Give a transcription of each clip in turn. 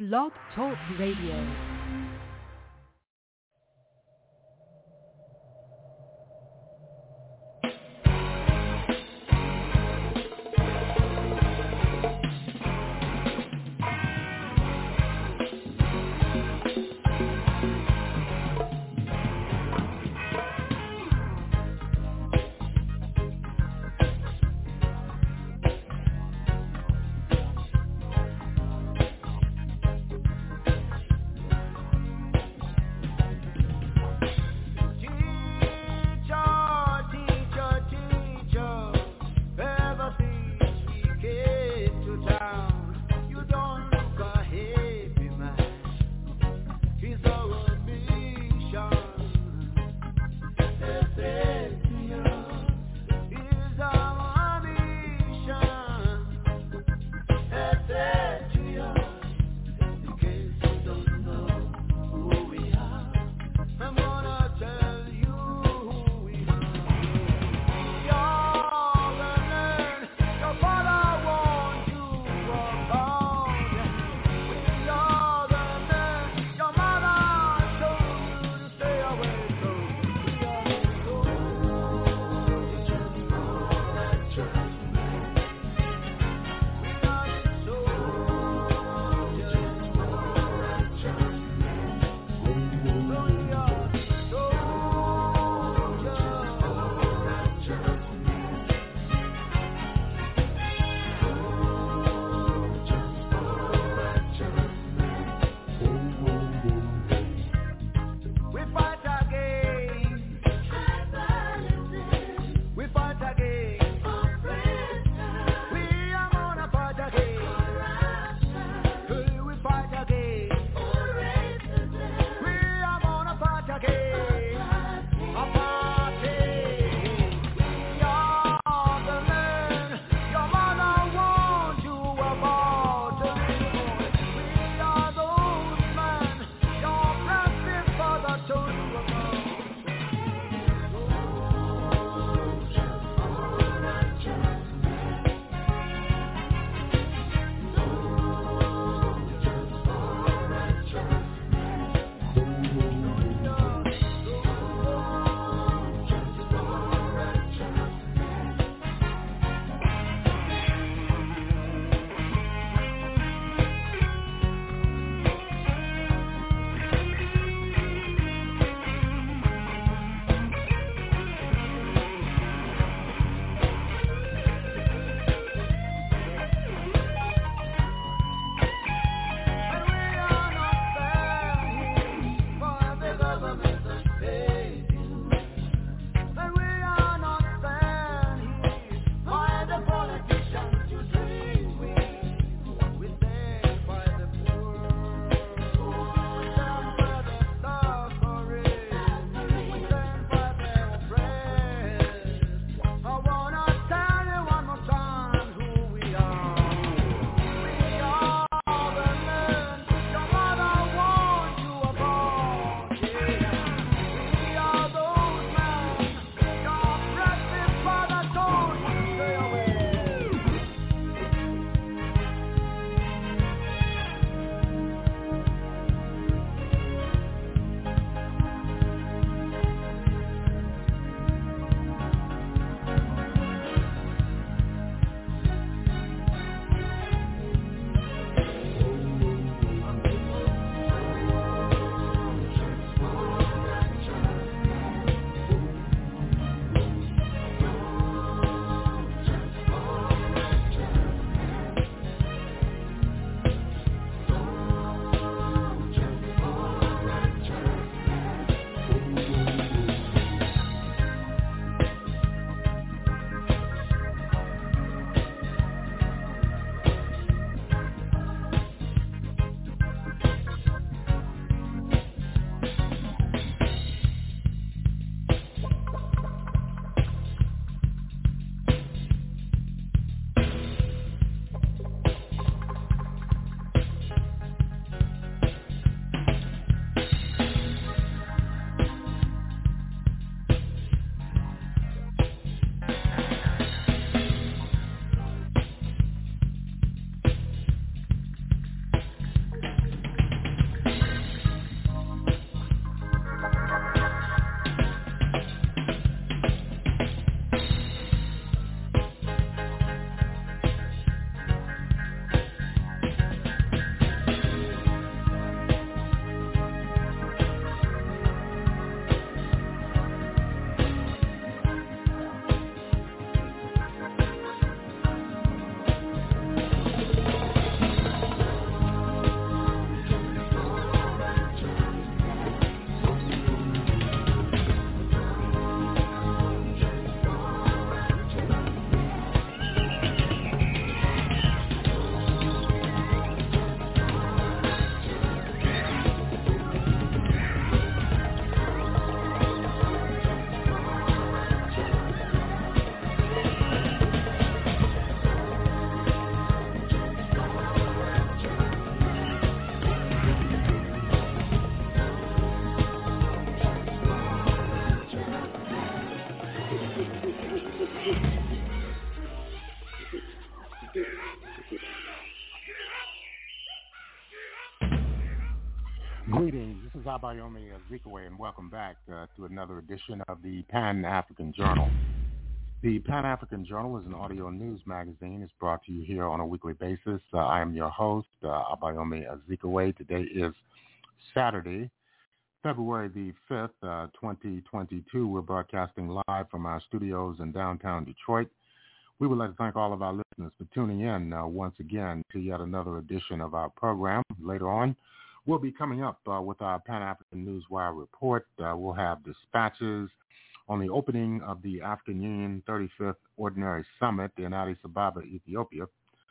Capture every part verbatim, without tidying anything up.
Blog Talk Radio. Greetings, this is Abayomi Azikiwe, and welcome back uh, to another edition of the Pan-African Journal. The Pan-African Journal is an audio news magazine. It's brought to you here on a weekly basis. Uh, I am your host, uh, Abayomi Azikiwe. Today is Saturday, February the fifth, uh, twenty twenty-two. We're broadcasting live from our studios in downtown Detroit. We would like to thank all of our listeners for tuning in uh, once again to yet another edition of our program. Later on, we'll be coming up uh, with our Pan-African Newswire report. Uh, we'll have dispatches on the opening of the African Union thirty-fifth Ordinary Summit in Addis Ababa, Ethiopia.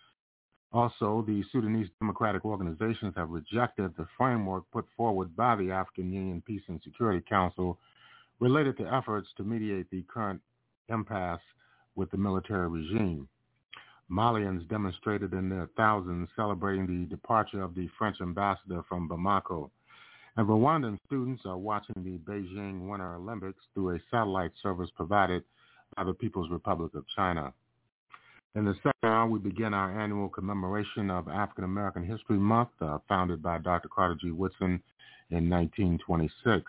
Also, the Sudanese Democratic Organizations have rejected the framework put forward by the African Union Peace and Security Council related to efforts to mediate the current impasse with the military regime. Malians demonstrated in their thousands celebrating the departure of the French ambassador from Bamako. And Rwandan students are watching the Beijing Winter Olympics through a satellite service provided by the People's Republic of China. In the second hour, we begin our annual commemoration of African American History Month, uh, founded by Doctor Carter G. Woodson in nineteen twenty-six.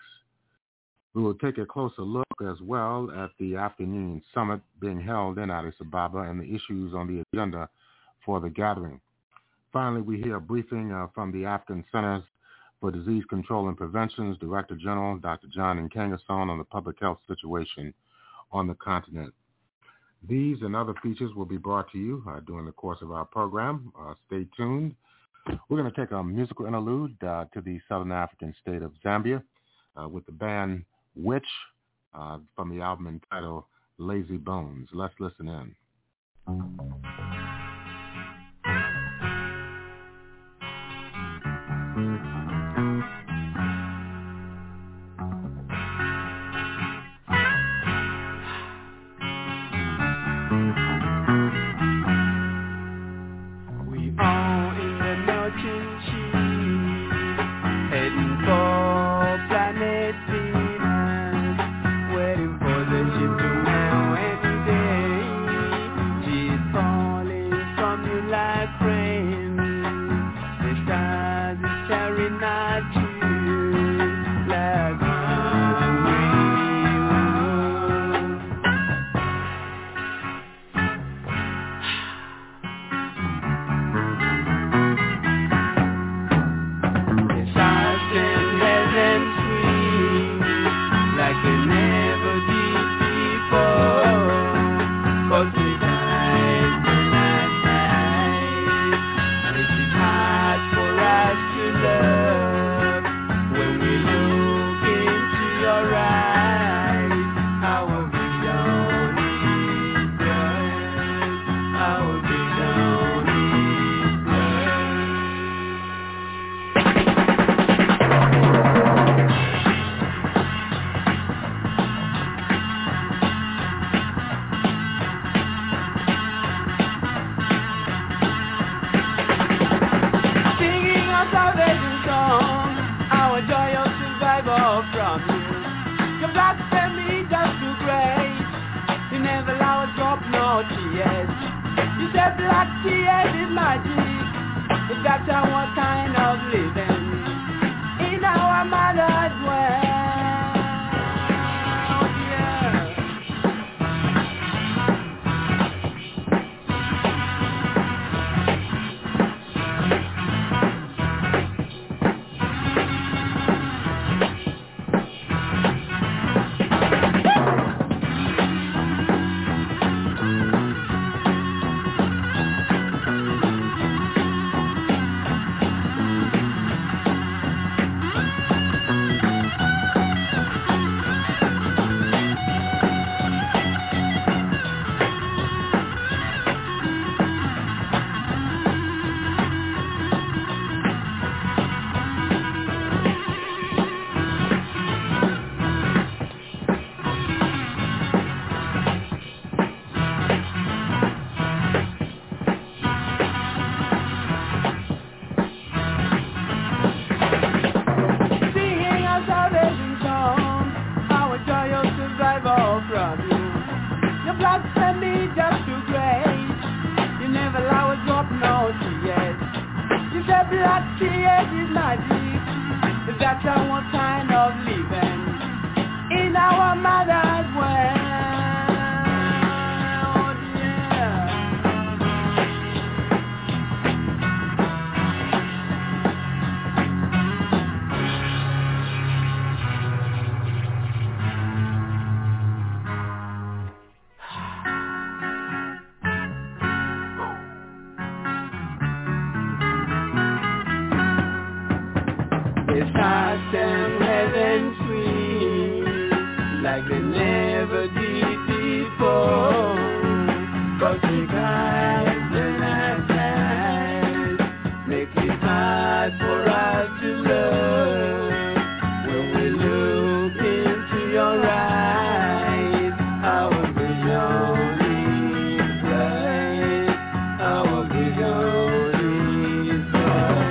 We will take a closer look as well at the African Union Summit being held in Addis Ababa and the issues on the agenda for the gathering. Finally, we hear a briefing uh, from the African Centers for Disease Control and Prevention's Director General, Doctor John Nkengasong, on the public health situation on the continent. These and other features will be brought to you uh, during the course of our program. Uh, stay tuned. We're going to take a musical interlude uh, to the Southern African state of Zambia uh, with the band Witch uh, from the album entitled Lazy Bones. Let's listen in. Black tears is magic. That's our kind of living in our mother's way. Fast and heaven sweet, like they never did before. Cause we guide the last time, make it hard for us to love. When we look into your eyes, our vision is bright, our vision is bright.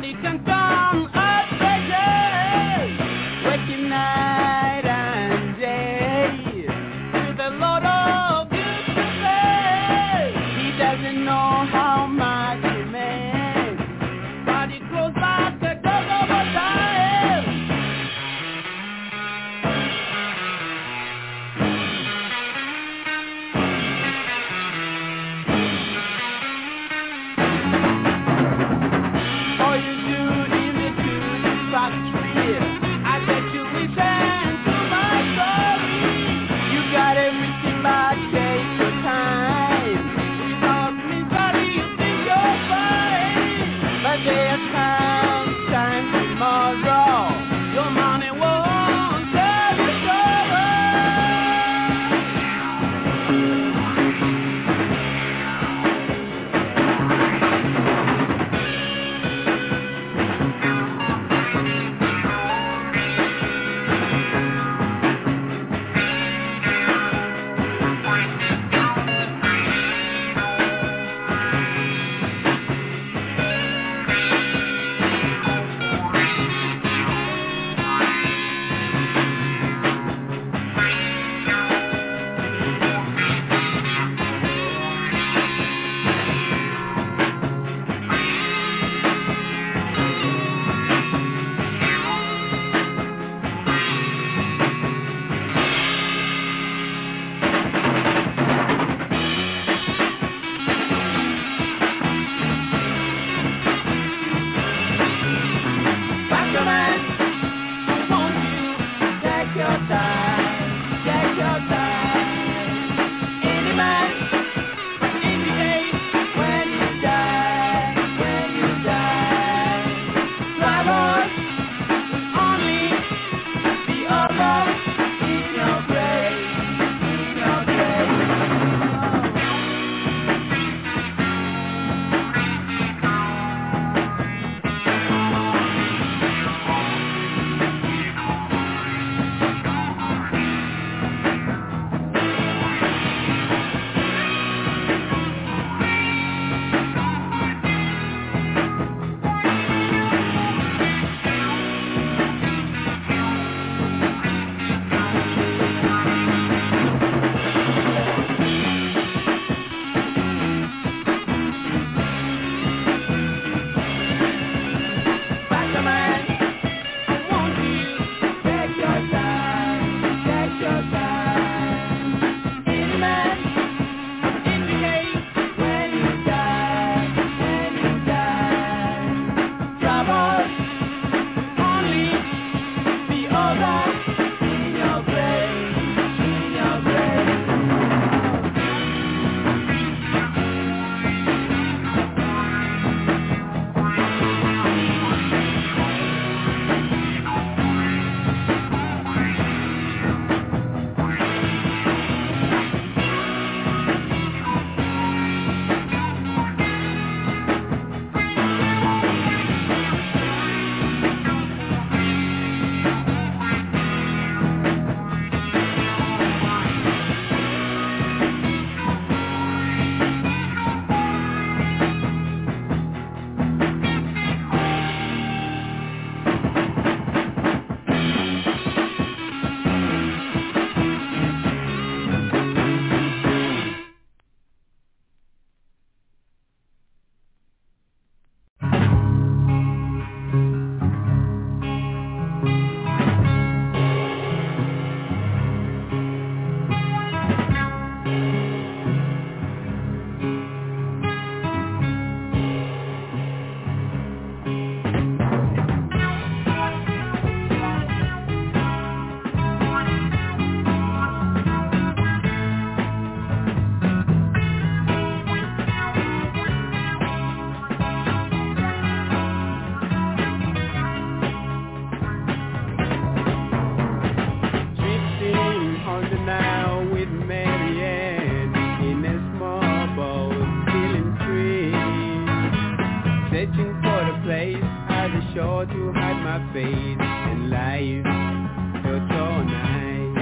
sure to hide my face in life till tonight.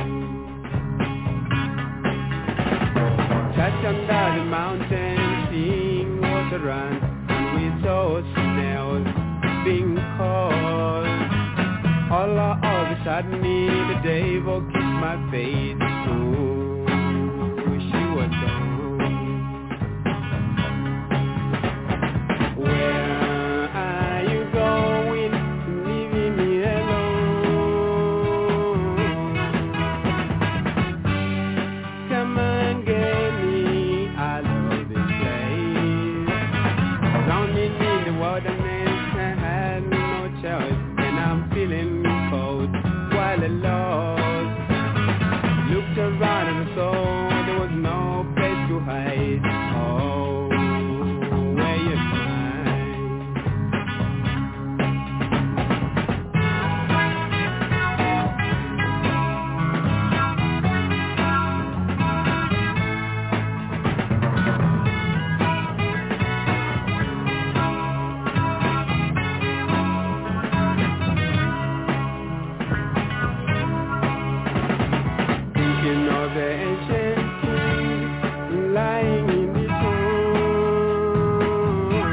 Touch under the mountain, seeing water run, and we saw snails, big suddenly the devil kissed my face. Oh, she was gone. Where are you going, leaving me alone? Come and get me out of this place. Drowning in the wilderness, I had no choice, and I'm feeling cold while alone. Looked around and saw there was no place to hide. Oh, where you thinking of the ancient king lying in the tomb.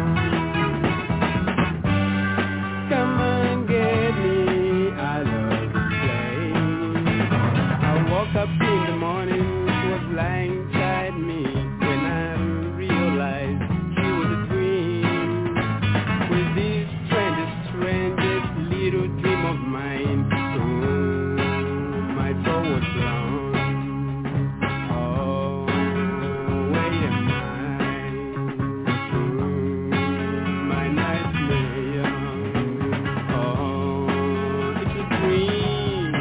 Come and get me out of this place. I woke up in the morning, she was lying beside me. When I realized she was a dream, with this strangest, strangest little dream of mine. Oh, my soul was blown. Oh, where am I? Mm, my nightmare. Oh, it's a dream.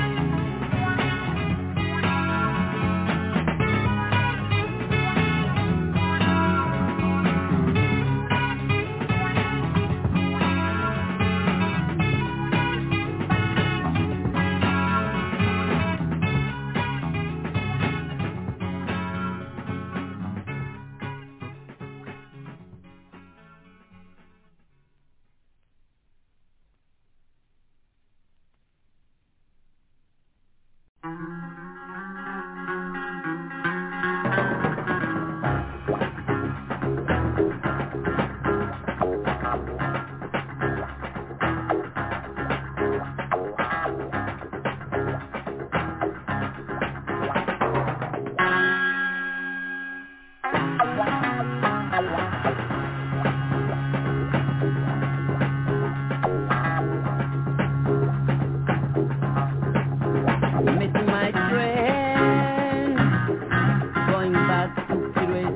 Meeting my friend, going back to Pirate.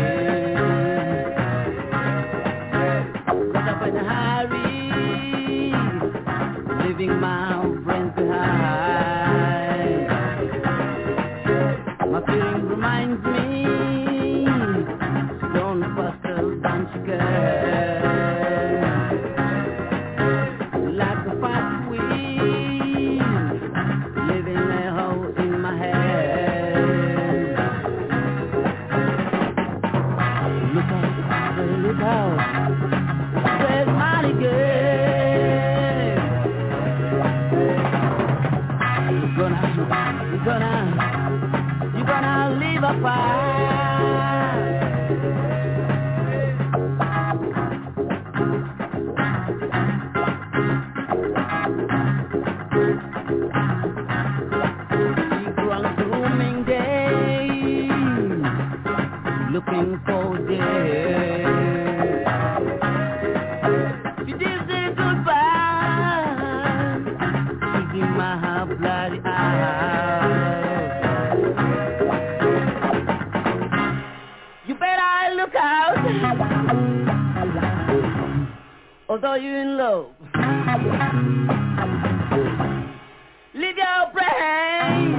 Got up in a hurry, leaving my friends behind. My feeling reminds me, don't faster than she can. Like a fast wind, living a hole in my head. Look out, look out, there's money good. You're gonna, you're gonna, you're gonna live a fight. Rooming day, looking for day. She did say goodbye, taking my half bloody eyes. You better look out, although you're in love. Leave your brain.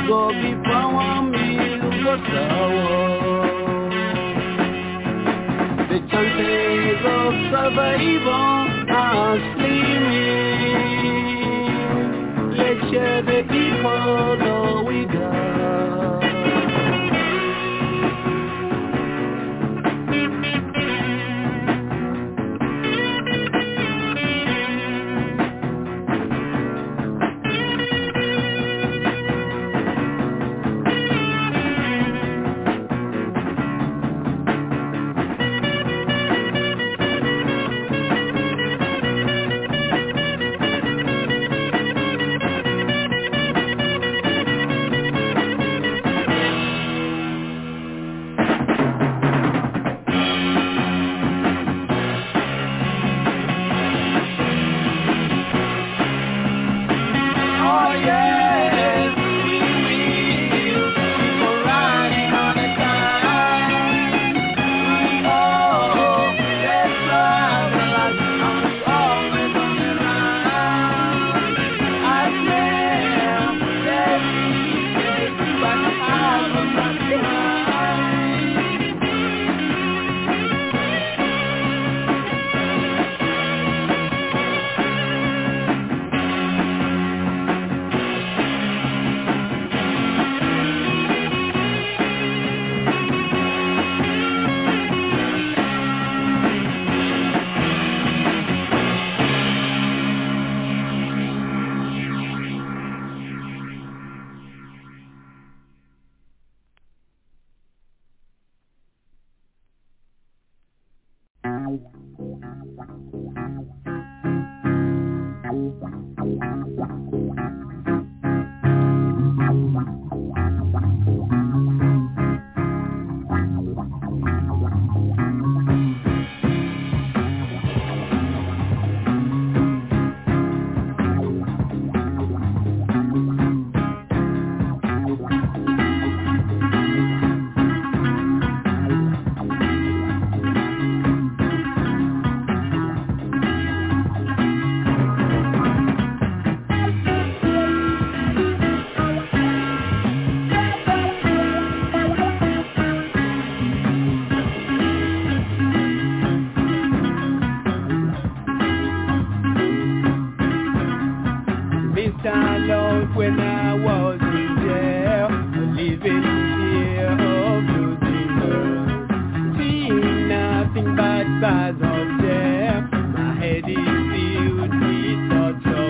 go before one meal go sour. The chances of survival are slimming. Let's share the people though we go. When I was in jail, living in fear of losing her, seeing nothing but bars of death, my head is filled with thoughts of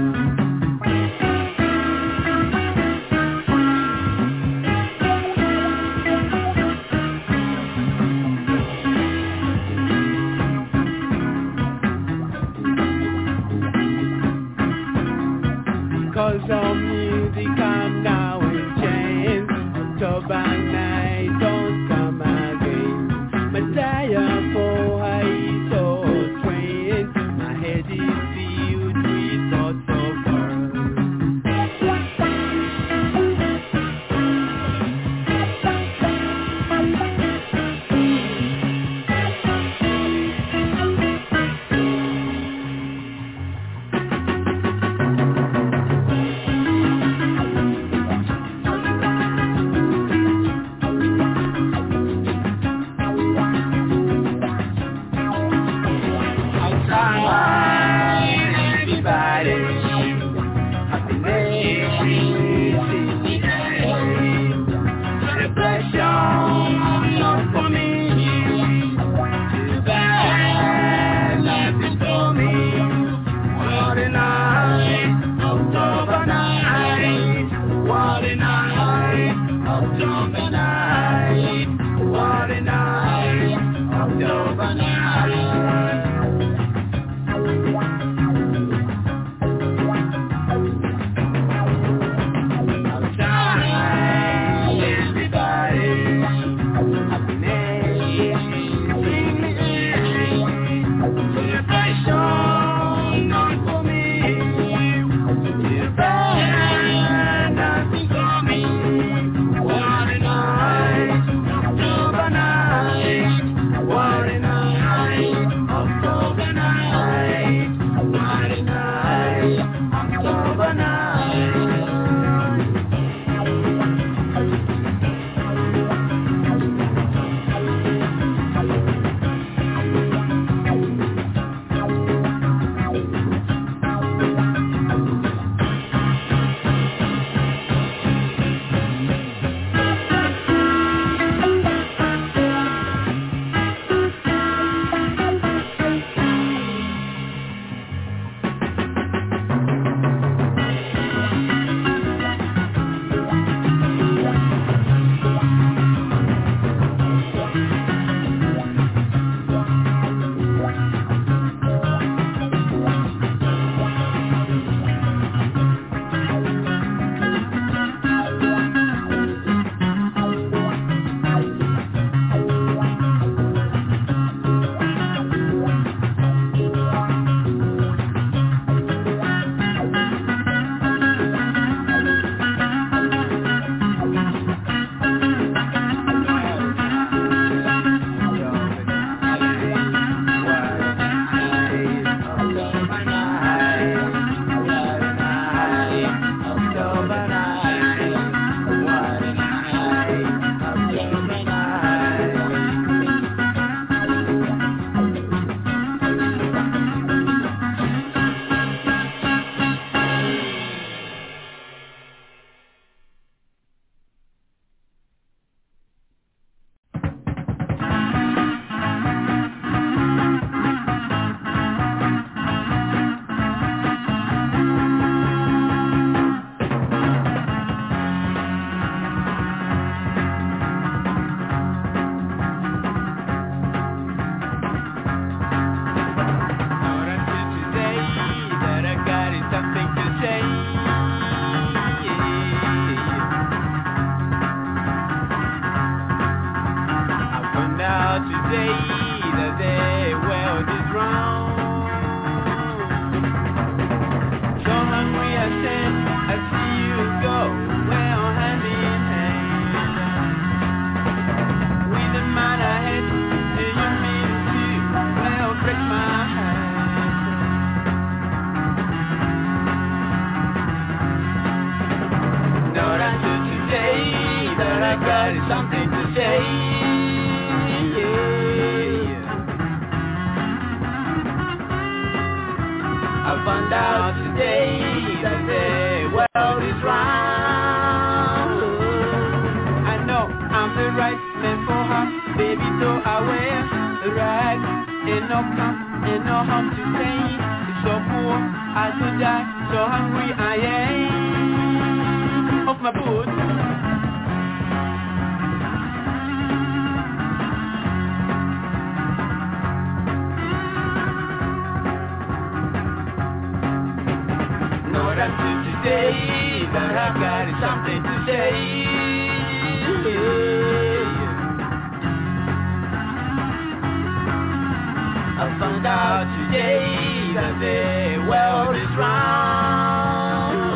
because of music I'm now in chains. October night don't come again. My desire for high soul train. My head is filled with thoughts of her. I stand, I see you go, well hand in hand. With the man I had, do you mean to, well break my heart. Not until today that I got something to say. I found out today that the world is round. I know I'm the right man for her, baby, so I wear the right. Ain't no come, ain't no harm to say. It's so poor, I could die, so hungry I am. Off my boots. Until today that I've got something to say. I found out today that the world is round.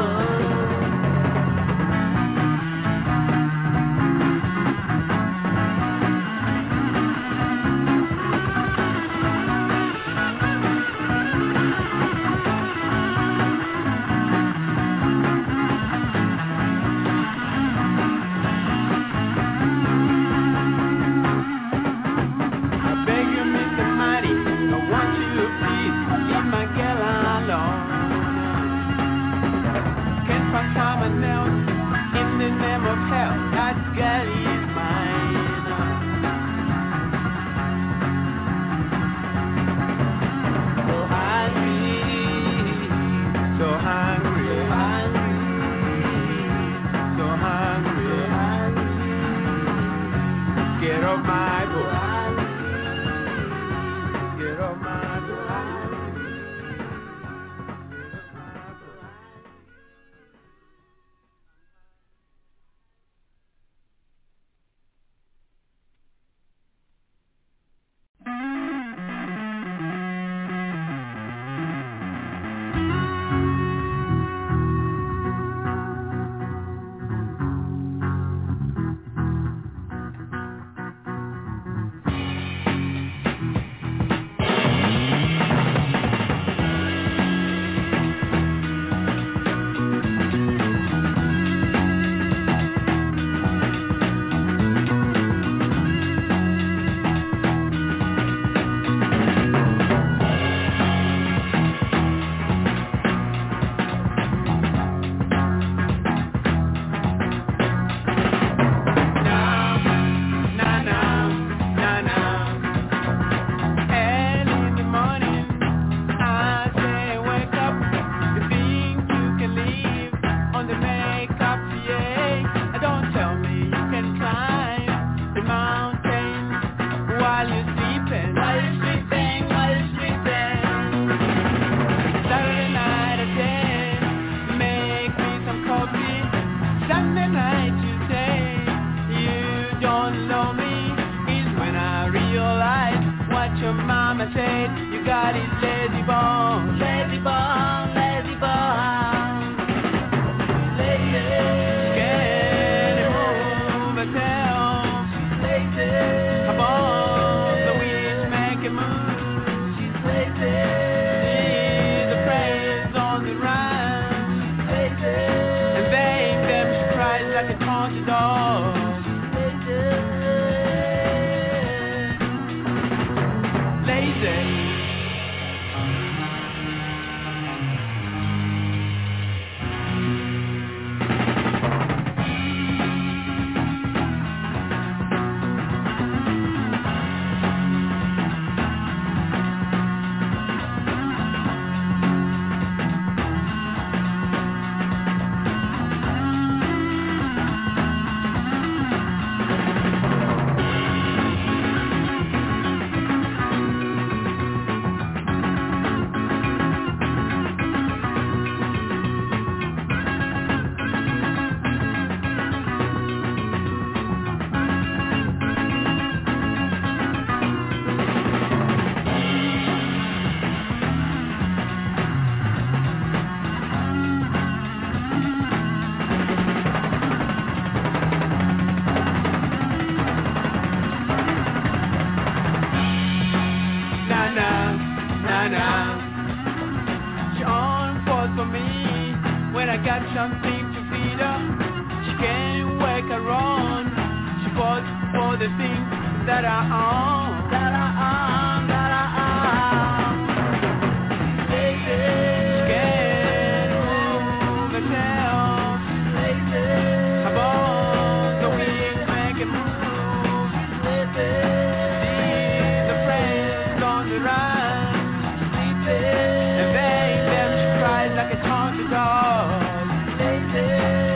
when I got something to feed her, she can't wake her on. She falls for the things that I own, that I own, that I own. Lazy. She can't move herself. Lazy. Her bones are weak, make it move. Lazy. See the friends on the run. Lazy. And bang them, she cries like a haunted dog. Lazy.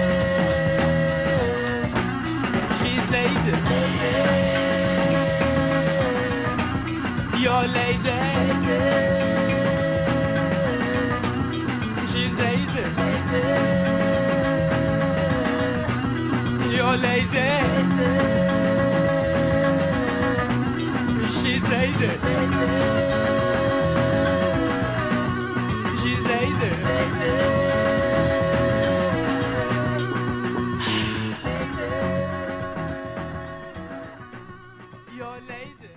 She's lazy. Lazy. You're lazy. She's lazy. You're lazy. She's lazy. She's lazy. You're lazy.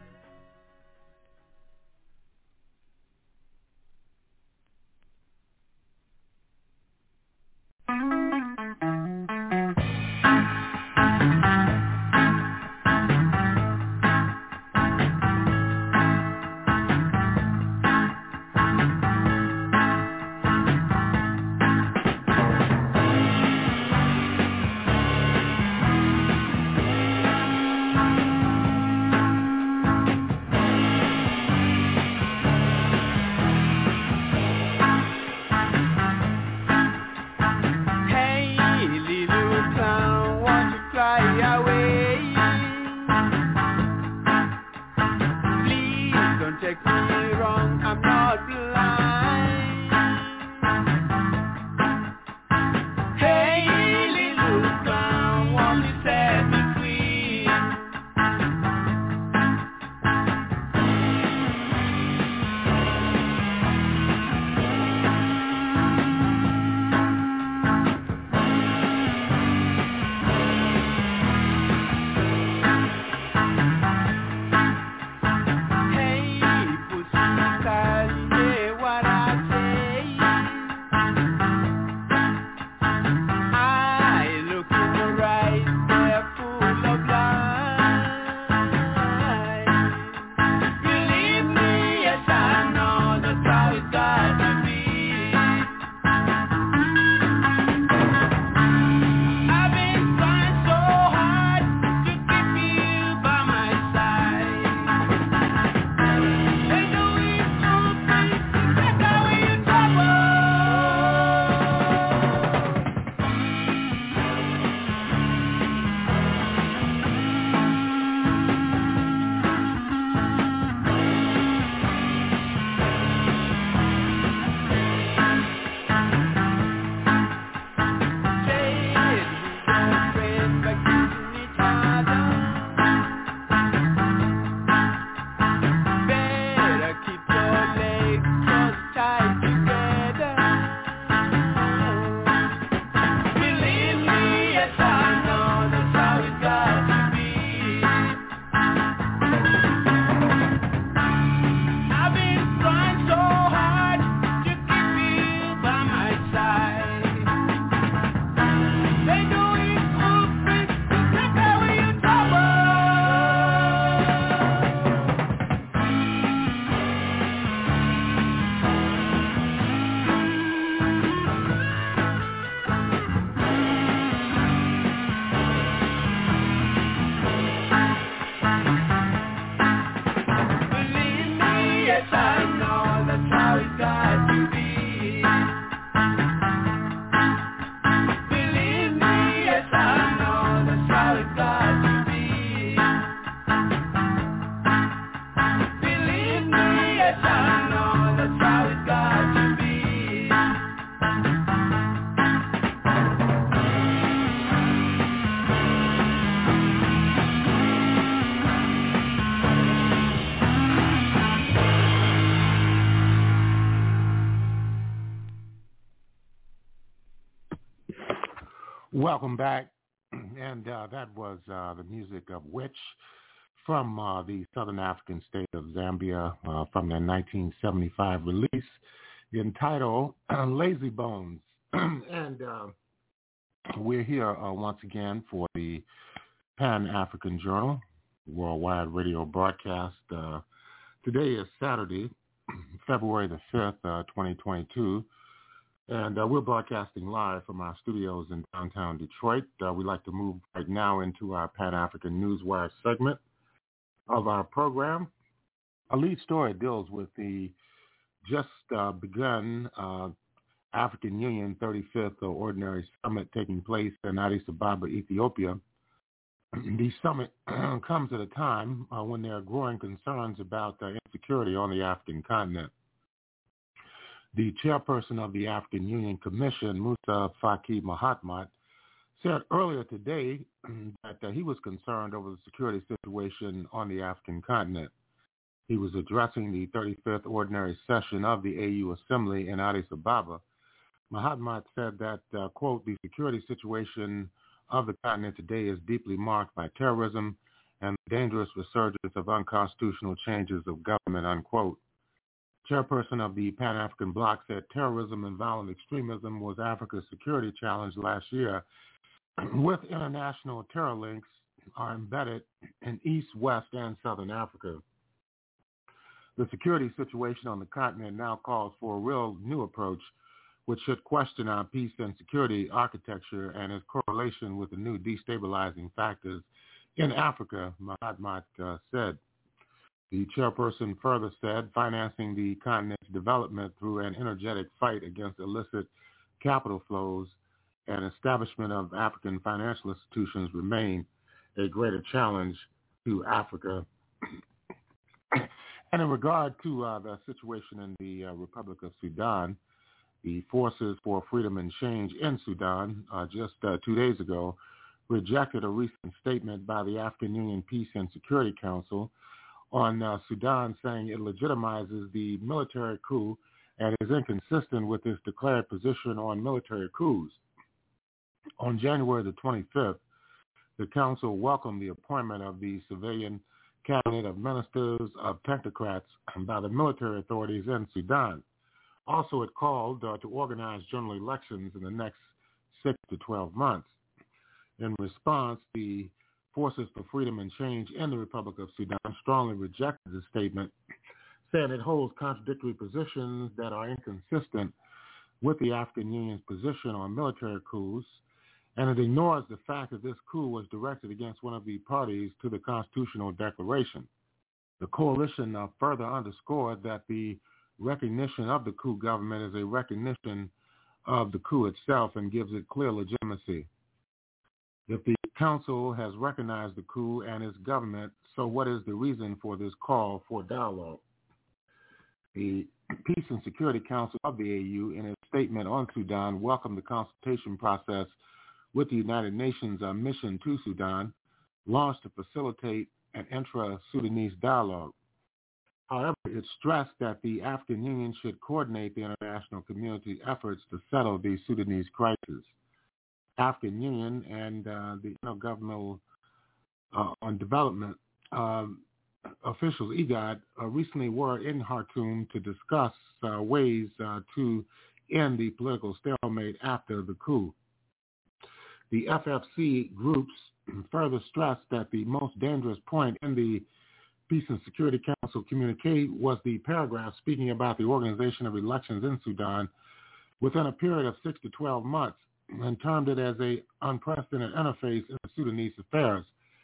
Welcome back, and uh, that was uh, the music of Witch from uh, the Southern African state of Zambia uh, from their nineteen seventy-five release entitled Lazy Bones. and uh, we're here uh, once again for the Pan-African Journal worldwide radio broadcast. Uh, today is Saturday, February the fifth, uh, twenty twenty-two, and uh, we're broadcasting live from our studios in downtown Detroit. Uh, we'd like to move right now into our Pan-African Newswire segment of our program. A lead story deals with the just uh, begun uh, African Union thirty-fifth Ordinary Summit taking place in Addis Ababa, Ethiopia. The summit comes at a time uh, when there are growing concerns about uh, insecurity on the African continent. The chairperson of the African Union Commission, Musa Faki Mahamat, said earlier today that uh, he was concerned over the security situation on the African continent. He was addressing the thirty-fifth Ordinary Session of the A U Assembly in Addis Ababa. Mahamat said that, uh, quote, the security situation of the continent today is deeply marked by terrorism and the dangerous resurgence of unconstitutional changes of government, unquote. Chairperson of the Pan-African Bloc said terrorism and violent extremism was Africa's security challenge last year, with international terror links are embedded in East, West, and Southern Africa. The security situation on the continent now calls for a real new approach, which should question our peace and security architecture and its correlation with the new destabilizing factors in Africa, Mahamat uh, said. The chairperson further said financing the continent's development through an energetic fight against illicit capital flows and establishment of African financial institutions remain a greater challenge to Africa. And in regard to uh, the situation in the uh, Republic of Sudan, the Forces for Freedom and Change in Sudan uh, just uh, two days ago rejected a recent statement by the African Union Peace and Security Council on uh, Sudan, saying it legitimizes the military coup and is inconsistent with its declared position on military coups. On January the twenty-fifth, the Council welcomed the appointment of the civilian cabinet of ministers of technocrats by the military authorities in Sudan. Also, it called uh, to organize general elections in the next six to twelve months. In response, the Forces for Freedom and Change in the Republic of Sudan strongly rejected the statement, saying it holds contradictory positions that are inconsistent with the African Union's position on military coups, and it ignores the fact that this coup was directed against one of the parties to the Constitutional Declaration. The coalition uh, further underscored that the recognition of the coup government is a recognition of the coup itself and gives it clear legitimacy. If the Council has recognized the coup and its government, so what is the reason for this call for dialogue? The Peace and Security Council of the A U, in its statement on Sudan, welcomed the consultation process with the United Nations uh, mission to Sudan, launched to facilitate an intra-Sudanese dialogue. However, it stressed that the African Union should coordinate the international community's efforts to settle the Sudanese crisis. African Union and uh, the Intergovernmental uh, on Development um, officials, IGAD, uh, recently were in Khartoum to discuss uh, ways uh, to end the political stalemate after the coup. The F F C groups further stressed that the most dangerous point in the Peace and Security Council communique was the paragraph speaking about the organization of elections in Sudan within a period of six to twelve months, and termed it as a unprecedented interface in the Sudanese affairs.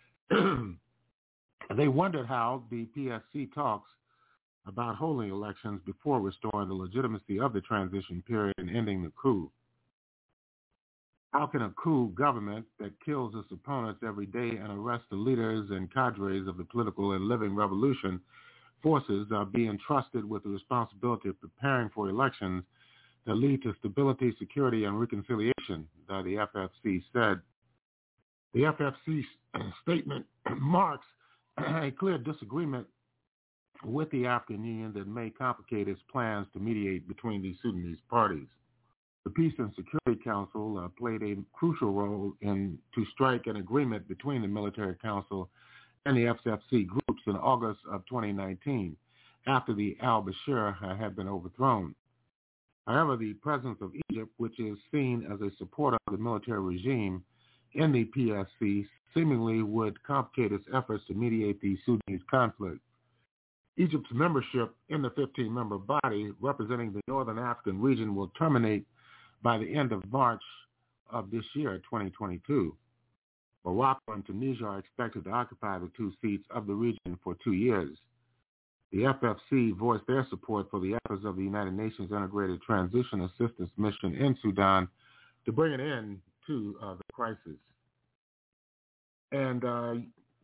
They wondered how the P S C talks about holding elections before restoring the legitimacy of the transition period and ending the coup. How can a coup government that kills its opponents every day and arrests the leaders and cadres of the political and living revolution forces uh, be entrusted with the responsibility of preparing for elections that lead to stability, security, and reconciliation, uh, the F F C said. The F F C statement marks a clear disagreement with the African Union that may complicate its plans to mediate between the Sudanese parties. The Peace and Security Council uh, played a crucial role in to strike an agreement between the Military Council and the F F C groups in August of twenty nineteen, after the al-Bashir uh, had been overthrown. However, the presence of Egypt, which is seen as a supporter of the military regime in the P S C, seemingly would complicate its efforts to mediate the Sudanese conflict. Egypt's membership in the fifteen-member body representing the Northern African region will terminate by the end of March of this year, twenty twenty-two. Morocco and Tunisia are expected to occupy the two seats of the region for two years. The F F C voiced their support for the efforts of the United Nations Integrated Transition Assistance Mission in Sudan to bring an end to uh, the crisis. And uh,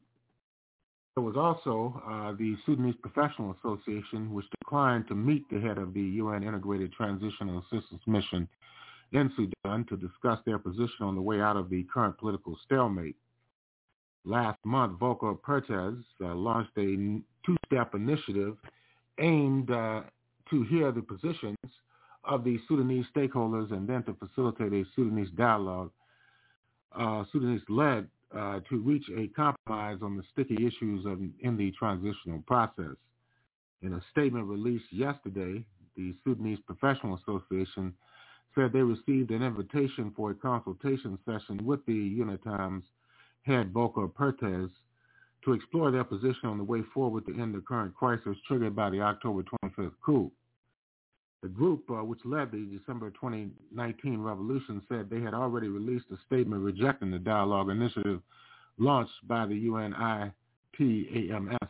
there was also uh, the Sudanese Professional Association, which declined to meet the head of the U N Integrated Transitional Assistance Mission in Sudan to discuss their position on the way out of the current political stalemate. Last month, Volker Perthes uh, launched a two-step initiative aimed uh, to hear the positions of the Sudanese stakeholders and then to facilitate a Sudanese dialogue, uh, Sudanese-led, uh, to reach a compromise on the sticky issues of, in the transitional process. In a statement released yesterday, the Sudanese Professional Association said they received an invitation for a consultation session with the UNITAM's head, Volker Perthes, to explore their position on the way forward to end the current crisis triggered by the October twenty-fifth coup. The group, uh, which led the December twenty nineteen revolution, said they had already released a statement rejecting the dialogue initiative launched by the U N I T A M S.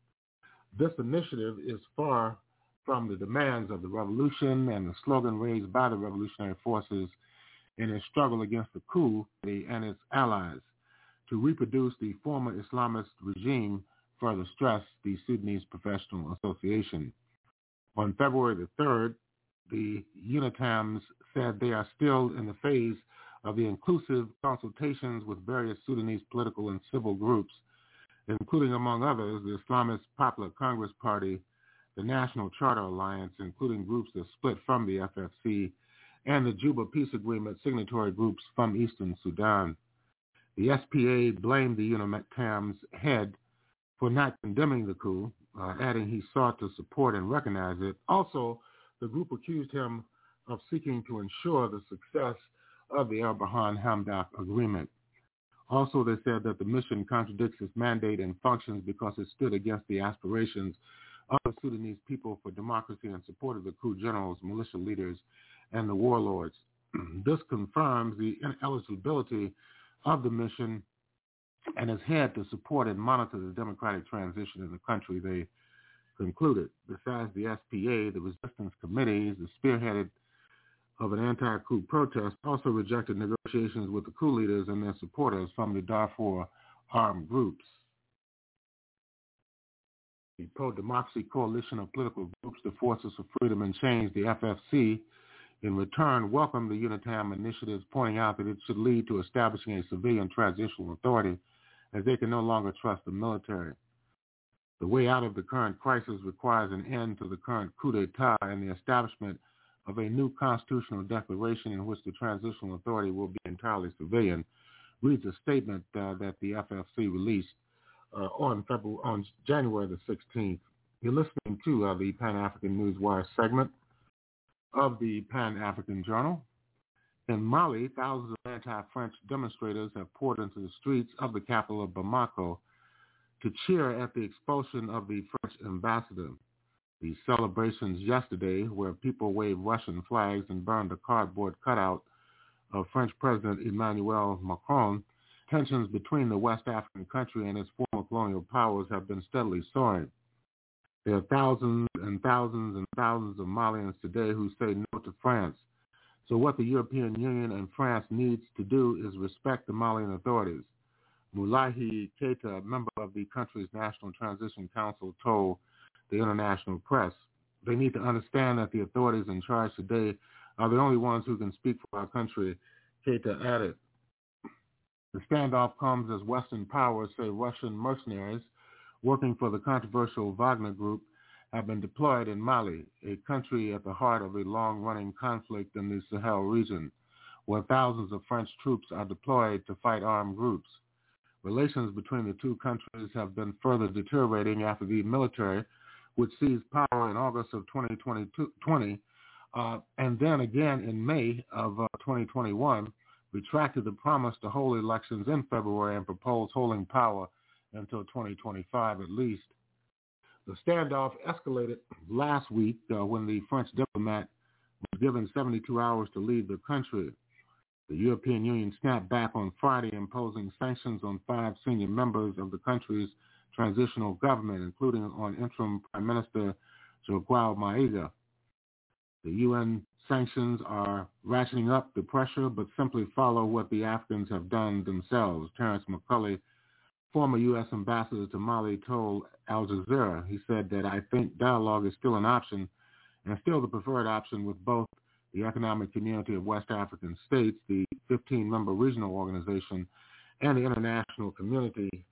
This initiative is far from the demands of the revolution and the slogan raised by the revolutionary forces in a struggle against the coup and its allies. To reproduce the former Islamist regime, further stressed the Sudanese Professional Association. On February the third, the UNITAMs said they are still in the phase of the inclusive consultations with various Sudanese political and civil groups, including, among others, the Islamist Popular Congress Party, the National Charter Alliance, including groups that split from the F F C, and the Juba Peace Agreement signatory groups from Eastern Sudan. The S P A blamed the UNITAM's head for not condemning the coup, uh, adding he sought to support and recognize it. Also, the group accused him of seeking to ensure the success of the Abraham Hamdok Agreement. Also, they said that the mission contradicts its mandate and functions because it stood against the aspirations of the Sudanese people for democracy and supported the coup generals, militia leaders, and the warlords. This confirms the ineligibility of the mission and is head to support and monitor the democratic transition in the country, they concluded. Besides the S P A, the resistance committees, the spearheaded of an anti-coup protest, also rejected negotiations with the coup leaders and their supporters from the Darfur armed groups. The pro-democracy coalition of political groups, the Forces for Freedom and Change, the F F C, in return, welcomed the UNITAM initiatives, pointing out that it should lead to establishing a civilian transitional authority as they can no longer trust the military. The way out of the current crisis requires an end to the current coup d'etat and the establishment of a new constitutional declaration in which the transitional authority will be entirely civilian, reads a statement uh, that the F F C released uh, on, February, on January the sixteenth. You're listening to uh, the Pan-African Newswire segment of the Pan-African Journal. In Mali, thousands of anti-French demonstrators have poured into the streets of the capital of Bamako to cheer at the expulsion of the French ambassador. The celebrations yesterday, where people waved Russian flags and burned a cardboard cutout of French President Emmanuel Macron, tensions between the West African country and its former colonial powers have been steadily soaring. There are thousands and thousands and thousands of Malians today who say no to France. So what the European Union and France needs to do is respect the Malian authorities. Moulahi Keita, a member of the country's National Transition Council, told the international press, they need to understand that the authorities in charge today are the only ones who can speak for our country, Keita added. The standoff comes as Western powers say Russian mercenaries working for the controversial Wagner Group have been deployed in Mali, a country at the heart of a long-running conflict in the Sahel region, where thousands of French troops are deployed to fight armed groups. Relations between the two countries have been further deteriorating after the military, which seized power in August of twenty twenty, Uh, and then again in May of uh, twenty twenty-one, retracted the promise to hold elections in February and proposed holding power until twenty twenty-five at least. The standoff escalated last week uh, when the French diplomat was given seventy-two hours to leave the country. The European Union snapped back on Friday, imposing sanctions on five senior members of the country's transitional government, including on interim Prime Minister João Maia. The U N sanctions are ratcheting up the pressure, but simply follow what the Afghans have done themselves. Terrence McCulley, former U S ambassador to Mali, told Al Jazeera, he said that I think dialogue is still an option and still the preferred option with both the Economic Community of West African States, the fifteen-member regional organization, and the international community.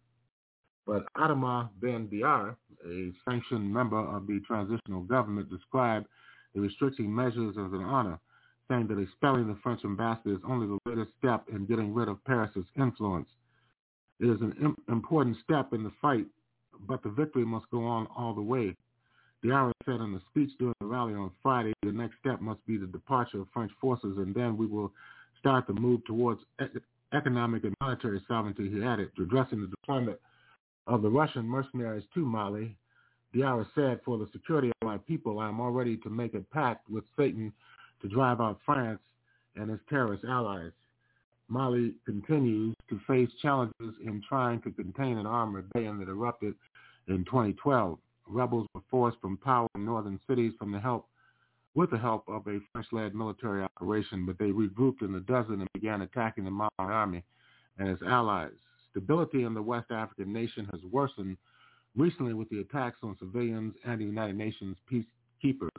But Adama Ben Diar, a sanctioned member of the transitional government, described the restricting measures as an honor, saying that expelling the French ambassador is only the latest step in getting rid of Paris's influence. It is an im- important step in the fight, but the victory must go on all the way. Diarra said in a speech during the rally on Friday, the next step must be the departure of French forces, and then we will start to move towards ec- economic and military sovereignty, he added. Addressing the deployment of the Russian mercenaries to Mali, Diarra said, for the security of my people, I am all ready to make a pact with Satan to drive out France and its terrorist allies. Mali continues to face challenges in trying to contain an armed rebellion that erupted in twenty twelve. Rebels were forced from power in northern cities from the help, with the help of a French-led military operation, but they regrouped in the desert and began attacking the Mali army and its allies. Stability in the West African nation has worsened recently with the attacks on civilians and the United Nations peacekeepers.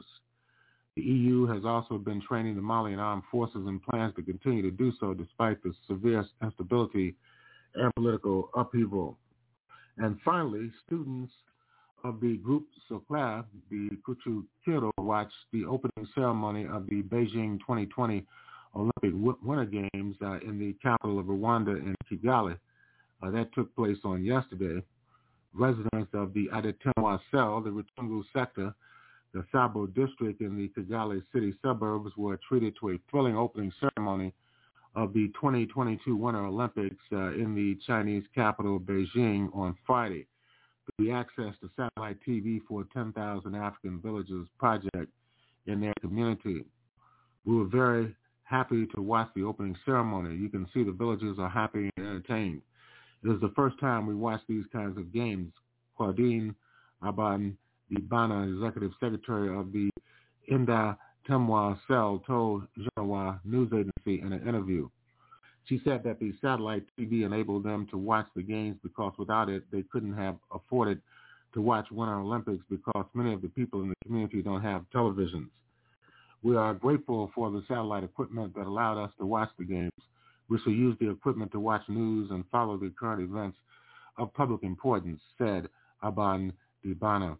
The E U has also been training the Malian armed forces and plans to continue to do so despite the severe instability and political upheaval. And finally, students of the groupe Scolaire, the Kuchukiro, watched the opening ceremony of the Beijing twenty twenty Olympic Winter Games uh, in the capital of Rwanda in Kigali. Uh, that took place on yesterday. Residents of the Adetemwa cell, the Rutungu sector, the Sabo district in the Kigali city suburbs were treated to a thrilling opening ceremony of the twenty twenty-two Winter Olympics uh, in the Chinese capital, Beijing, on Friday. The Access to Satellite T V for ten thousand African Villages project in their community. We were very happy to watch the opening ceremony. You can see the villagers are happy and entertained. It is the first time we watched these kinds of games. Claudine Aban Ibana, executive secretary of the Inda Temwa Cell, told Xinhua news agency in an interview. She said that the satellite T V enabled them to watch the games because without it, they couldn't have afforded to watch Winter Olympics because many of the people in the community don't have televisions. We are grateful for the satellite equipment that allowed us to watch the games. We shall use the equipment to watch news and follow the current events of public importance, said Aban Dibana.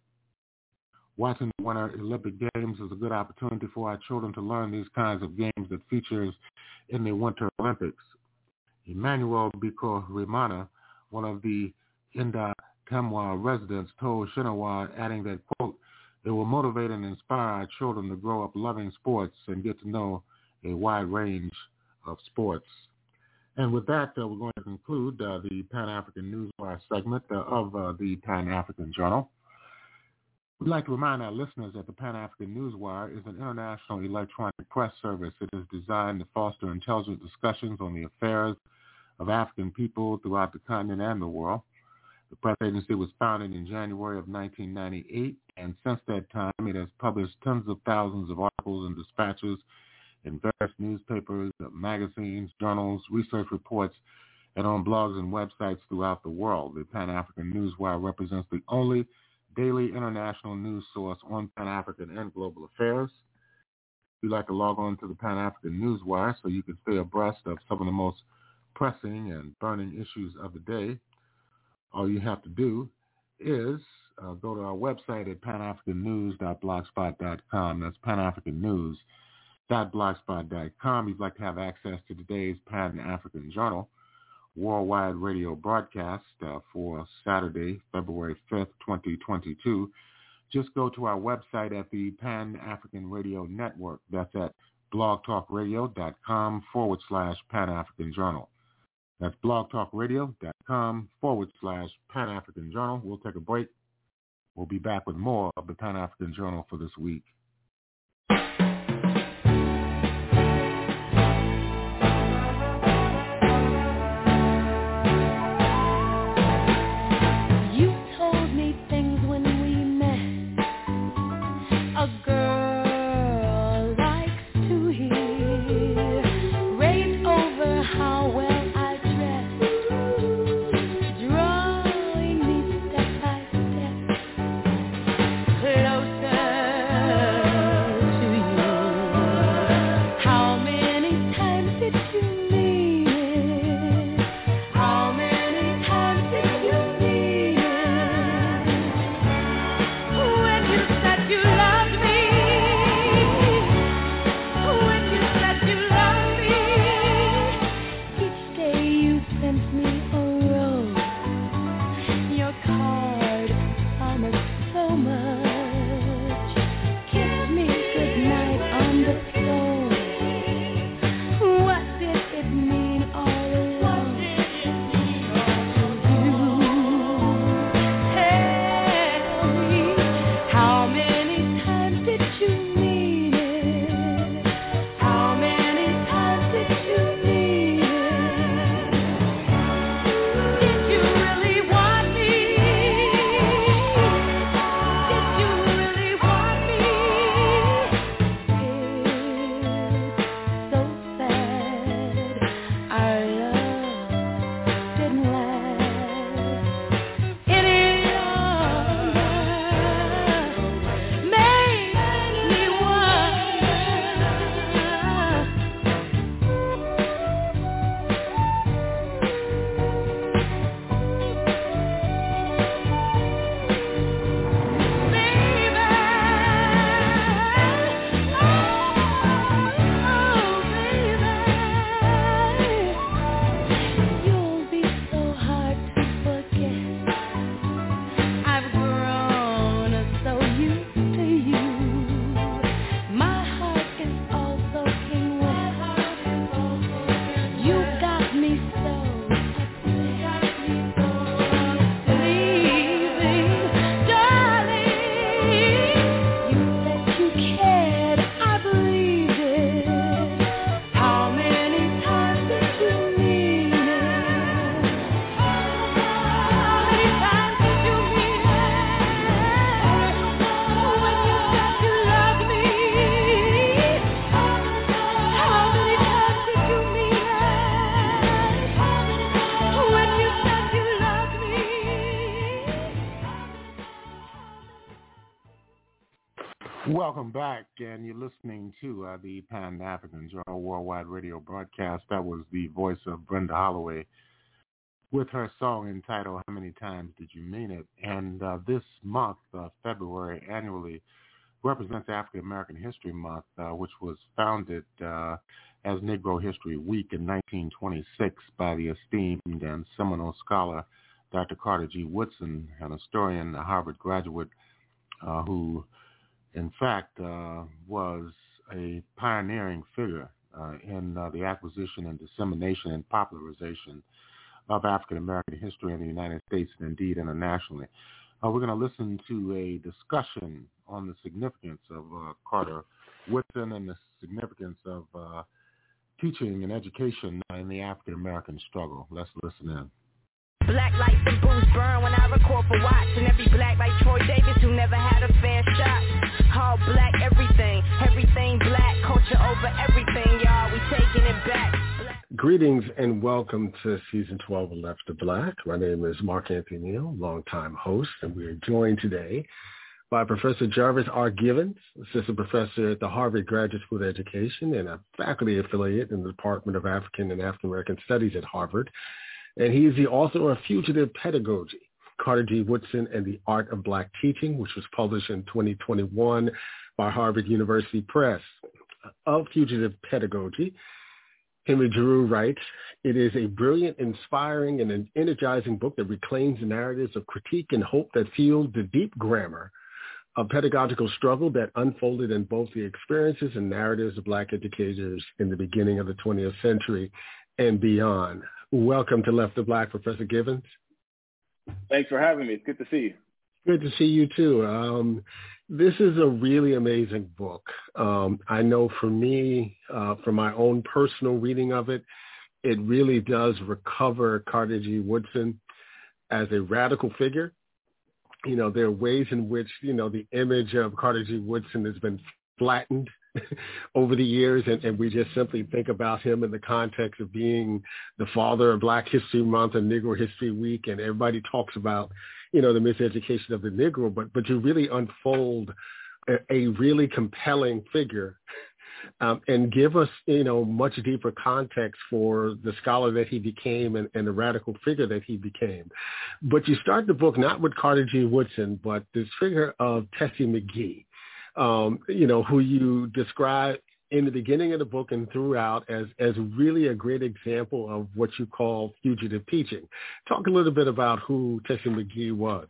Watching the Winter Olympic Games is a good opportunity for our children to learn these kinds of games that features in the Winter Olympics. Emmanuel Biko Rimana, one of the Inda Temwa residents, told Xinhua, adding that, quote, it will motivate and inspire our children to grow up loving sports and get to know a wide range of sports. And with that, uh, we're going to conclude uh, the Pan-African Newswire segment uh, of uh, the Pan-African Journal. We'd like to remind our listeners that the Pan-African Newswire is an international electronic press service. It is designed to foster intelligent discussions on the affairs of African people throughout the continent and the world. The press agency was founded in January of nineteen ninety-eight, and since that time it has published tens of thousands of articles and dispatches in various newspapers, magazines, journals, research reports, and on blogs and websites throughout the world. The Pan-African Newswire represents the only daily international news source on Pan-African and global affairs. If you'd like to log on to the Pan-African Newswire so you can stay abreast of some of the most pressing and burning issues of the day, all you have to do is uh, go to our website at pan african news dot blogspot dot com. That's pan african news dot blogspot dot com. If you'd like to have access to today's Pan-African Journal worldwide radio broadcast uh, for Saturday, February fifth, twenty twenty-two, just go to our website at the Pan African Radio Network. That's at blogtalkradio.com forward slash Pan African Journal. That's blogtalkradio.com forward slash Pan African Journal. We'll take a break. We'll be back with more of the Pan African Journal for this week. Welcome back, and you're listening to uh, the Pan-African Journal Worldwide Radio broadcast. That was the voice of Brenda Holloway with her song entitled How Many Times Did You Mean It? And uh, this month, uh, February, annually represents African American History Month, uh, which was founded uh, as Negro History Week in nineteen twenty-six by the esteemed and seminal scholar Doctor Carter G. Woodson, an historian, a Harvard graduate uh, who in fact, uh, was a pioneering figure uh, in uh, the acquisition and dissemination and popularization of African-American history in the United States and indeed internationally. Uh, we're going to listen to a discussion on the significance of uh, Carter Woodson and the significance of uh, teaching and education in the African-American struggle. Let's listen in. Black lights and booze burn when I record for Watts, and every black like Troy Davis who never had a fair shot. All black, everything, everything black, culture over everything, y'all, we taking it back. Black. Greetings and welcome to Season twelve of Left to Black. My name is Mark Anthony Neal, longtime host, and we are joined today by Professor Jarvis R. Givens, Assistant Professor at the Harvard Graduate School of Education and a faculty affiliate in the Department of African and African American Studies at Harvard. And he is the author of Fugitive Pedagogy, Carter G. Woodson and the Art of Black Teaching, which was published in twenty twenty-one by Harvard University Press. Of Fugitive Pedagogy, Henry Giroux writes, "It is a brilliant, inspiring, and an energizing book that reclaims the narratives of critique and hope that fuel the deep grammar a pedagogical struggle that unfolded in both the experiences and narratives of Black educators in the beginning of the twentieth century and beyond. Welcome to Left of Black, Professor Givens. Thanks for having me. It's good to see you. Good to see you too. Um, this is a really amazing book. Um, I know for me, uh, from my own personal reading of it, it really does recover Carter G. Woodson as a radical figure. You know, there are ways in which, you know, the image of Carter G. Woodson has been flattened over the years, and, and we just simply think about him in the context of being the father of Black History Month and Negro History Week, and everybody talks about, you know, the miseducation of the Negro, but but you really unfold a, a really compelling figure um, and give us, you know, much deeper context for the scholar that he became and, and the radical figure that he became. But you start the book not with Carter G. Woodson, but this figure of Tessie McGee. Um, you know, who you describe in the beginning of the book and throughout as, as really a great example of what you call fugitive teaching. Talk a little bit about who Tessie McGee was.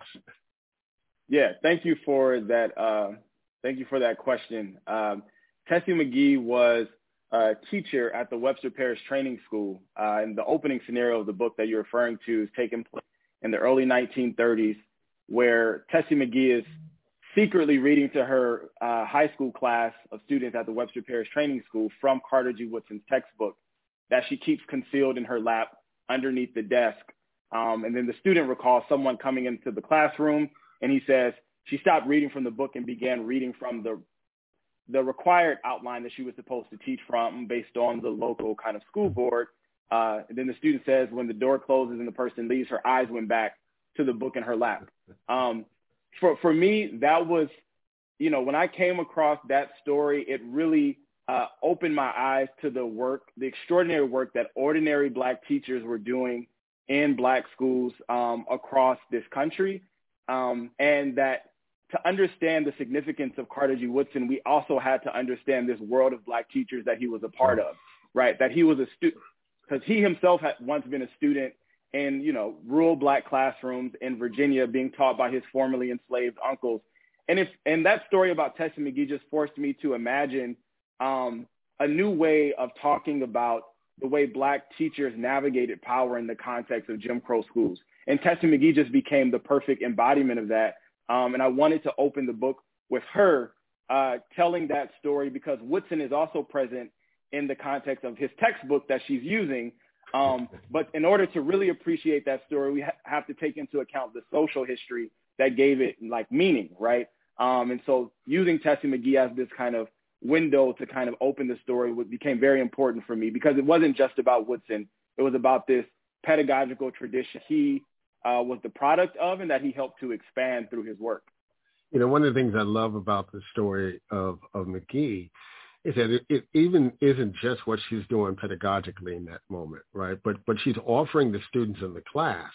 Yeah, thank you for that. Uh, thank you for that question. Um, Tessie McGee was a teacher at the Webster Parish Training School. Uh, and the opening scenario of the book that you're referring to is taking place in the early nineteen thirties, where Tessie McGee is secretly reading to her uh, high school class of students at the Webster Parish Training School from Carter G. Woodson's textbook that she keeps concealed in her lap underneath the desk. Um, and then the student recalls someone coming into the classroom, and he says she stopped reading from the book and began reading from the the required outline that she was supposed to teach from based on the local kind of school board. Uh, and then the student says when the door closes and the person leaves, her eyes went back to the book in her lap. Um, For for me, that was, you know, when I came across that story, it really uh, opened my eyes to the work, the extraordinary work that ordinary Black teachers were doing in Black schools um, across this country. Um, and that to understand the significance of Carter G. Woodson, we also had to understand this world of Black teachers that he was a part of, right? That he was a student, because he himself had once been a student in, you know, rural Black classrooms in Virginia being taught by his formerly enslaved uncles. And if and that story about Tessie McGee just forced me to imagine um, a new way of talking about the way Black teachers navigated power in the context of Jim Crow schools. And Tessie McGee just became the perfect embodiment of that. Um, and I wanted to open the book with her uh, telling that story because Woodson is also present in the context of his textbook that she's using. Um, but in order to really appreciate that story, we ha- have to take into account the social history that gave it like meaning, right? Um, and so using Tessie McGee as this kind of window to kind of open the story became very important for me because it wasn't just about Woodson. It was about this pedagogical tradition he uh, was the product of and that he helped to expand through his work. You know, one of the things I love about the story of, of McGee is that it, it even isn't just what she's doing pedagogically in that moment, right? But but she's offering the students in the class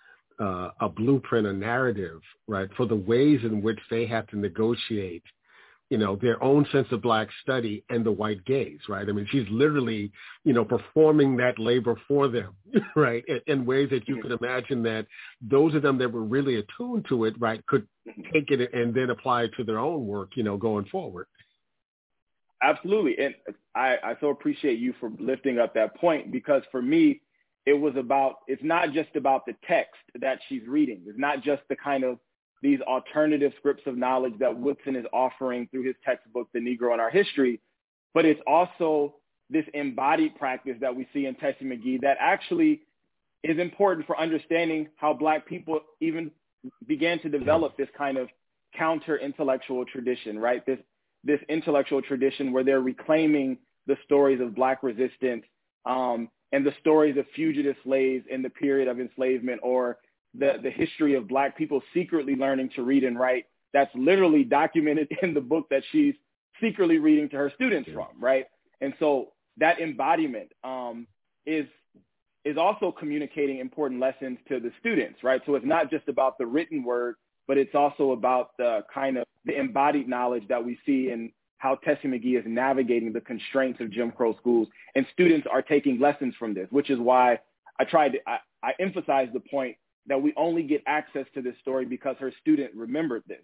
uh, a blueprint, a narrative, right, for the ways in which they have to negotiate, you know, their own sense of Black study and the white gaze, right? I mean, she's literally, you know, performing that labor for them, right, in, in ways that you could imagine that those of them that were really attuned to it, right, could take it and then apply it to their own work, you know, going forward. Absolutely. And I, I so appreciate you for lifting up that point because for me, it was about, it's not just about the text that she's reading. It's not just the kind of these alternative scripts of knowledge that Woodson is offering through his textbook, The Negro in Our History, but it's also this embodied practice that we see in Tessie McGee that actually is important for understanding how Black people even began to develop this kind of counter-intellectual tradition, right? This this intellectual tradition where they're reclaiming the stories of Black resistance um, and the stories of fugitive slaves in the period of enslavement or the, the history of Black people secretly learning to read and write. That's literally documented in the book that she's secretly reading to her students from, right? And so that embodiment um, is is also communicating important lessons to the students, right? So it's not just about the written word, but it's also about the kind of the embodied knowledge that we see in how Tessie McGee is navigating the constraints of Jim Crow schools. And students are taking lessons from this, which is why I tried to, I, I emphasize the point that we only get access to this story because her student remembered this.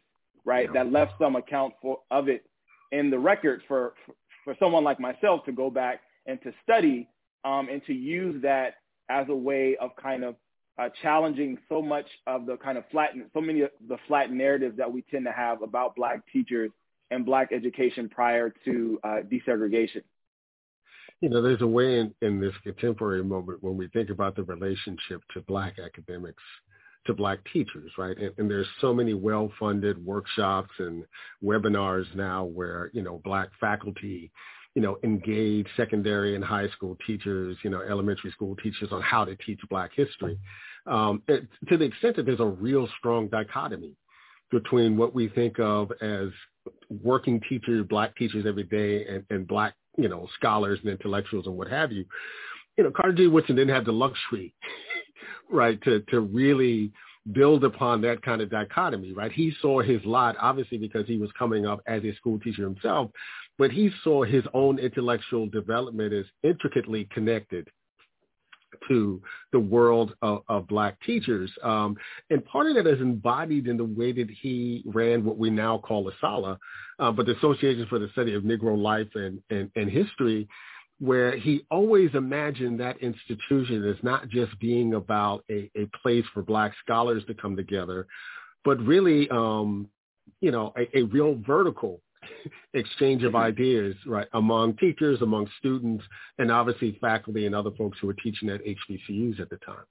right, that left some account for of it in the record for, for, for someone like myself to go back and to study um, and to use that as a way of kind of uh, challenging so much of the kind of flat, so many of the flat narratives that we tend to have about Black teachers and Black education prior to uh, desegregation. You know, there's a way in, in this contemporary moment when we think about the relationship to Black academics, to Black teachers, right? And, and there's so many well-funded workshops and webinars now where, you know, Black faculty, you know, engage secondary and high school teachers, you know, elementary school teachers on how to teach Black history. Um, it, to the extent that there's a real strong dichotomy between what we think of as working teachers, Black teachers every day, and, and Black, you know, scholars and intellectuals and what have you. You know, Carter G. Woodson didn't have the luxury, right, to, to really build upon that kind of dichotomy, right? He saw his lot, obviously, because he was coming up as a school teacher himself, but he saw his own intellectual development as intricately connected to the world of, of Black teachers. Um, and part of that is embodied in the way that he ran what we now call ASALH, uh, but the Association for the Study of Negro Life and, and, and History, where he always imagined that institution as not just being about a, a place for Black scholars to come together, but really, um, you know, a, a real vertical exchange of ideas, right, among teachers, among students, and obviously faculty and other folks who were teaching at H B C Us at the time.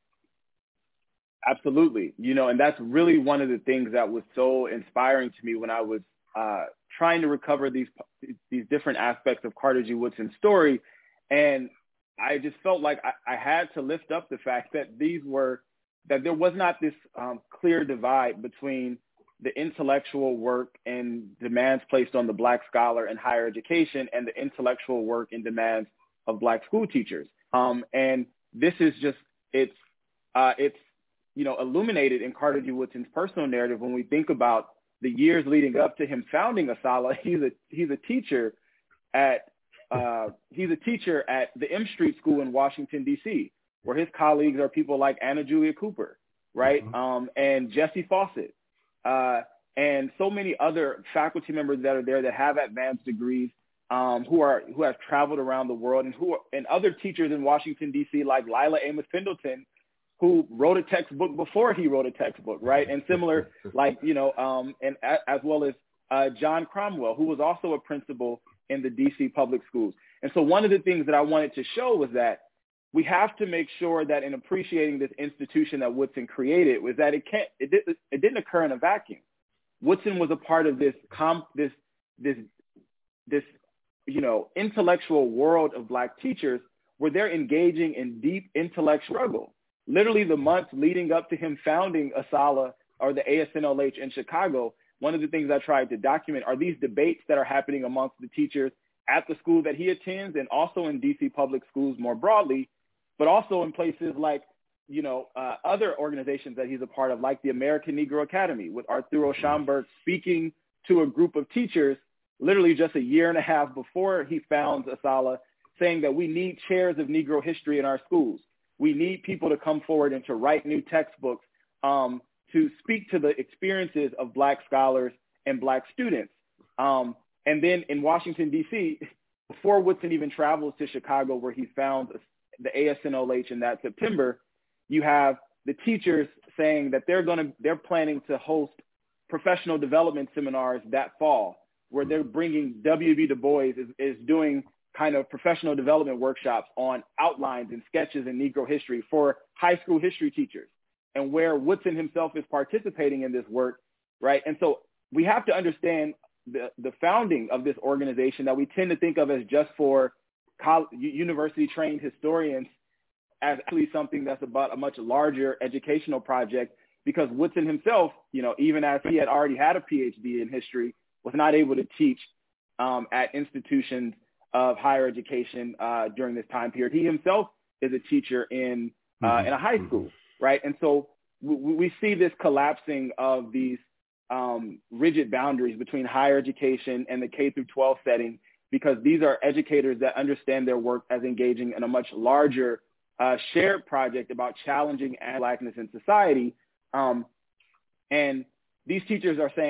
Absolutely. You know, and that's really one of the things that was so inspiring to me when I was uh, trying to recover these these different aspects of Carter G. Woodson's story. And I just felt like I, I had to lift up the fact that these were, that there was not this um, clear divide between the intellectual work and demands placed on the Black scholar in higher education and the intellectual work and demands of Black school teachers. Um, and this is just, it's, uh, it's, you know, illuminated in Carter G. Woodson's personal narrative when we think about the years leading up to him founding ASALH. He's a, he's a teacher at, uh, he's a teacher at the M Street School in Washington, D C, where his colleagues are people like Anna Julia Cooper, right? Mm-hmm. Um, and Jesse Fawcett. Uh, and so many other faculty members that are there that have advanced degrees, um, who are who have traveled around the world, and who are, and other teachers in Washington D C like Lila Amos Pendleton, who wrote a textbook before he wrote a textbook, right? And similar, like you know, um, and a, as well as uh, John Cromwell, who was also a principal in the D C public schools. And so one of the things that I wanted to show was that we have to make sure that in appreciating this institution that Woodson created was that it can't, it, did, it didn't occur in a vacuum. Woodson was a part of this, comp, this, this, this, you know, intellectual world of Black teachers where they're engaging in deep intellectual struggle. Literally the months leading up to him founding ASALH or the A S N L H in Chicago, one of the things I tried to document are these debates that are happening amongst the teachers at the school that he attends and also in D C public schools more broadly, but also in places like, you know, uh, other organizations that he's a part of, like the American Negro Academy, with Arturo Schomburg speaking to a group of teachers literally just a year and a half before he founds ASALH, saying that we need chairs of Negro history in our schools. We need people to come forward and to write new textbooks um, to speak to the experiences of Black scholars and Black students. Um, and then in Washington, D C, before Woodson even travels to Chicago, where he founds the A S N O H in that September, you have the teachers saying that they're going to, they're planning to host professional development seminars that fall, where they're bringing W B Du Bois is, is doing kind of professional development workshops on outlines and sketches in Negro history for high school history teachers, and where Woodson himself is participating in this work, right? And so we have to understand the, the founding of this organization that we tend to think of as just for university-trained historians as actually something that's about a much larger educational project, because Woodson himself, you know, even as he had already had a P H D in history, was not able to teach um, at institutions of higher education uh, during this time period. He himself is a teacher in uh, mm-hmm. in a high school, right? And so we, we see this collapsing of these um, rigid boundaries between higher education and the K through twelve setting, because these are educators that understand their work as engaging in a much larger uh, shared project about challenging Blackness in society. Um, and these teachers are saying,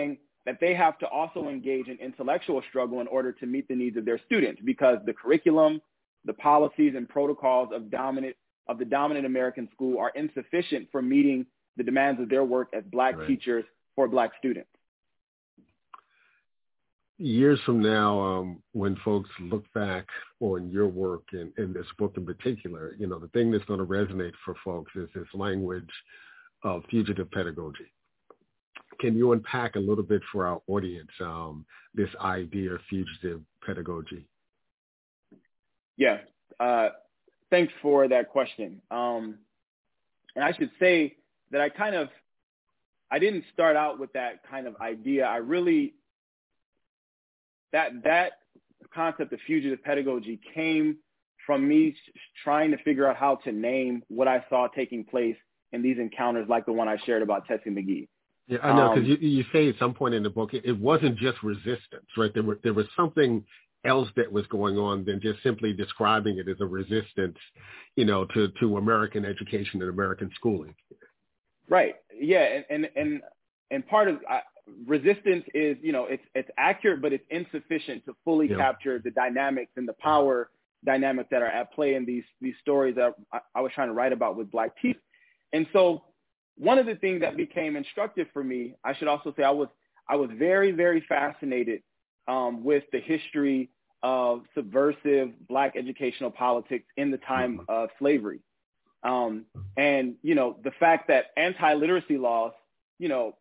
that they have to also engage in intellectual struggle in order to meet the needs of their students, because the curriculum, the policies and protocols of dominant of the dominant American school are insufficient for meeting the demands of their work as Black right. teachers for Black students. Years from now, um, when folks look back on your work and in this book in particular, you know, the thing that's going to resonate for folks is this language of fugitive pedagogy. Can you unpack a little bit for our audience um, this idea of fugitive pedagogy? Yeah, uh, thanks for that question. Um, and I should say that I kind of, I didn't start out with that kind of idea. I really, that that concept of fugitive pedagogy came from me trying to figure out how to name what I saw taking place in these encounters like the one I shared about Tessie McGee. Yeah, I know, because um, you, you say at some point in the book, it, it wasn't just resistance, right? There were there was something else that was going on than just simply describing it as a resistance, you know, to, to American education and American schooling. Right. Yeah. And, and, and, and part of uh, resistance is, you know, it's, it's accurate, but it's insufficient to fully yeah. capture the dynamics and the power dynamics that are at play in these, these stories that I, I was trying to write about with Black teeth. And so one of the things that became instructive for me, I should also say I was, I was very, very fascinated um, with the history of subversive Black educational politics in the time mm-hmm. of slavery. Um, and, you know, the fact that anti-literacy laws, you know,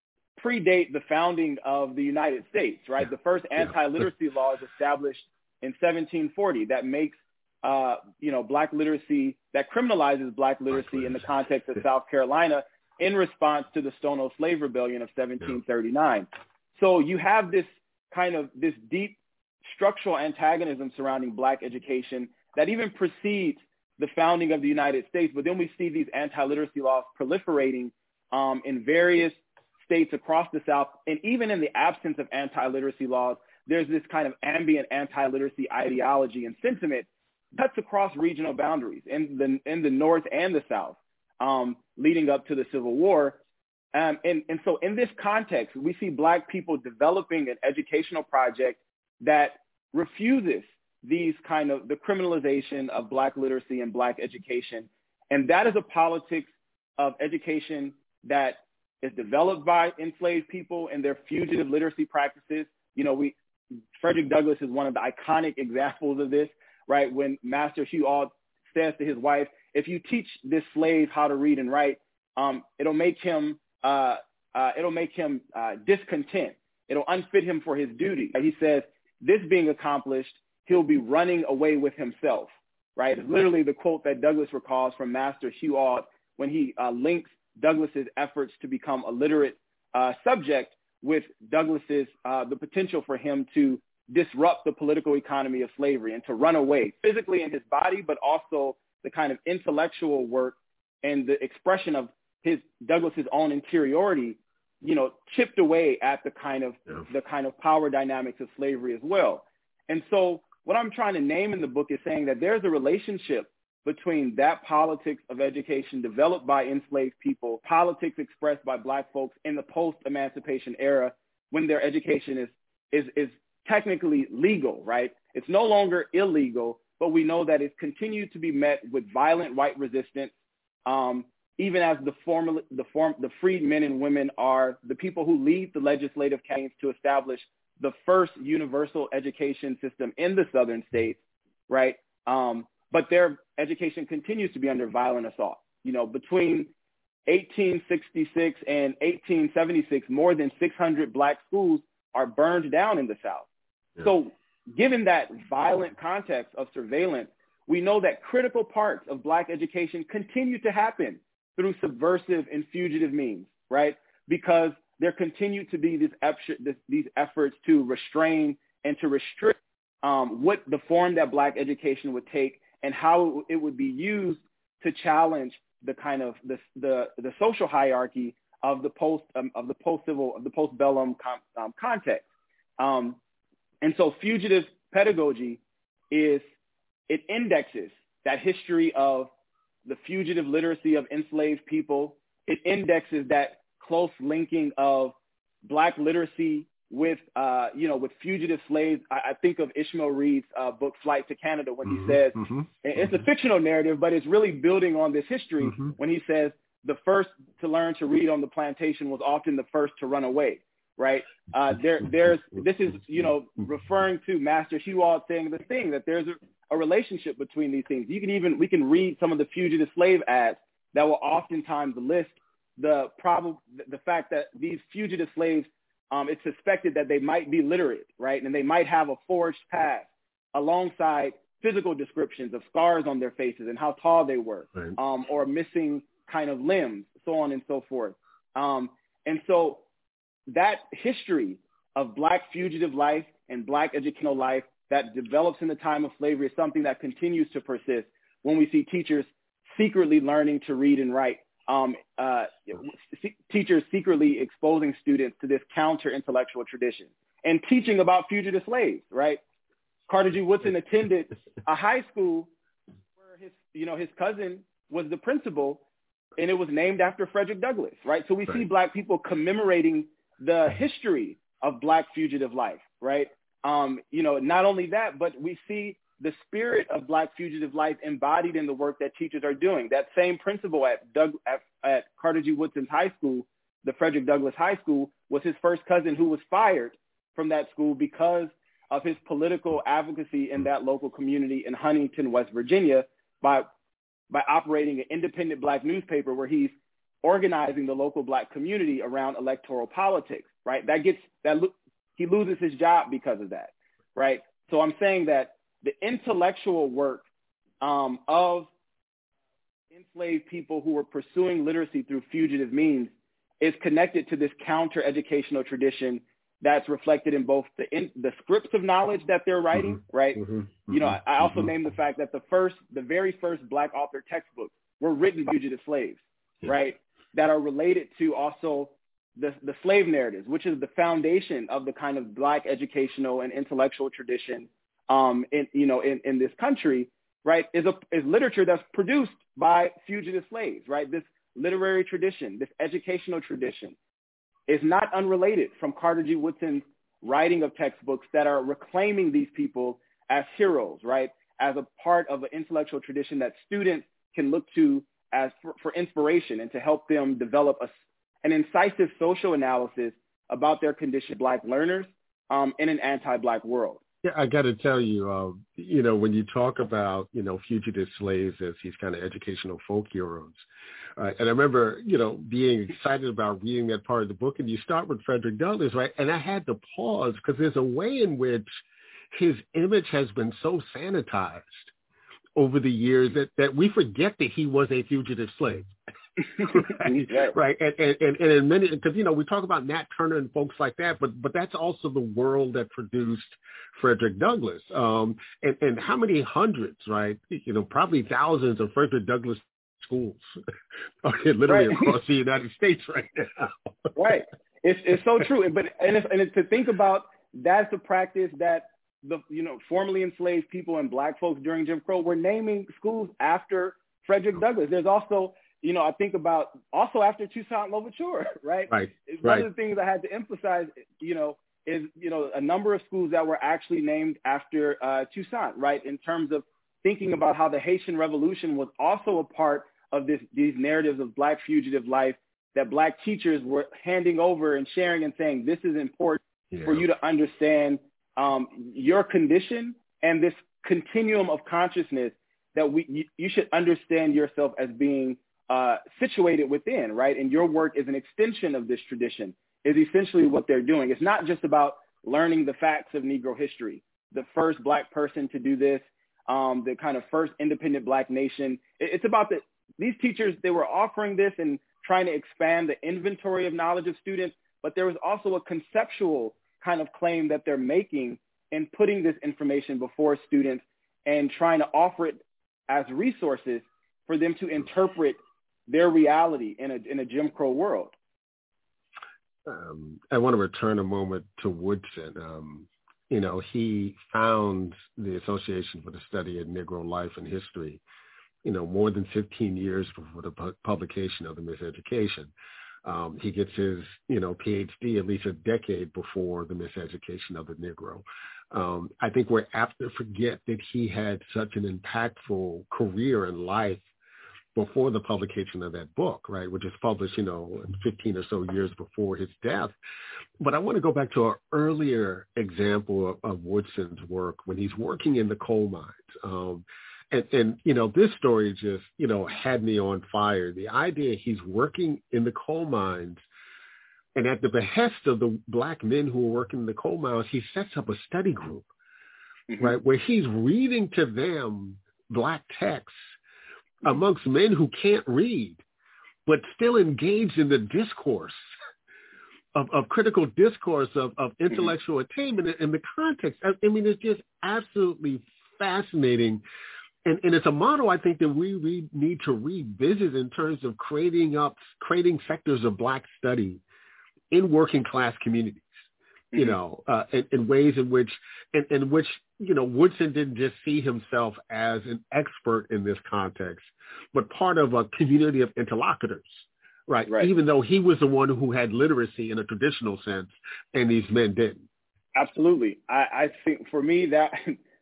predate the founding of the United States, right? Yeah. The first anti-literacy yeah. law is established in seventeen forty that makes, uh, you know, Black literacy, that criminalizes Black literacy in the context of South Carolina in response to the Stono Slave Rebellion of seventeen thirty-nine. Yeah. So you have this kind of, this deep structural antagonism surrounding Black education that even precedes the founding of the United States. But then we see these anti-literacy laws proliferating um, in various states across the South. And even in the absence of anti-literacy laws, there's this kind of ambient anti-literacy ideology and sentiment cuts across regional boundaries in the, in the North and the South, um, leading up to the Civil War. Um, and, and so in this context, we see Black people developing an educational project that refuses these kind of the criminalization of Black literacy and Black education. And that is a politics of education that is developed by enslaved people and their fugitive literacy practices. You know, we, Frederick Douglass is one of the iconic examples of this, right? When Master Hugh Ault says to his wife, if you teach this slave how to read and write, um, it'll make him, uh, uh, it'll make him uh, discontent. It'll unfit him for his duty. He says, this being accomplished, he'll be running away with himself, right? It's literally the quote that Douglass recalls from Master Hugh Ault when he uh, links Douglass's efforts to become a literate uh, subject with Douglass's, uh, the potential for him to disrupt the political economy of slavery and to run away physically in his body, but also the kind of intellectual work and the expression of his Douglass's own interiority, you know, chipped away at the kind of yeah. the kind of power dynamics of slavery as well. And so what I'm trying to name in the book is saying that there's a relationship between that politics of education developed by enslaved people, politics expressed by Black folks in the post-emancipation era when their education is, is, is technically legal, right? It's no longer illegal, but we know that it's continued to be met with violent white resistance, um, even as the, formal, the, form, the freed men and women are the people who lead the legislative campaigns to establish the first universal education system in the southern states, right? Um, but their education continues to be under violent assault. You know, between eighteen sixty-six and eighteen seventy-six, more than six hundred Black schools are burned down in the South. Yeah. So given that violent context of surveillance, we know that critical parts of Black education continue to happen through subversive and fugitive means, right? Because there continue to be this, this, these efforts to restrain and to restrict um, what the form that Black education would take and how it would be used to challenge the kind of the the, the social hierarchy of the post um, of the post civil of the post bellum com, um, context. Um, and so, fugitive pedagogy is it indexes that history of the fugitive literacy of enslaved people. It indexes that close linking of Black literacy with, uh, you know, with fugitive slaves. I, I think of Ishmael Reed's uh, book, Flight to Canada, when mm-hmm, he says, mm-hmm, it's mm-hmm. a fictional narrative, but it's really building on this history mm-hmm. when he says the first to learn to read on the plantation was often the first to run away, right? Uh, there, there's, this is, you know, referring to Master Shewald saying the thing, that there's a, a relationship between these things. You can even, we can read some of the fugitive slave ads that will oftentimes list the problem, the fact that these fugitive slaves, um, it's suspected that they might be literate, right? And they might have a forged past alongside physical descriptions of scars on their faces and how tall they were, right. um, or missing kind of limbs, so on and so forth. Um, and so that history of Black fugitive life and Black educational life that develops in the time of slavery is something that continues to persist when we see teachers secretly learning to read and write, um, uh, se- teachers secretly exposing students to this counter-intellectual tradition and teaching about fugitive slaves, right? Carter G. Woodson attended a high school where his, you know, his cousin was the principal, and it was named after Frederick Douglass, right? So we right. see Black people commemorating the history of Black fugitive life, right? Um, you know, not only that, but we see the spirit of Black fugitive life embodied in the work that teachers are doing. That same principal at, Doug, at, at Carter G. Woodson's high school, the Frederick Douglass High School, was his first cousin who was fired from that school because of his political advocacy in that local community in Huntington, West Virginia, by by operating an independent Black newspaper where he's organizing the local Black community around electoral politics, right? That gets, that he loses his job because of that, right? So I'm saying that the intellectual work um, of enslaved people who were pursuing literacy through fugitive means is connected to this counter-educational tradition that's reflected in both the in, the scripts of knowledge that they're writing, mm-hmm. right? Mm-hmm. You know, I, I also mm-hmm. named the fact that the first, the very first Black author textbooks were written by fugitive slaves, yeah. right? That are related to also the, the slave narratives, which is the foundation of the kind of Black educational and intellectual tradition, um, in you know, in, in this country, right? Is a is literature that's produced by fugitive slaves, right? This literary tradition, this educational tradition, is not unrelated from Carter G. Woodson's writing of textbooks that are reclaiming these people as heroes, right? As a part of an intellectual tradition that students can look to as for, for inspiration and to help them develop a, an incisive social analysis about their condition, Black learners, um, in an anti-Black world. Yeah, I got to tell you, uh, you know, when you talk about, you know, fugitive slaves as these kind of educational folk heroes, uh, and I remember, you know, being excited about reading that part of the book, and you start with Frederick Douglass, right? And I had to pause because there's a way in which his image has been so sanitized over the years that, that we forget that he was a fugitive slave. right, yeah. right. And, and, and, and in many, because, you know, we talk about Nat Turner and folks like that, but but that's also the world that produced Frederick Douglass. Um, and, and how many hundreds, right, you know, probably thousands of Frederick Douglass schools are literally right. across the United States right now. Right. It's it's so true. But and, it's, and it's to think about, that's a practice that the, you know, formerly enslaved people and Black folks during Jim Crow were naming schools after Frederick Douglass. There's also, you know, I think about also after Toussaint Louverture, right? Right. One right. of the things I had to emphasize, you know, is, you know, a number of schools that were actually named after uh, Toussaint, right? In terms of thinking about how the Haitian Revolution was also a part of this, these narratives of Black fugitive life that Black teachers were handing over and sharing and saying, this is important yeah. for you to understand um, your condition and this continuum of consciousness that we you, you should understand yourself as being uh, situated within, right? And your work is an extension of this tradition, is essentially what they're doing. It's not just about learning the facts of Negro history. The first Black person to do this, um, the kind of first independent Black nation. It, it's about the, these teachers, they were offering this and trying to expand the inventory of knowledge of students, but there was also a conceptual kind of claim that they're making in putting this information before students and trying to offer it as resources for them to interpret their reality in a, in a Jim Crow world. Um, I want to return a moment to Woodson. Um, you know, he found the Association for the Study of Negro Life and History, you know, more than fifteen years before the pu- publication of The Miseducation. Um, he gets his, you know, P H D at least a decade before the miseducation of the Negro. Um, I think we're apt to forget that he had such an impactful career in life before the publication of that book, right, which is published, you know, fifteen or so years before his death. But I want to go back to an earlier example of, of Woodson's work when he's working in the coal mines. Um, and, and, you know, this story just, you know, had me on fire. The idea he's working in the coal mines, and at the behest of the black men who are working in the coal mines, he sets up a study group, mm-hmm. right, where he's reading to them black texts amongst men who can't read, but still engaged in the discourse of, of critical discourse of, of intellectual mm-hmm. attainment in the context. I, I mean, it's just absolutely fascinating. And, and it's a model I think that we re- need to revisit in terms of creating up, creating sectors of black study in working class communities. You know, uh, in, in ways in which, in, in which, you know, Woodson didn't just see himself as an expert in this context, but part of a community of interlocutors, right? right? Even though he was the one who had literacy in a traditional sense, and these men didn't. Absolutely. I, I think for me that,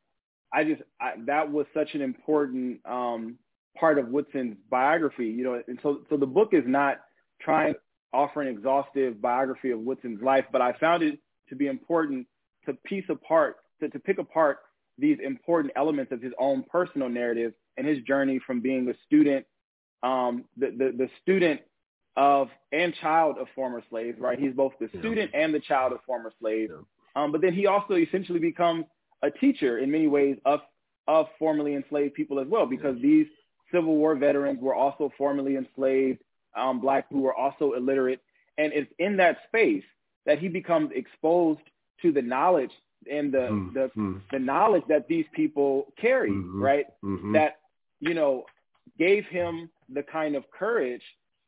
I just, I, that was such an important um, part of Woodson's biography, you know, and so, so the book is not trying to offer an exhaustive biography of Woodson's life, but I found it to be important to piece apart, to, to pick apart these important elements of his own personal narrative and his journey from being a student, um, the, the, the student of and child of former slaves, right? He's both the student yeah. and the child of former slaves. Yeah. Um, but then he also essentially becomes a teacher in many ways of, of formerly enslaved people as well, because yeah. these Civil War veterans were also formerly enslaved, um, black who were also illiterate. And it's in that space that he becomes exposed to the knowledge and the mm, the, mm. the knowledge that these people carry, mm-hmm, right? Mm-hmm. That, you know, gave him the kind of courage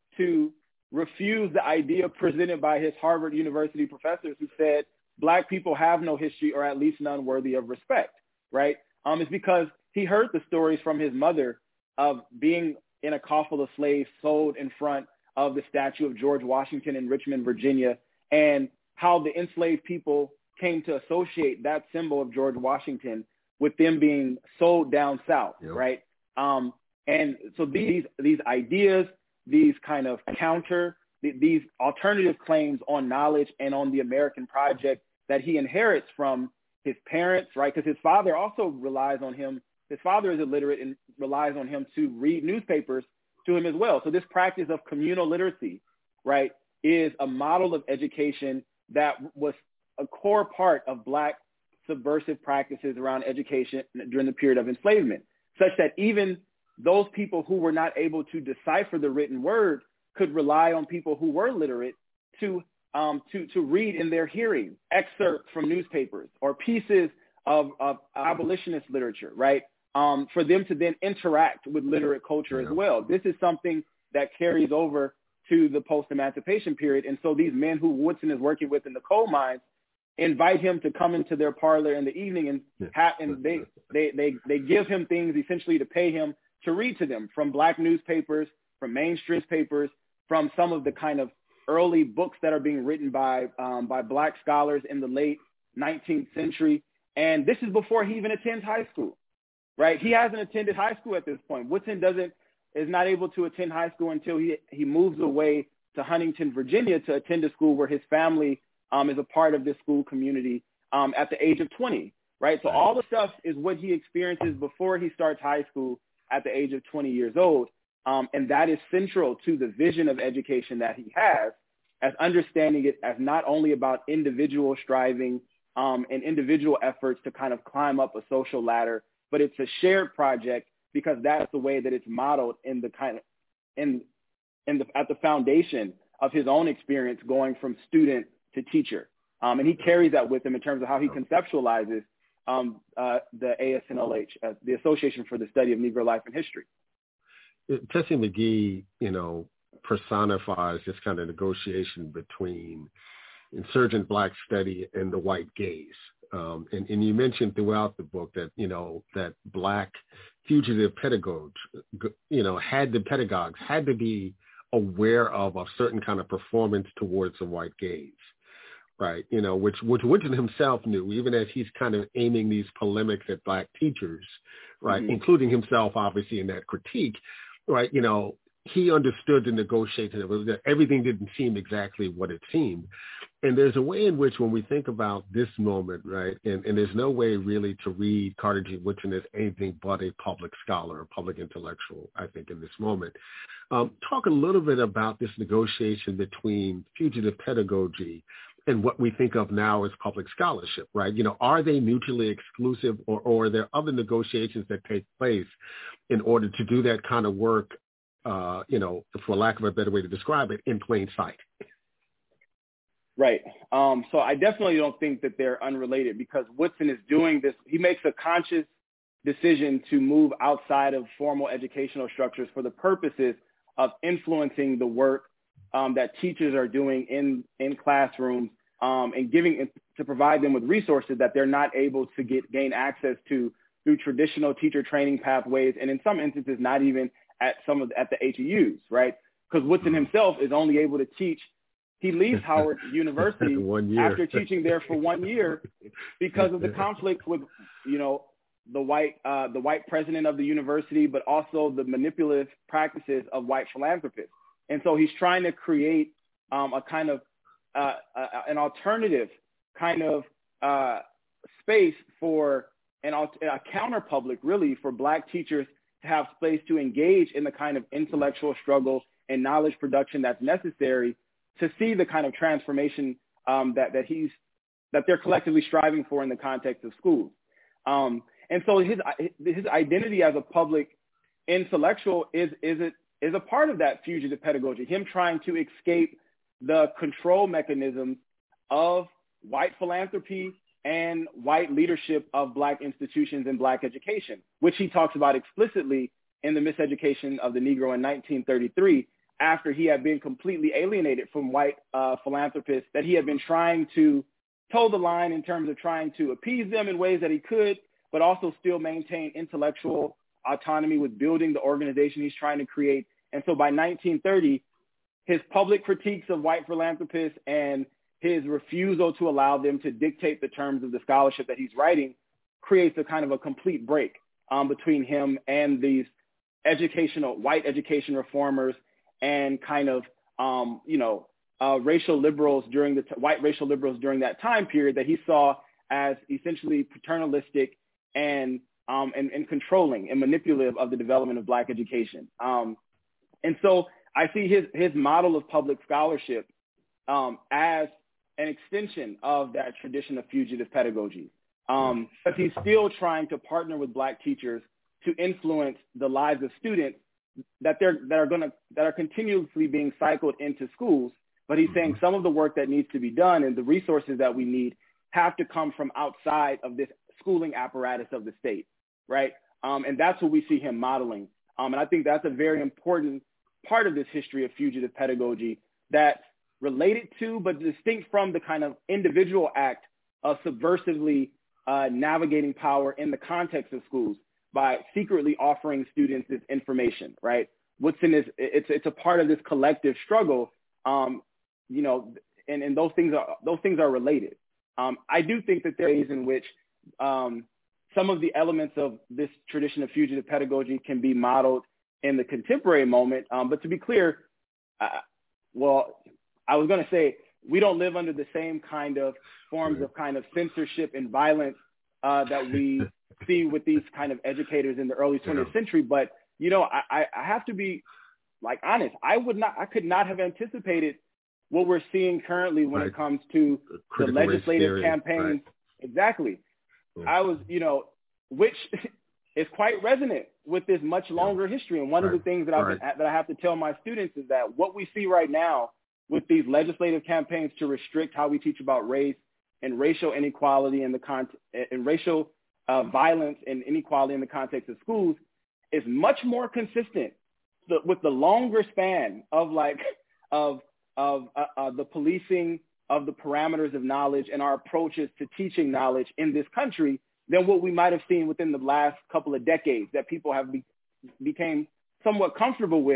to refuse the idea presented by his Harvard University professors who said black people have no history, or at least none worthy of respect, right? Um, it's because he heard the stories from his mother of being in a coffle of slaves sold in front of the statue of George Washington in Richmond, Virginia, and how the enslaved people came to associate that symbol of George Washington with them being sold down south, yep. right? Um, and so these these ideas, these kind of counter, these alternative claims on knowledge and on the American project that he inherits from his parents, right? Because his father also relies on him. His father is illiterate and relies on him to read newspapers to him as well. So this practice of communal literacy, right, is a model of education that was a core part of black subversive practices around education during the period of enslavement, such that even those people who were not able to decipher the written word could rely on people who were literate to um, to to read in their hearing excerpts from newspapers or pieces of, of abolitionist literature, right? Um, for them to then interact with literate culture as well. This is something that carries over to the post-emancipation period. And so these men who Woodson is working with in the coal mines invite him to come into their parlor in the evening, and, ha- and they, they, they, they give him things essentially to pay him to read to them from black newspapers, from mainstream papers, from some of the kind of early books that are being written by, um, by black scholars in the late nineteenth century. And this is before he even attends high school, right? He hasn't attended high school at this point. Woodson doesn't, is not able to attend high school until he, he moves away to Huntington, Virginia to attend a school where his family um, is a part of this school community um, at the age of twenty, right? So all the stuff is what he experiences before he starts high school at the age of twenty years old. Um, and that is central to the vision of education that he has, as understanding it as not only about individual striving um, and individual efforts to kind of climb up a social ladder, but it's a shared project, because that's the way that it's modeled in the kind of in in the at the foundation of his own experience going from student to teacher, um, and he carries that with him in terms of how he conceptualizes um, uh, the A S N L H, uh, the Association for the Study of Negro Life and History. Tessie McGee, you know, personifies this kind of negotiation between insurgent black study and the white gaze. Um, and, and you mentioned throughout the book that, you know, that black fugitive pedagogues, you know, had the pedagogues had to be aware of a certain kind of performance towards a white gaze. Right, you know, which which Woodson himself knew, even as he's kind of aiming these polemics at black teachers, right, mm-hmm. including himself, obviously, in that critique, right, you know, he understood the negotiation. That everything didn't seem exactly what it seemed. And there's a way in which when we think about this moment, right, and, and there's no way really to read Carter G. Woodson as anything but a public scholar, a public intellectual, I think, in this moment. Um, talk a little bit about this negotiation between fugitive pedagogy and what we think of now as public scholarship, right? You know, are they mutually exclusive, or, or are there other negotiations that take place in order to do that kind of work, uh, you know, for lack of a better way to describe it, in plain sight? Right. Um, so I definitely don't think that they're unrelated, because Woodson is doing this. He makes a conscious decision to move outside of formal educational structures for the purposes of influencing the work um, that teachers are doing in, in classrooms, um, and giving to provide them with resources that they're not able to get gain access to through traditional teacher training pathways, and in some instances not even at some of the, at the H E Us, right? Because Woodson himself is only able to teach. He leaves Howard University after teaching there for one year because of the conflict with, you know, the white uh, the white president of the university, but also the manipulative practices of white philanthropists. And so he's trying to create um, a kind of uh, uh, an alternative kind of uh, space for an, a counter public, really, for black teachers to have space to engage in the kind of intellectual struggle and knowledge production that's necessary to see the kind of transformation um, that that he's that they're collectively striving for in the context of schools. Um, and so his his identity as a public intellectual is is a, is a part of that fugitive pedagogy. Him trying to escape the control mechanisms of white philanthropy and white leadership of black institutions and black education, which he talks about explicitly in The Miseducation of the Negro in nineteen thirty-three, after he had been completely alienated from white uh, philanthropists, that he had been trying to toe the line in terms of trying to appease them in ways that he could, but also still maintain intellectual autonomy with building the organization he's trying to create. And so by nineteen thirty, his public critiques of white philanthropists and his refusal to allow them to dictate the terms of the scholarship that he's writing creates a kind of a complete break um, between him and these educational, white education reformers and kind of, um, you know, uh, racial liberals during the, t- white racial liberals during that time period that he saw as essentially paternalistic and, um, and, and controlling and manipulative of the development of black education. Um, and so I see his, his model of public scholarship um, as an extension of that tradition of fugitive pedagogy. Um, but he's still trying to partner with black teachers to influence the lives of students that they're that are going to that are continuously being cycled into schools. But he's saying some of the work that needs to be done and the resources that we need have to come from outside of this schooling apparatus of the state, right? Um, and that's what we see him modeling. Um, and I think that's a very important part of this history of fugitive pedagogy that's related to, but distinct from the kind of individual act of subversively uh, navigating power in the context of schools by secretly offering students this information, right? Woodson is, it's it's a part of this collective struggle, um, you know, and, and those things are those things are related. Um, I do think that there are ways in which um, some of the elements of this tradition of fugitive pedagogy can be modeled in the contemporary moment. Um, but to be clear, uh, well, I was going to say, we don't live under the same kind of forms of kind of censorship and violence uh, that we see with these kind of educators in the early twentieth century. But, you know, I, I have to be like honest. I would not, I could not have anticipated what we're seeing currently when right. it comes to the legislative campaigns. Right. Exactly. Yeah. I was, you know, which is quite resonant with this much longer yeah. history. And one right. of the things that, right. I've, that I have to tell my students is that what we see right now with these legislative campaigns to restrict how we teach about race and racial inequality in the con- and racial uh, violence and inequality in the context of schools is much more consistent with the longer span of like of of uh, uh, the policing of the parameters of knowledge and our approaches to teaching knowledge in this country than what we might have seen within the last couple of decades that people have be- became somewhat comfortable with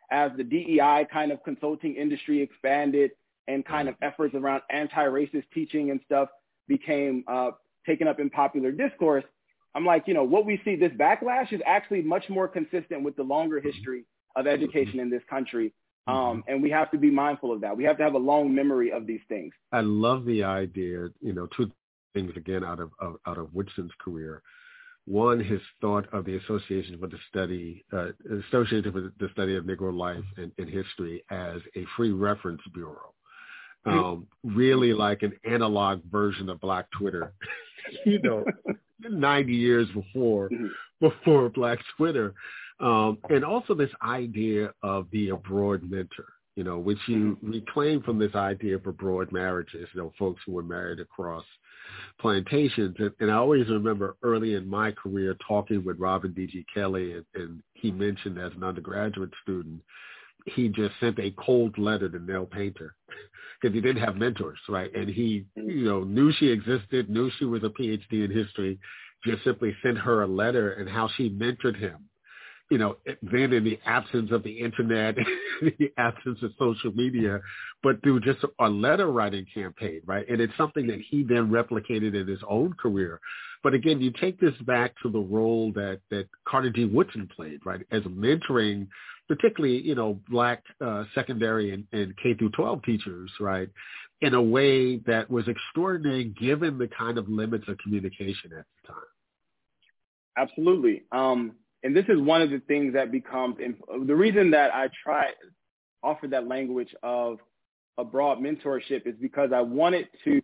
as the D E I kind of consulting industry expanded and kind of efforts around anti-racist teaching and stuff became uh, taken up in popular discourse, I'm like, you know, what we see, this backlash is actually much more consistent with the longer history of education in this country. Um, and we have to be mindful of that. We have to have a long memory of these things. I love the idea, you know, two things again out of, of out of Woodson's career. One, his thought of the association with the study, uh, associated with the study of Negro life and, and history as a free reference bureau. Um, really like an analog version of Black Twitter, you know, ninety years before, before Black Twitter. Um, and also this idea of the abroad mentor, you know, which you reclaim from this idea of abroad marriages, you know, folks who were married across plantations. And, and I always remember early in my career talking with Robin D G Kelly, and, and he mentioned as an undergraduate student, he just sent a cold letter to Nell Painter because he didn't have mentors, right? And he, you know, knew she existed, knew she was a P H D in history, just simply sent her a letter, and how she mentored him. You know, then in the absence of the internet, the absence of social media, but through just a letter writing campaign, right? And it's something that he then replicated in his own career. But again, you take this back to the role that, that Carter G. Woodson played, right, as mentoring, particularly, you know, Black uh, secondary and, and K through twelve teachers, right, in a way that was extraordinary given the kind of limits of communication at the time. Absolutely. Um, and this is one of the things that becomes, the reason that I try offer that language of a broad mentorship is because I wanted to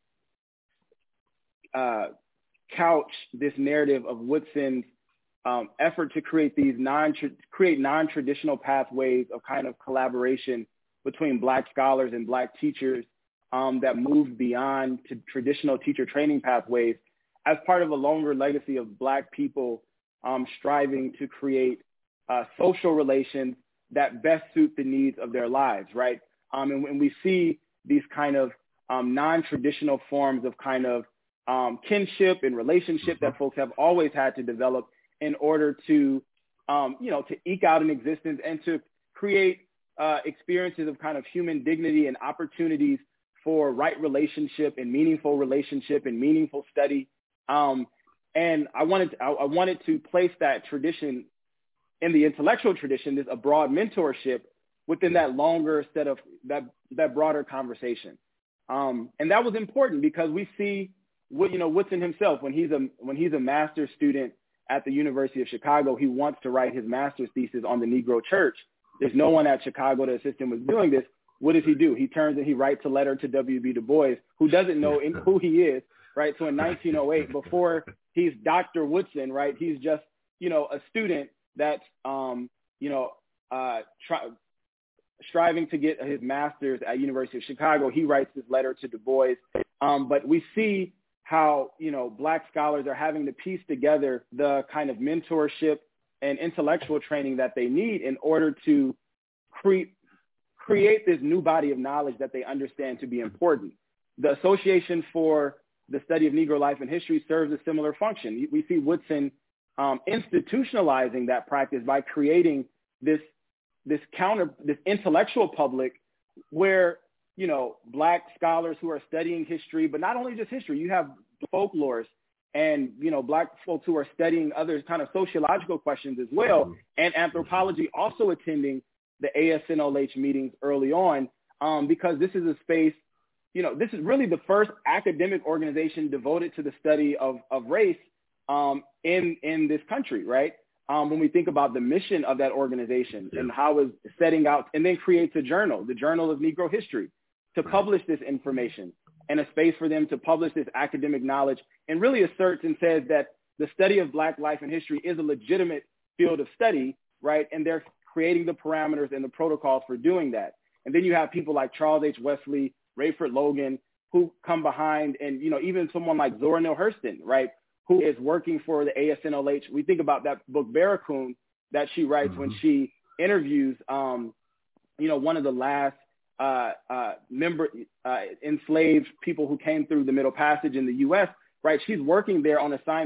uh, couch this narrative of Woodson's um, effort to create these non create non-traditional pathways of kind of collaboration between Black scholars and Black teachers um, that moved beyond to traditional teacher training pathways as part of a longer legacy of Black people um, striving to create uh, social relations that best suit the needs of their lives, right? Um, and when we see these kind of um, non-traditional forms of kind of um, kinship and relationship that folks have always had to develop in order to, um, you know, to eke out an existence and to create uh, experiences of kind of human dignity and opportunities for right relationship and meaningful relationship and meaningful study. Um, and I wanted to, I, I wanted to place that tradition in the intellectual tradition, this a broad mentorship within that longer set of that that broader conversation. Um, and that was important because we see what, you know, Woodson himself, when he's a when he's a master's student at the University of Chicago, he wants to write his master's thesis on the Negro Church. There's no one at Chicago to assist him with doing this. What does he do? He turns and he writes a letter to W B Du Bois, who doesn't know in, who he is, right? So in nineteen oh eight, before he's Doctor Woodson, right, he's just, you know, a student that's, um, you know, uh, try, striving to get his master's at University of Chicago. He writes this letter to Du Bois. Um, but we see how, you know, Black scholars are having to piece together the kind of mentorship and intellectual training that they need in order to create create this new body of knowledge that they understand to be important. The Association for the Study of Negro Life and History serves a similar function. We see Woodson um, institutionalizing that practice by creating this this counter, this intellectual public where, you know, Black scholars who are studying history, but not only just history, you have folklorists and, you know, Black folks who are studying other kind of sociological questions as well, and anthropology also attending the A S N L H meetings early on, um, because this is a space, you know, this is really the first academic organization devoted to the study of, of race um, in, in this country, right? Um, when we think about the mission of that organization yeah. and how it's setting out, and then creates a journal, the Journal of Negro History, to publish this information and a space for them to publish this academic knowledge, and really asserts and says that the study of Black life and history is a legitimate field of study, right? And they're creating the parameters and the protocols for doing that. And then you have people like Charles H. Wesley, Rayford Logan, who come behind, and, you know, even someone like Zora Neale Hurston, right, who is working for the A S N L H. We think about that book, Barracoon, that she writes mm-hmm. when she interviews, um, you know, one of the last uh, uh, member uh, enslaved people who came through the Middle Passage in the U S, right? She's working there on assignment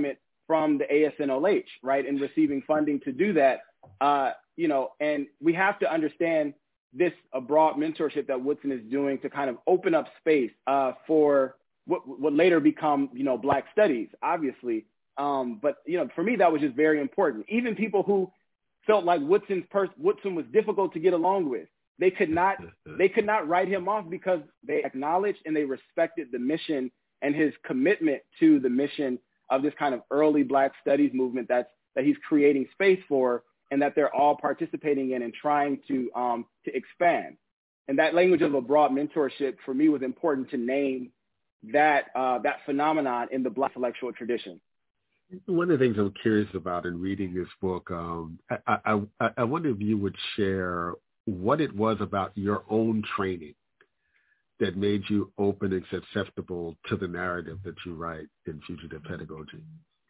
from the A S N O H, right, and receiving funding to do that. Uh, you know, and we have to understand this abroad mentorship that Woodson is doing to kind of open up space uh, for what would later become, you know, Black studies, obviously. Um, but, you know, for me, that was just very important. Even people who felt like Woodson's pers- Woodson was difficult to get along with, they could not they could not write him off because they acknowledged and they respected the mission and his commitment to the mission of this kind of early Black studies movement that's that he's creating space for, and that they're all participating in and trying to um, to expand. And that language of abroad mentorship for me was important to name that uh, that phenomenon in the Black intellectual tradition. One of the things I'm curious about in reading this book, um, I, I, I wonder if you would share what it was about your own training that made you open and susceptible to the narrative that you write in Fugitive Pedagogy.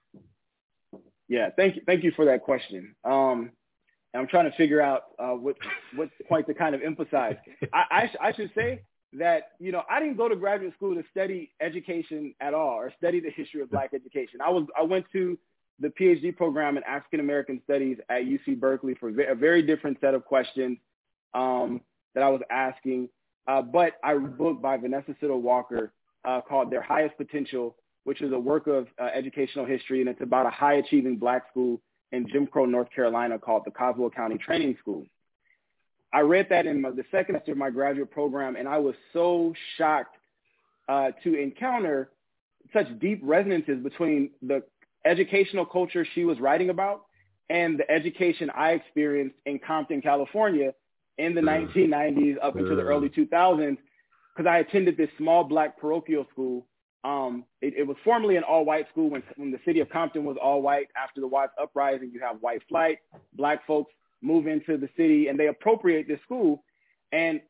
Yeah, thank you. Thank you for that question. Um, I'm trying to figure out uh, what what point to kind of emphasize. I, I, sh- I should say that, you know, I didn't go to graduate school to study education at all or study the history of Black education. I was I went to the PhD program in African American Studies at U C Berkeley for a very different set of questions um, that I was asking. Uh, but I read a book by Vanessa Siddle Walker uh, called Their Highest Potential, which is a work of uh, educational history, and it's about a high-achieving Black school in Jim Crow, North Carolina, called the Coswell County Training School. I read that in my, the second semester of my graduate program, and I was so shocked uh, to encounter such deep resonances between the educational culture she was writing about and the education I experienced in Compton, California in the nineteen nineties up into the early two thousands, because I attended this small Black parochial school. Um, it, it was formerly an all-white school when, when the city of Compton was all-white. After the Watts Uprising, you have white flight, Black folks move into the city, and they appropriate this school. And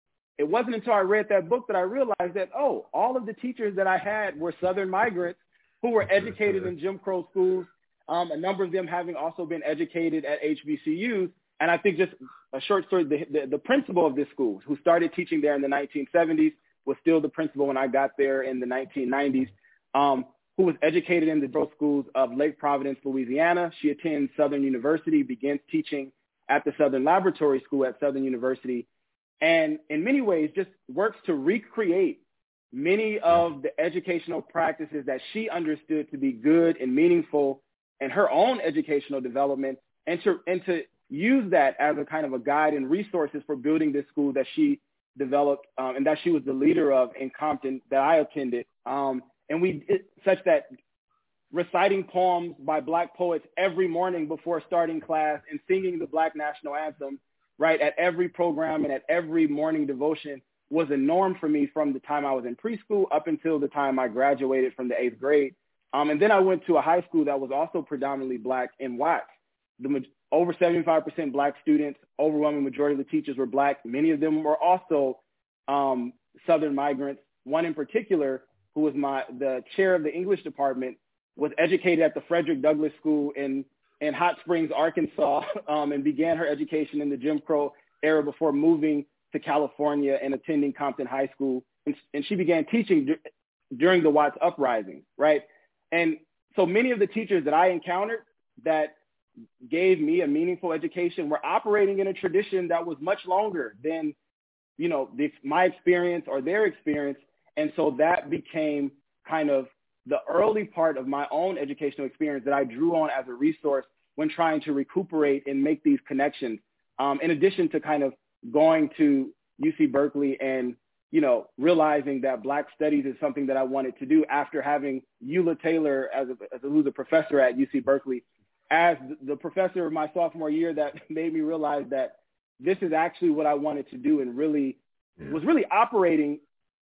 it wasn't until I read that book that I realized that, oh, all of the teachers that I had were Southern migrants who were educated in Jim Crow schools, um, a number of them having also been educated at H B C Us. And I think just a short story, the, the, the principal of this school, who started teaching there in the nineteen seventies, was still the principal when I got there in the nineteen nineties, um, who was educated in the growth schools of Lake Providence, Louisiana. She attends Southern University, begins teaching at the Southern Laboratory School at Southern University, and in many ways just works to recreate many of the educational practices that she understood to be good and meaningful in her own educational development, and to, and to use that as a kind of a guide and resources for building this school that she developed um, and that she was the leader of in Compton that I attended. Um, and we it, such that reciting poems by Black poets every morning before starting class and singing the Black national anthem, right, at every program and at every morning devotion was a norm for me from the time I was in preschool up until the time I graduated from the eighth grade. Um, and then I went to a high school that was also predominantly Black in Watts. The over seventy-five percent Black students, overwhelming majority of the teachers were Black. Many of them were also um, Southern migrants. One in particular, who was my the chair of the English department, was educated at the Frederick Douglass School in, in Hot Springs, Arkansas, um, and began her education in the Jim Crow era before moving to California and attending Compton High School. And, and she began teaching d- during the Watts Uprising, right? And so many of the teachers that I encountered that gave me a meaningful education were operating in a tradition that was much longer than, you know, the, my experience or their experience. And so that became kind of the early part of my own educational experience that I drew on as a resource when trying to recuperate and make these connections. Um, in addition to kind of going to U C Berkeley and, you know, realizing that Black studies is something that I wanted to do after having Eula Taylor as a, as a, who's a professor at U C Berkeley as the professor of my sophomore year, that made me realize that this is actually what I wanted to do, and really yeah. was really operating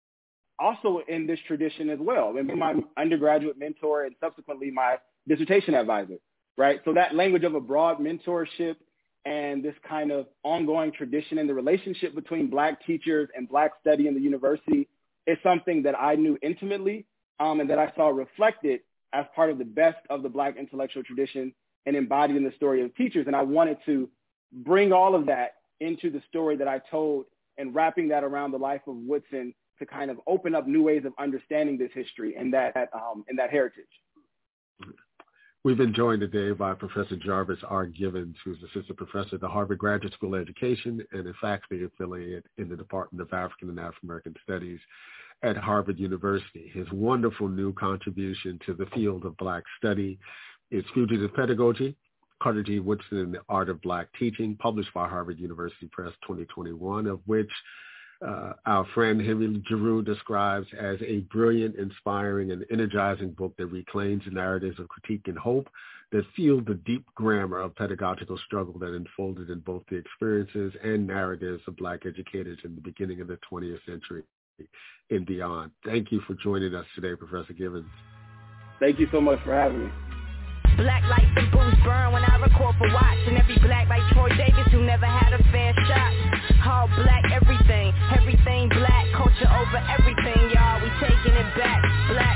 also in this tradition as well. And my undergraduate mentor and subsequently my dissertation advisor, right? So that language of a broad mentorship and this kind of ongoing tradition and the relationship between Black teachers and Black study in the university is something that I knew intimately um, and that I saw reflected as part of the best of the Black intellectual tradition and embodied in the story of teachers. And I wanted to bring all of that into the story that I told and wrapping that around the life of Woodson to kind of open up new ways of understanding this history and that um, and that heritage. We've been joined today by Professor Jarvis R. Givens, who's Assistant Professor at the Harvard Graduate School of Education and a faculty affiliate in the Department of African and African American Studies at Harvard University. His wonderful new contribution to the field of Black study is Fugitive Pedagogy, Carter G. Woodson and the Art of Black Teaching, published by Harvard University Press twenty twenty-one, of which Uh, our friend Henry Giroux describes as a brilliant, inspiring, and energizing book that reclaims the narratives of critique and hope that fuel the deep grammar of pedagogical struggle that unfolded in both the experiences and narratives of Black educators in the beginning of the twentieth century and beyond. Thank you for joining us today, Professor Givens. Thank you so much for having me. Black lights and booze burn when I record for Watch, and every black like Troy Davis who never had a fair shot. All black everything, everything black, culture over everything, y'all, we taking it back, black.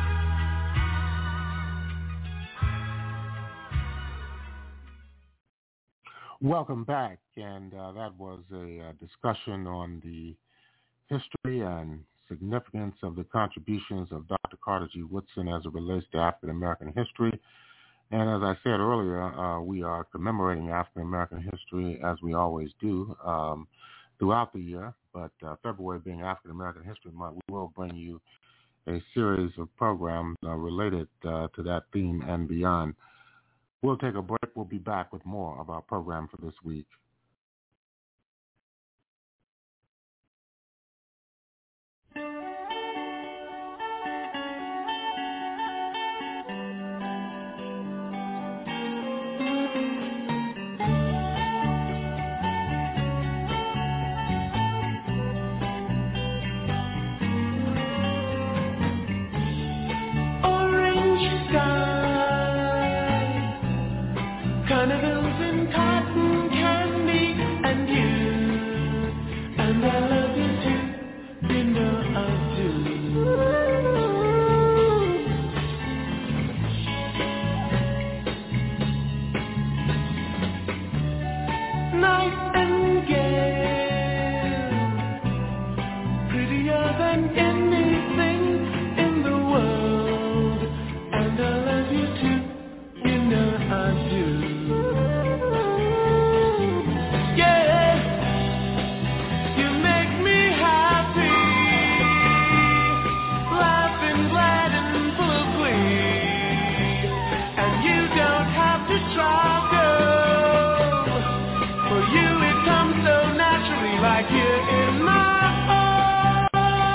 Welcome back, and uh, that was a uh, discussion on the history and significance of the contributions of Doctor Carter G. Woodson as it relates to African American history. And as I said earlier, uh, we are commemorating African American history, as we always do, um, throughout the year. But uh, February being African American History Month, we will bring you a series of programs uh, related uh, to that theme and beyond. We'll take a break. We'll be back with more of our program for this week. Carnivals and cotton candy and you, and I love you too, you know I do. Nightingale, prettier than anything in the world, and I love you too, you know I do. Like you're in my arms.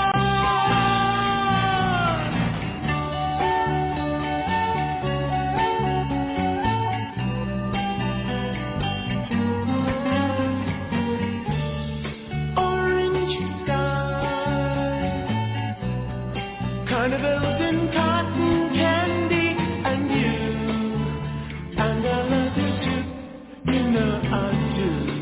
Orange sky, carnivals in cotton candy and you, and I love you too, you know I do.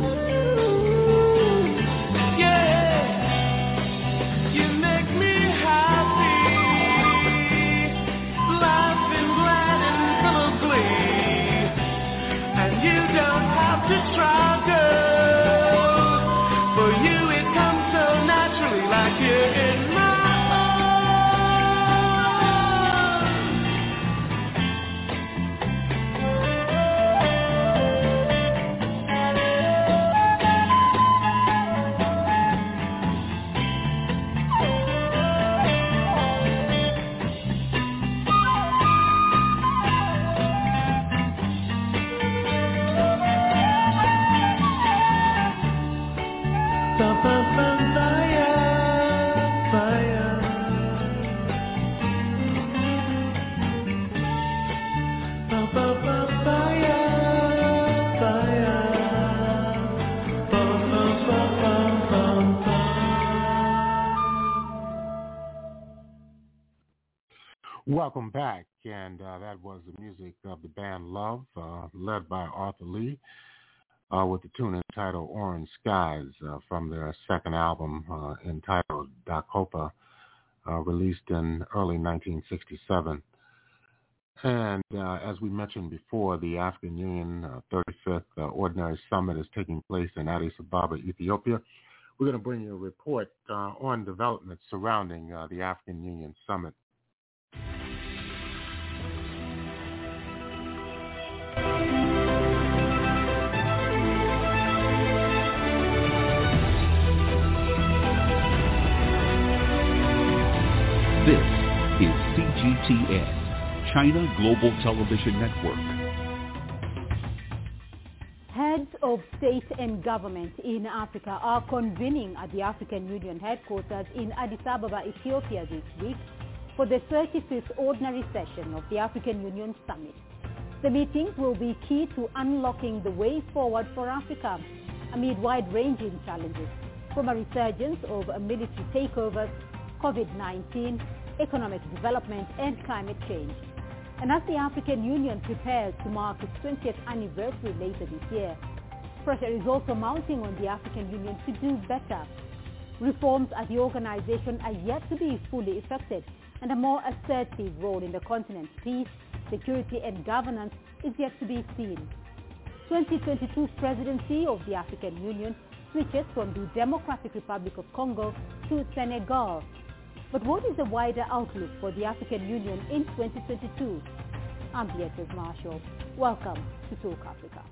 Welcome back, and uh, that was the music of the band Love, uh, led by Arthur Lee, uh, with the tune entitled Orange Skies uh, from their second album uh, entitled Dacopa, uh, released in early nineteen sixty-seven. And uh, as we mentioned before, the African Union uh, thirty-fifth uh, Ordinary Summit is taking place in Addis Ababa, Ethiopia. We're going to bring you a report uh, on developments surrounding uh, the African Union Summit. This is C G T N, China Global Television Network. Heads of state and government in Africa are convening at the African Union headquarters in Addis Ababa, Ethiopia this week for the thirty-fifth ordinary session of the African Union Summit. The meetings will be key to unlocking the way forward for Africa amid wide-ranging challenges, from a resurgence of military takeovers, COVID nineteen, economic development and climate change. And as the African Union prepares to mark its twentieth anniversary later this year, pressure is also mounting on the African Union to do better. Reforms at the organization are yet to be fully effected, and a more assertive role in the continent's peace, security and governance is yet to be seen. twenty twenty-two's presidency of the African Union switches from the Democratic Republic of Congo to Senegal. But what is the wider outlook for the African Union in twenty twenty-two? I'm Beatrice Marshall. Welcome to Talk Africa.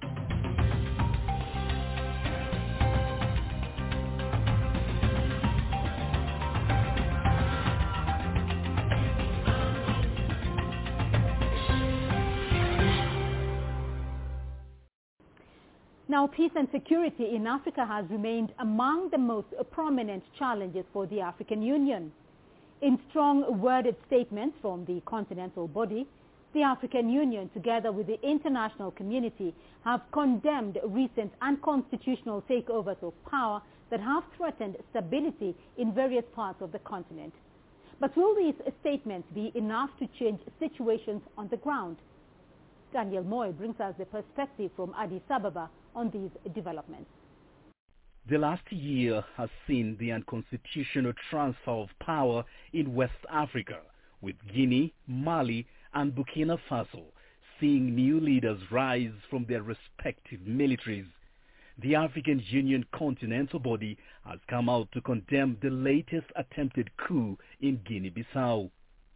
Now, peace and security in Africa has remained among the most prominent challenges for the African Union. In strong worded statements from the continental body, the African Union, together with the international community, have condemned recent unconstitutional takeovers of power that have threatened stability in various parts of the continent. But will these statements be enough to change situations on the ground? Daniel Moy brings us the perspective from Addis Ababa on these developments. The last year has seen the unconstitutional transfer of power in West Africa, with Guinea, Mali, and Burkina Faso seeing new leaders rise from their respective militaries. The African Union continental body has come out to condemn the latest attempted coup in Guinea-Bissau.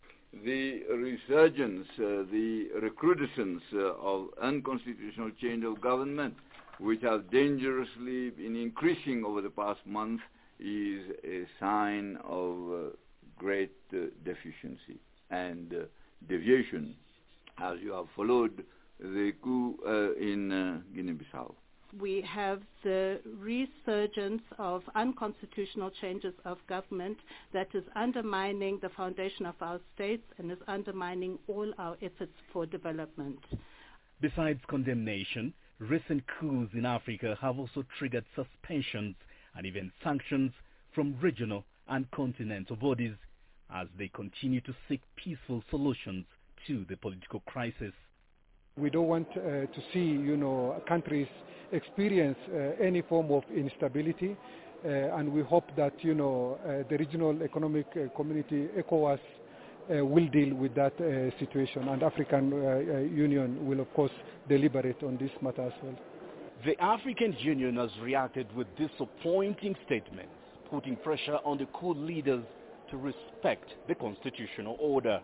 The resurgence, uh, the recrudescence uh, of unconstitutional change of government, which has dangerously been increasing over the past month, is a sign of uh, great uh, deficiency and uh, deviation, as you have followed the coup uh, in uh, Guinea-Bissau. We have the resurgence of unconstitutional changes of government that is undermining the foundation of our states and is undermining all our efforts for development. Besides condemnation, recent coups in Africa have also triggered suspensions and even sanctions from regional and continental bodies as they continue to seek peaceful solutions to the political crisis. We don't want uh, to see, you know, countries experience uh, any form of instability, uh, and we hope that, you know, uh, the regional economic uh, community, ECOWAS, uh, will deal with that uh, situation, and African uh, uh, Union will, of course, deliberate on this matter as well. The African Union has reacted with disappointing statements, putting pressure on the coup leaders to respect the constitutional order.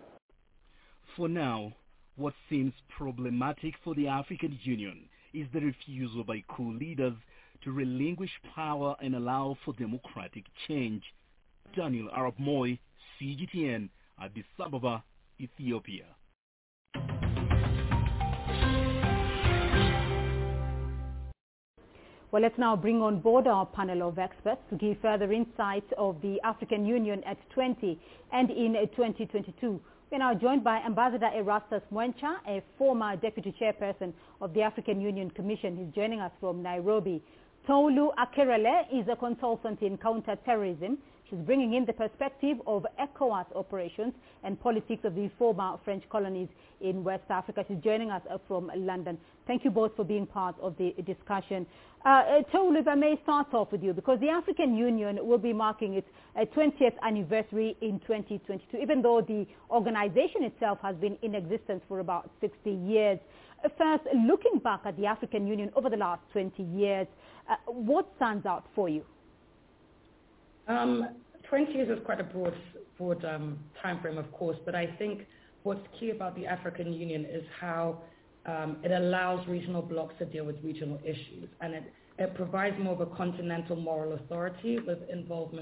For now, what seems problematic for the African Union is the refusal by coup leaders to relinquish power and allow for democratic change. Daniel Arap Moy, C G T N, Addis Ababa, Ethiopia. Well, let's now bring on board our panel of experts to give further insights of the African Union at twenty and in twenty twenty-two. We're now joined by Ambassador Erastus Mwencha, a former Deputy Chairperson of the African Union Commission. He's joining us from Nairobi. Tolu Akerele is a consultant in counter-terrorism. She's bringing in the perspective of ECOWAS operations and politics of the former French colonies in West Africa. She's joining us from London. Thank you both for being part of the discussion. Uh, Tolu, if I may start off with you, because the African Union will be marking its uh, twentieth anniversary in twenty twenty-two, even though the organization itself has been in existence for about sixty years. Uh, first, looking back at the African Union over the last twenty years, uh, what stands out for you? Um, twenty years is quite a broad, broad um, time frame, of course, but I think what's key about the African Union is how um, it allows regional blocs to deal with regional issues, and it, it provides more of a continental moral authority with involvement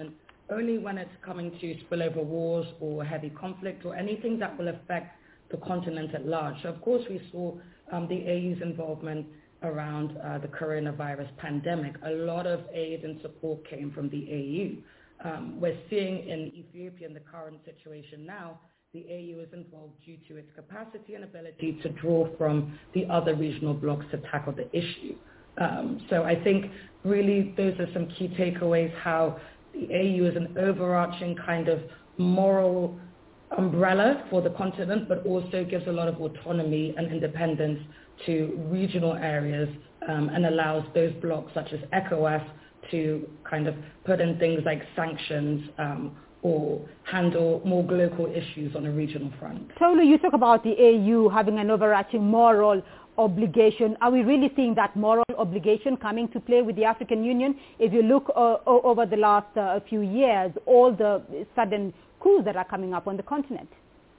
only when it's coming to spillover wars or heavy conflict or anything that will affect the continent at large. So of course, we saw um, the A U's involvement around uh, the coronavirus pandemic. A lot of aid and support came from the A U. Um, we're seeing in Ethiopia in the current situation now, the A U is involved due to its capacity and ability to draw from the other regional blocs to tackle the issue. Um, so I think really those are some key takeaways, how the A U is an overarching kind of moral umbrella for the continent, but also gives a lot of autonomy and independence to regional areas um, and allows those blocs such as ECOWAS to kind of put in things like sanctions um, or handle more local issues on a regional front. Tolu, you talk about the A U having an overarching moral obligation. Are we really seeing that moral obligation coming to play with the African Union? If you look uh, over the last uh, few years, all the sudden coups that are coming up on the continent.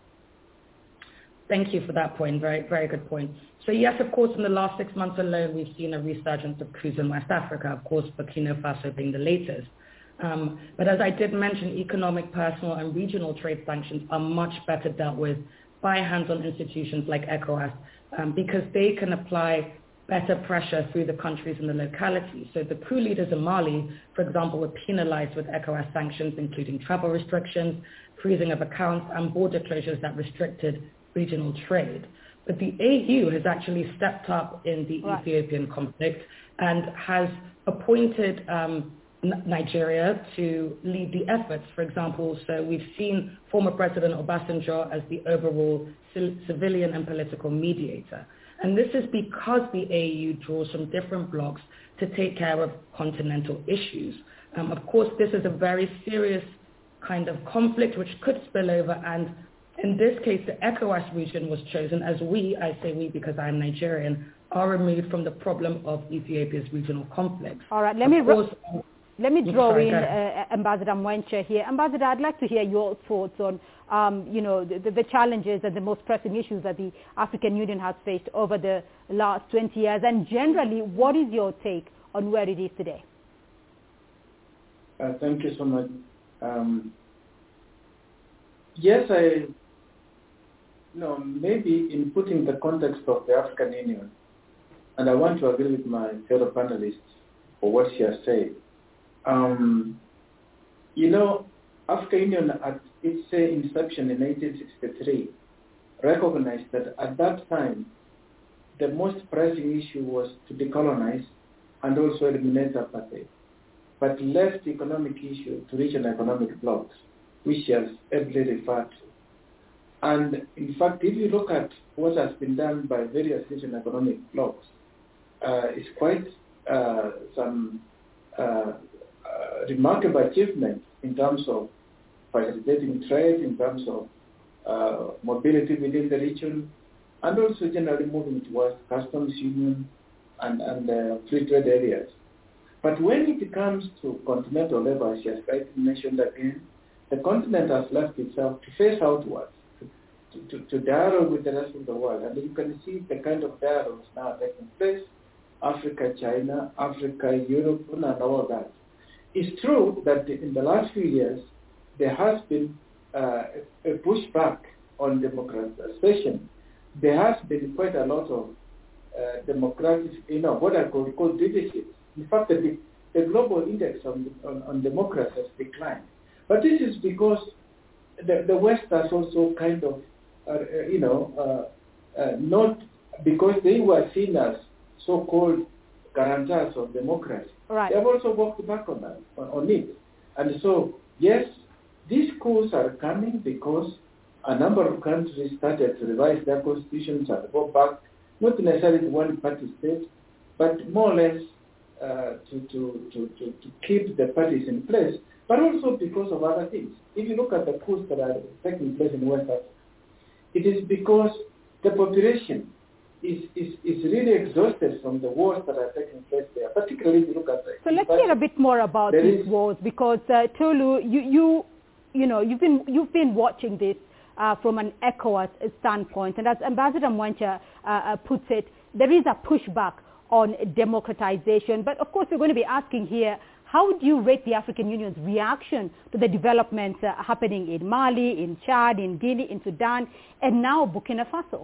Thank you for that point. Very, very good point. So yes, of course, in the last six months alone, we've seen a resurgence of coups in West Africa, of course, Burkina Faso being the latest. Um, but as I did mention, economic, personal, and regional trade sanctions are much better dealt with by hands-on institutions like ECOWAS um, because they can apply better pressure through the countries and the localities. So the coup leaders in Mali, for example, were penalized with ECOWAS sanctions, including travel restrictions, freezing of accounts, and border closures that restricted regional trade. But the A U has actually stepped up in the right. Ethiopian conflict and has appointed um, N- Nigeria to lead the efforts. For example, so we've seen former President Obasanjo as the overall c- civilian and political mediator. And this is because the A U draws from different blocs to take care of continental issues. Um, of course, this is a very serious kind of conflict which could spill over, and in this case, the ECOWAS region was chosen as we, I say we because I'm Nigerian, are removed from the problem of Ethiopia's regional conflicts. All right, let of me course, ro- let me draw sorry, in uh, Ambassador Mwenche here. Ambassador, I'd like to hear your thoughts on, um, you know, the, the challenges and the most pressing issues that the African Union has faced over the last twenty years, and generally, what is your take on where it is today? Uh, thank you so much. Um, yes, I. No, maybe in putting the context of the African Union, and I want to agree with my fellow panelists for what she has said. Um, you know, African Union at its uh, inception in nineteen sixty-three recognized that at that time, the most pressing issue was to decolonize and also eliminate apartheid, but left the economic issue to regional economic blocs, which she has ably referred to. And in fact, if you look at what has been done by various regional economic blocs, uh, it's quite uh, some uh, uh, remarkable achievements in terms of facilitating trade, in terms of uh, mobility within the region, and also generally moving towards customs union and, and uh, free trade areas. But when it comes to continental level, as she has rightly mentioned again, the continent has left itself to face outwards. To, to, to dialogue with the rest of the world. And you can see the kind of dialogues now taking place, Africa, China, Africa, Europe, and all that. It's true that in the last few years, there has been uh, a pushback on democratization. There has been quite a lot of uh, democratic, you know, what I call, call deficit. In fact, the, the global index on, on, on democracy has declined. But this is because the, the West has also kind of Uh, you know, uh, uh, not because they were seen as so-called guarantors of democracy. Right. They have also walked back on that, on, on it. And so, yes, these coups are coming because a number of countries started to revise their constitutions and go back, not necessarily to one-party state, but more or less uh, to, to, to, to, to keep the parties in place, but also because of other things. If you look at the coups that are taking place in West Africa, it is because the population is, is, is really exhausted from the wars that are taking place there, particularly if you look at the... So let's hear a bit more about these is, wars, because uh, Tolu, you, you, you know, you've been, you've been watching this uh, from an ECOWAS standpoint, and as Ambassador Mwenche uh, uh, puts it, there is a pushback on democratization. But of course, we're going to be asking here, How would you rate the African Union's reaction to the developments uh, happening in Mali, in Chad, in Guinea, in Sudan, and now Burkina Faso?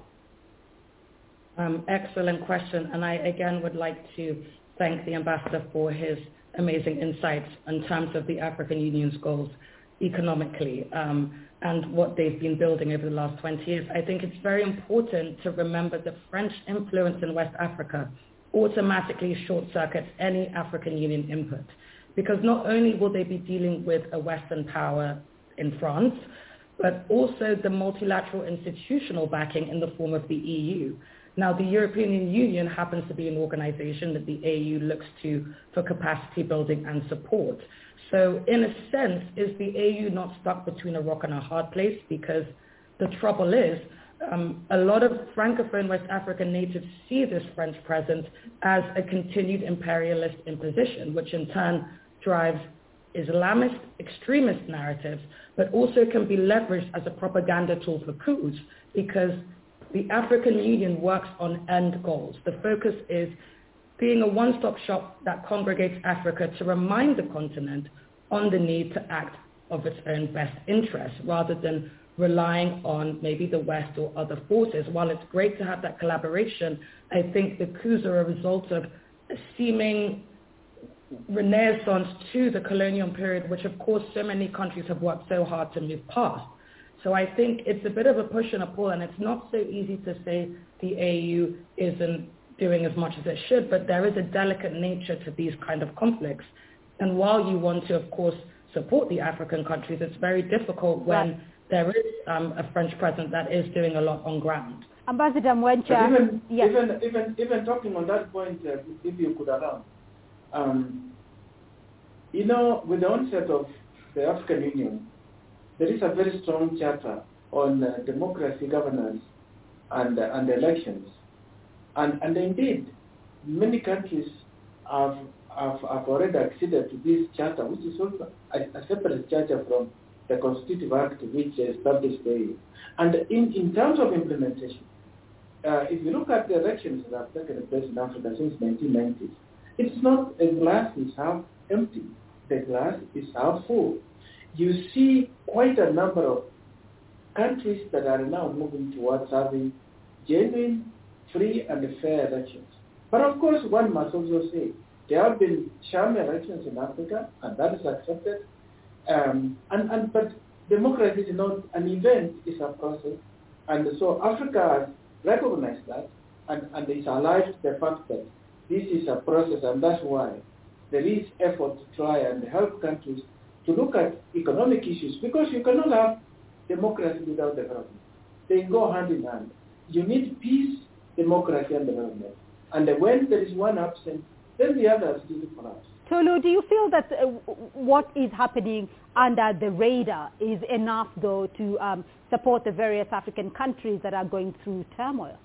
Um, excellent question. And I, again, would like to thank the ambassador for his amazing insights in terms of the African Union's goals economically um, and what they've been building over the last twenty years. I think it's very important to remember that French influence in West Africa automatically short-circuits any African Union input, because not only will they be dealing with a Western power in France, but also the multilateral institutional backing in the form of the E U. Now, the European Union happens to be an organization that the E U looks to for capacity building and support. So in a sense, is the E U not stuck between a rock and a hard place? Because the trouble is, um, a lot of Francophone West African natives see this French presence as a continued imperialist imposition, which in turn drives Islamist extremist narratives, but also can be leveraged as a propaganda tool for coups, because the African Union works on end goals. The focus is being a one-stop shop that congregates Africa to remind the continent on the need to act of its own best interests, rather than relying on maybe the West or other forces. While it's great to have that collaboration, I think the coups are a result of a seeming renaissance to the colonial period, which of course so many countries have worked so hard to move past. So I think it's a bit of a push and a pull, and it's not so easy to say the A U isn't doing as much as it should, but there is a delicate nature to these kind of conflicts. And while you want to, of course, support the African countries, it's very difficult when right. there is um, a French presence that is doing a lot on ground. Ambassador Mwencha, even, yes. even, even, even talking on that point, uh, if you could allow, um, you know, with the onset of the African Union, there is a very strong charter on uh, democracy, governance, and, uh, and elections. And, and indeed, many countries have, have, have already acceded to this charter, which is also a, a separate charter from the Constitutive Act which established the A U. And in, in terms of implementation, uh, if you look at the elections that have taken place in Africa since nineteen nineties, it's not a glass is half empty. The glass is half full. You see quite a number of countries that are now moving towards having genuine, free and fair elections. But of course, one must also say, there have been sham elections in Africa, and that is accepted. Um, and, and But democracy is not an event, it's a process. And so Africa has recognized that, and, and is alive to the fact that this is a process, and that's why there is effort to try and help countries to look at economic issues, because you cannot have democracy without development. They go hand in hand. You need peace, democracy, and development. And when there is one absent, then the others do collapse. Tolu, do you feel that uh, what is happening under the radar is enough, though, to um, support the various African countries that are going through turmoil?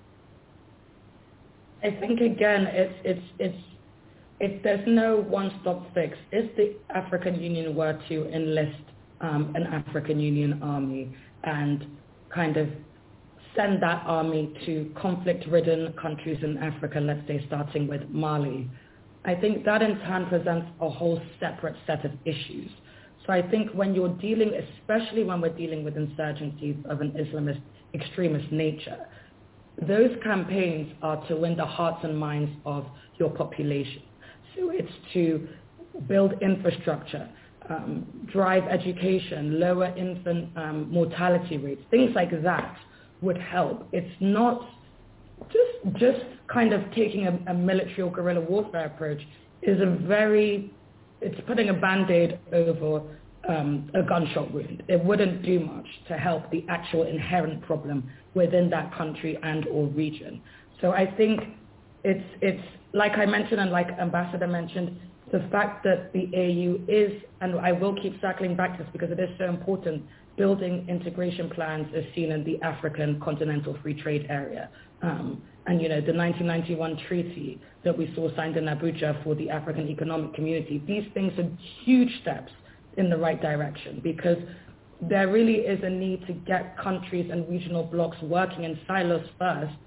I think, again, it's, it's, it's, it's, there's no one-stop fix. If the African Union were to enlist um, an African Union army and kind of send that army to conflict-ridden countries in Africa, let's say starting with Mali, I think that in turn presents a whole separate set of issues. So I think when you're dealing, especially when we're dealing with insurgencies of an Islamist extremist nature, those campaigns are to win the hearts and minds of your population. So it's to build infrastructure, um, drive education, lower infant um, mortality rates, things like that would help. It's not just just kind of taking a, a military or guerrilla warfare approach is a very, it's putting a Band-Aid over um, a gunshot wound. It wouldn't do much to help the actual inherent problem within that country and or region. So I think it's, it's like I mentioned and like Ambassador mentioned, the fact that the A U is, and I will keep circling back to this because it is so important, building integration plans as seen in the African Continental Free Trade Area. Um, and, you know, the nineteen ninety-one treaty that we saw signed in Abuja for the African Economic Community, these things are huge steps in the right direction because there really is a need to get countries and regional blocs working in silos first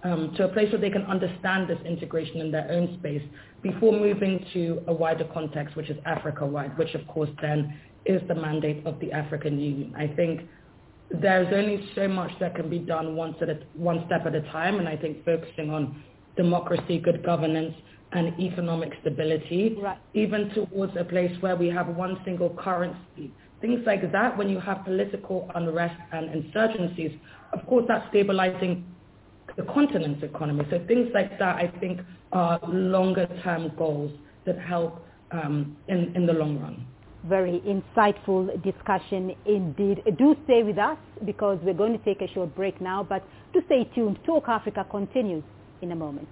um, to a place where they can understand this integration in their own space before moving to a wider context, which is Africa-wide, which of course then is the mandate of the African Union. I think there's only so much that can be done once at a, one step at a time, and I think focusing on democracy, good governance, and economic stability, right, even towards a place where we have one single currency. Things like that, when you have political unrest and insurgencies, of course that's stabilizing the continent's economy. So things like that, I think, are longer-term goals that help um, in, in the long run. Very insightful discussion indeed. Do stay with us because we're going to take a short break now, but do stay tuned. Talk Africa continues in a moment.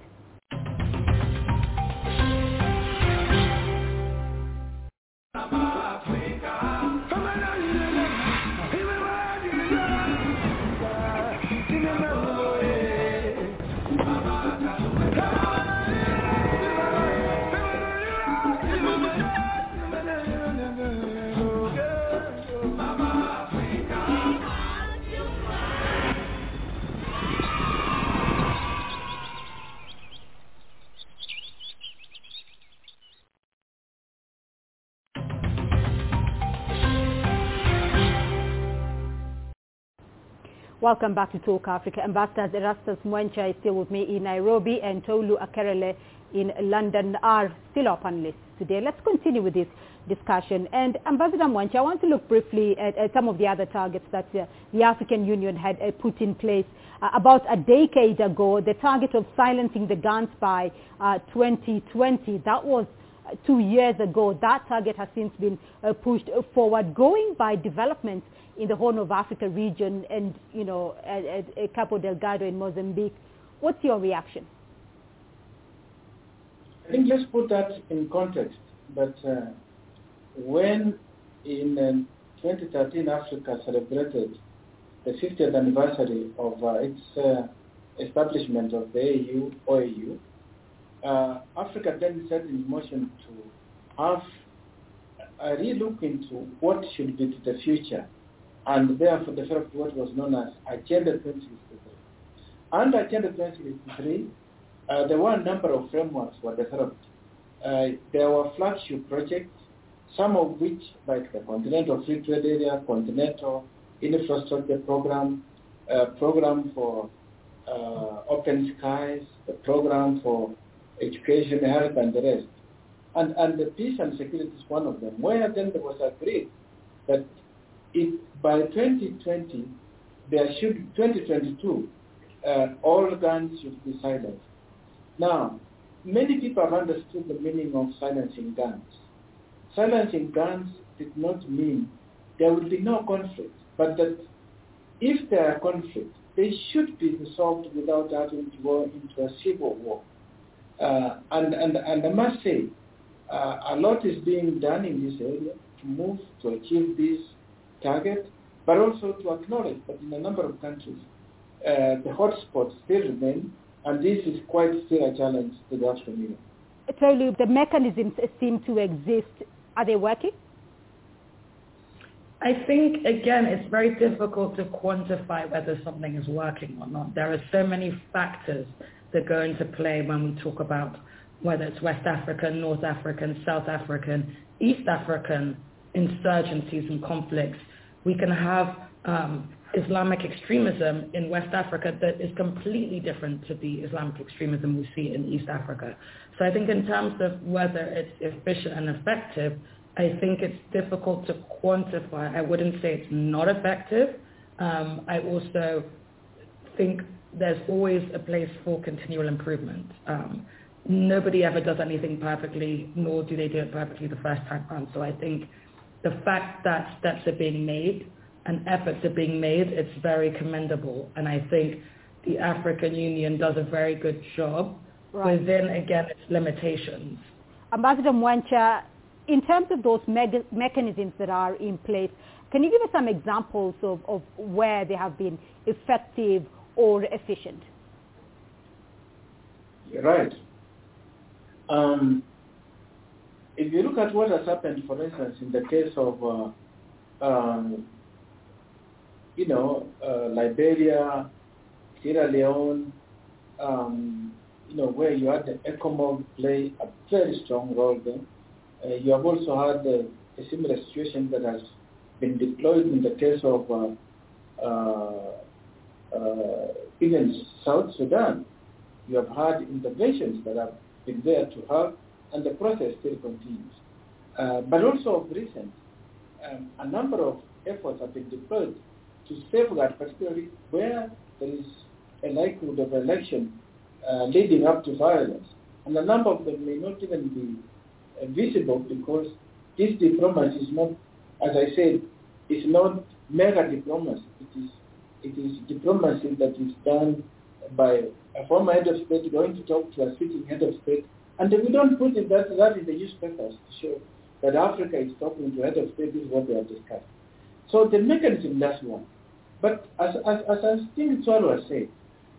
Welcome back to Talk Africa. Ambassadors Erastus Mwencha is still with me in Nairobi and Tolu Akerele in London are still our panelists today. Let's continue with this discussion. And Ambassador Mwencha, I want to look briefly at, at some of the other targets that uh, the African Union had uh, put in place. Uh, about a decade ago, the target of silencing the guns by uh, twenty twenty, that was uh, two years ago. That target has since been uh, pushed forward. Going by developments in the Horn of Africa region and, you know, at, at Cabo Delgado in Mozambique, what's your reaction? I think let's put that in context. But uh, when in uh, twenty thirteen Africa celebrated the fiftieth anniversary of uh, its uh, establishment of the A U, O A U, uh, Africa then set in motion to have a relook into what should be the future, and therefore developed what was known as Agenda twenty fifty-three. Under Agenda twenty fifty-three, uh, there were a number of frameworks were developed. Uh, there were flagship projects, some of which, like the Continental Free Trade Area, Continental Infrastructure Program, uh, Program for uh, Open Skies, the Program for Education, Health, and the rest. And, and the peace and security is one of them, where then there was agreed that if by twenty twenty, there should, twenty twenty-two, uh, all guns should be silenced. Now, many people have understood the meaning of silencing guns. Silencing guns did not mean there will be no conflict, but that if there are conflicts, they should be resolved without having to go into a civil war. Uh, and, and, and I must say, uh, a lot is being done in this area to move to achieve this target, but also to acknowledge that in a number of countries, uh, the hotspots still remain, and this is quite still a challenge to the African Union. Tolu, the mechanisms seem to exist. Are they working? I think, again, it's very difficult to quantify whether something is working or not. There are so many factors that go into play when we talk about whether it's West African, North African, South African, East African insurgencies and conflicts. We can have um, Islamic extremism in West Africa that is completely different to the Islamic extremism we see in East Africa. So I think in terms of whether it's efficient and effective, I think it's difficult to quantify. I wouldn't say it's not effective. Um, I also think there's always a place for continual improvement. Um, nobody ever does anything perfectly, nor do they do it perfectly the first time around. So I think the fact that steps are being made and efforts are being made, it's very commendable. And I think the African Union does a very good job right. within, again, its limitations. Ambassador Mwencha, in terms of those me- mechanisms that are in place, can you give us some examples of, of where they have been effective or efficient? You're right. Um, if you look at what has happened, for instance, in the case of, uh, um, you know, uh, Liberia, Sierra Leone, um, you know, where you had the ECOMOG play a very strong role there. Uh, you have also had uh, a similar situation that has been deployed in the case of uh, uh, uh, even South Sudan. You have had interventions that have been there to help, and the process still continues. Uh, but also of recent, um, a number of efforts have been deployed to safeguard, particularly where there is a likelihood of election uh, leading up to violence. And a number of them may not even be uh, visible because this diplomacy is not, as I said, is not mega diplomacy. It is, it is diplomacy that is done by a former head of state going to talk to a sitting head of state. And we don't put it that, that in the newspapers to show that Africa is talking to head of state, this is what they are discussing. So the mechanism, that's one. But as, as, as I think Tswalo has said,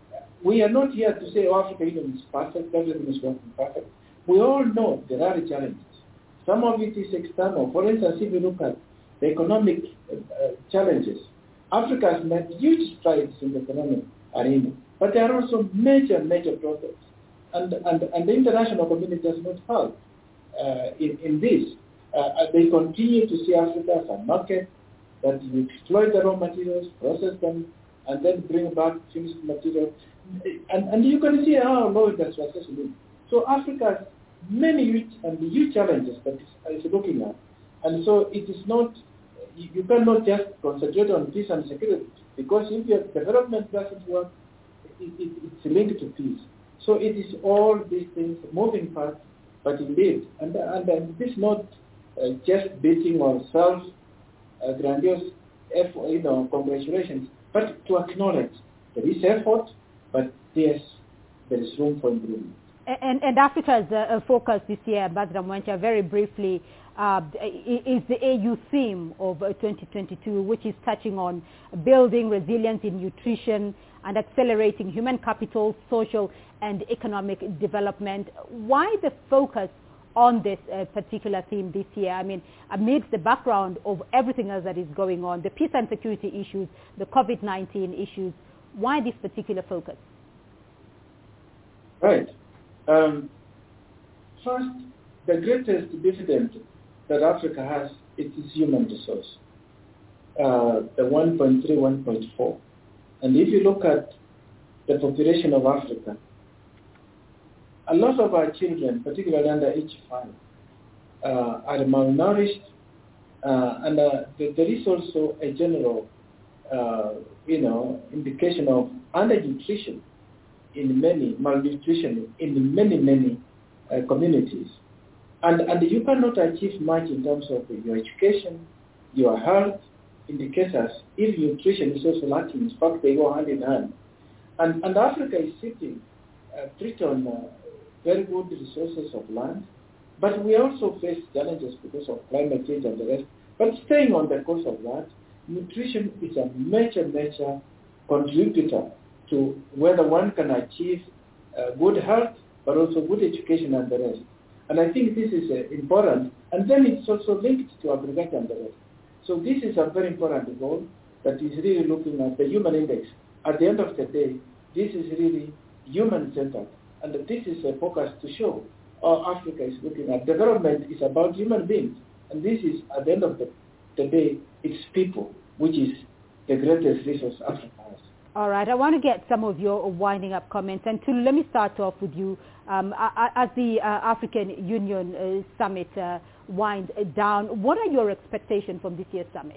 we are not here to say, oh, Africa Union is perfect, everything is working perfect. We all know there are challenges. Some of it is external. For instance, if you look at the economic uh, challenges, Africa has made huge strides in the economic arena, but there are also major, major problems. And, and, and the international community does not help uh, in, in this. Uh, they continue to see Africa as a market that you exploit the raw materials, process them, and then bring back finished material. And, and you can see how low industrialization is. So Africa has many huge and huge challenges that it's looking at. And so it is not, you, you cannot just concentrate on peace and security, because if your development doesn't work, it, it, it's linked to peace. So it is all these things, moving parts, but indeed, and, and, and this is not uh, just beating on self, uh, grandiose effort, you know, congratulations, but to acknowledge there is effort, but yes, there is room for improvement. And, and Africa's uh, focus this year, Ambassador Mwencha, very briefly, uh, is the A U theme of uh, twenty twenty-two, which is touching on building resilience in nutrition and accelerating human capital, social and economic development. Why the focus on this uh, particular theme this year? I mean, amidst the background of everything else that is going on, the peace and security issues, the COVID nineteen issues, why this particular focus? Right. Um, first, the greatest dividend that Africa has is its human resource, uh, the one point three, one point four. And if you look at the population of Africa, a lot of our children, particularly under age five, uh, are malnourished, uh, and uh, there is also a general, uh, you know, indication of undernutrition in many, malnutrition in many, many uh, communities. And, and you cannot achieve much in terms of your education, your health indicators, if nutrition is also lacking. In fact, they go hand in hand. And, and Africa is sitting uh, pretty on uh, very good resources of land, but we also face challenges because of climate change and the rest. But staying on the course of that, nutrition is a major, major contributor to whether one can achieve uh, good health, but also good education and the rest. And I think this is uh, important. And then it's also linked to agriculture and the rest. So this is a very important goal that is really looking at the human index. At the end of the day, this is really human-centered. And this is a focus to show how Africa is looking at. Development is about human beings. And this is, at the end of the, the day, it's people, which is the greatest resource Africa has. All right, I want to get some of your winding up comments. And to, let me start off with you. Um, as the uh, African Union uh, Summit uh, winds down, what are your expectations from this year's summit?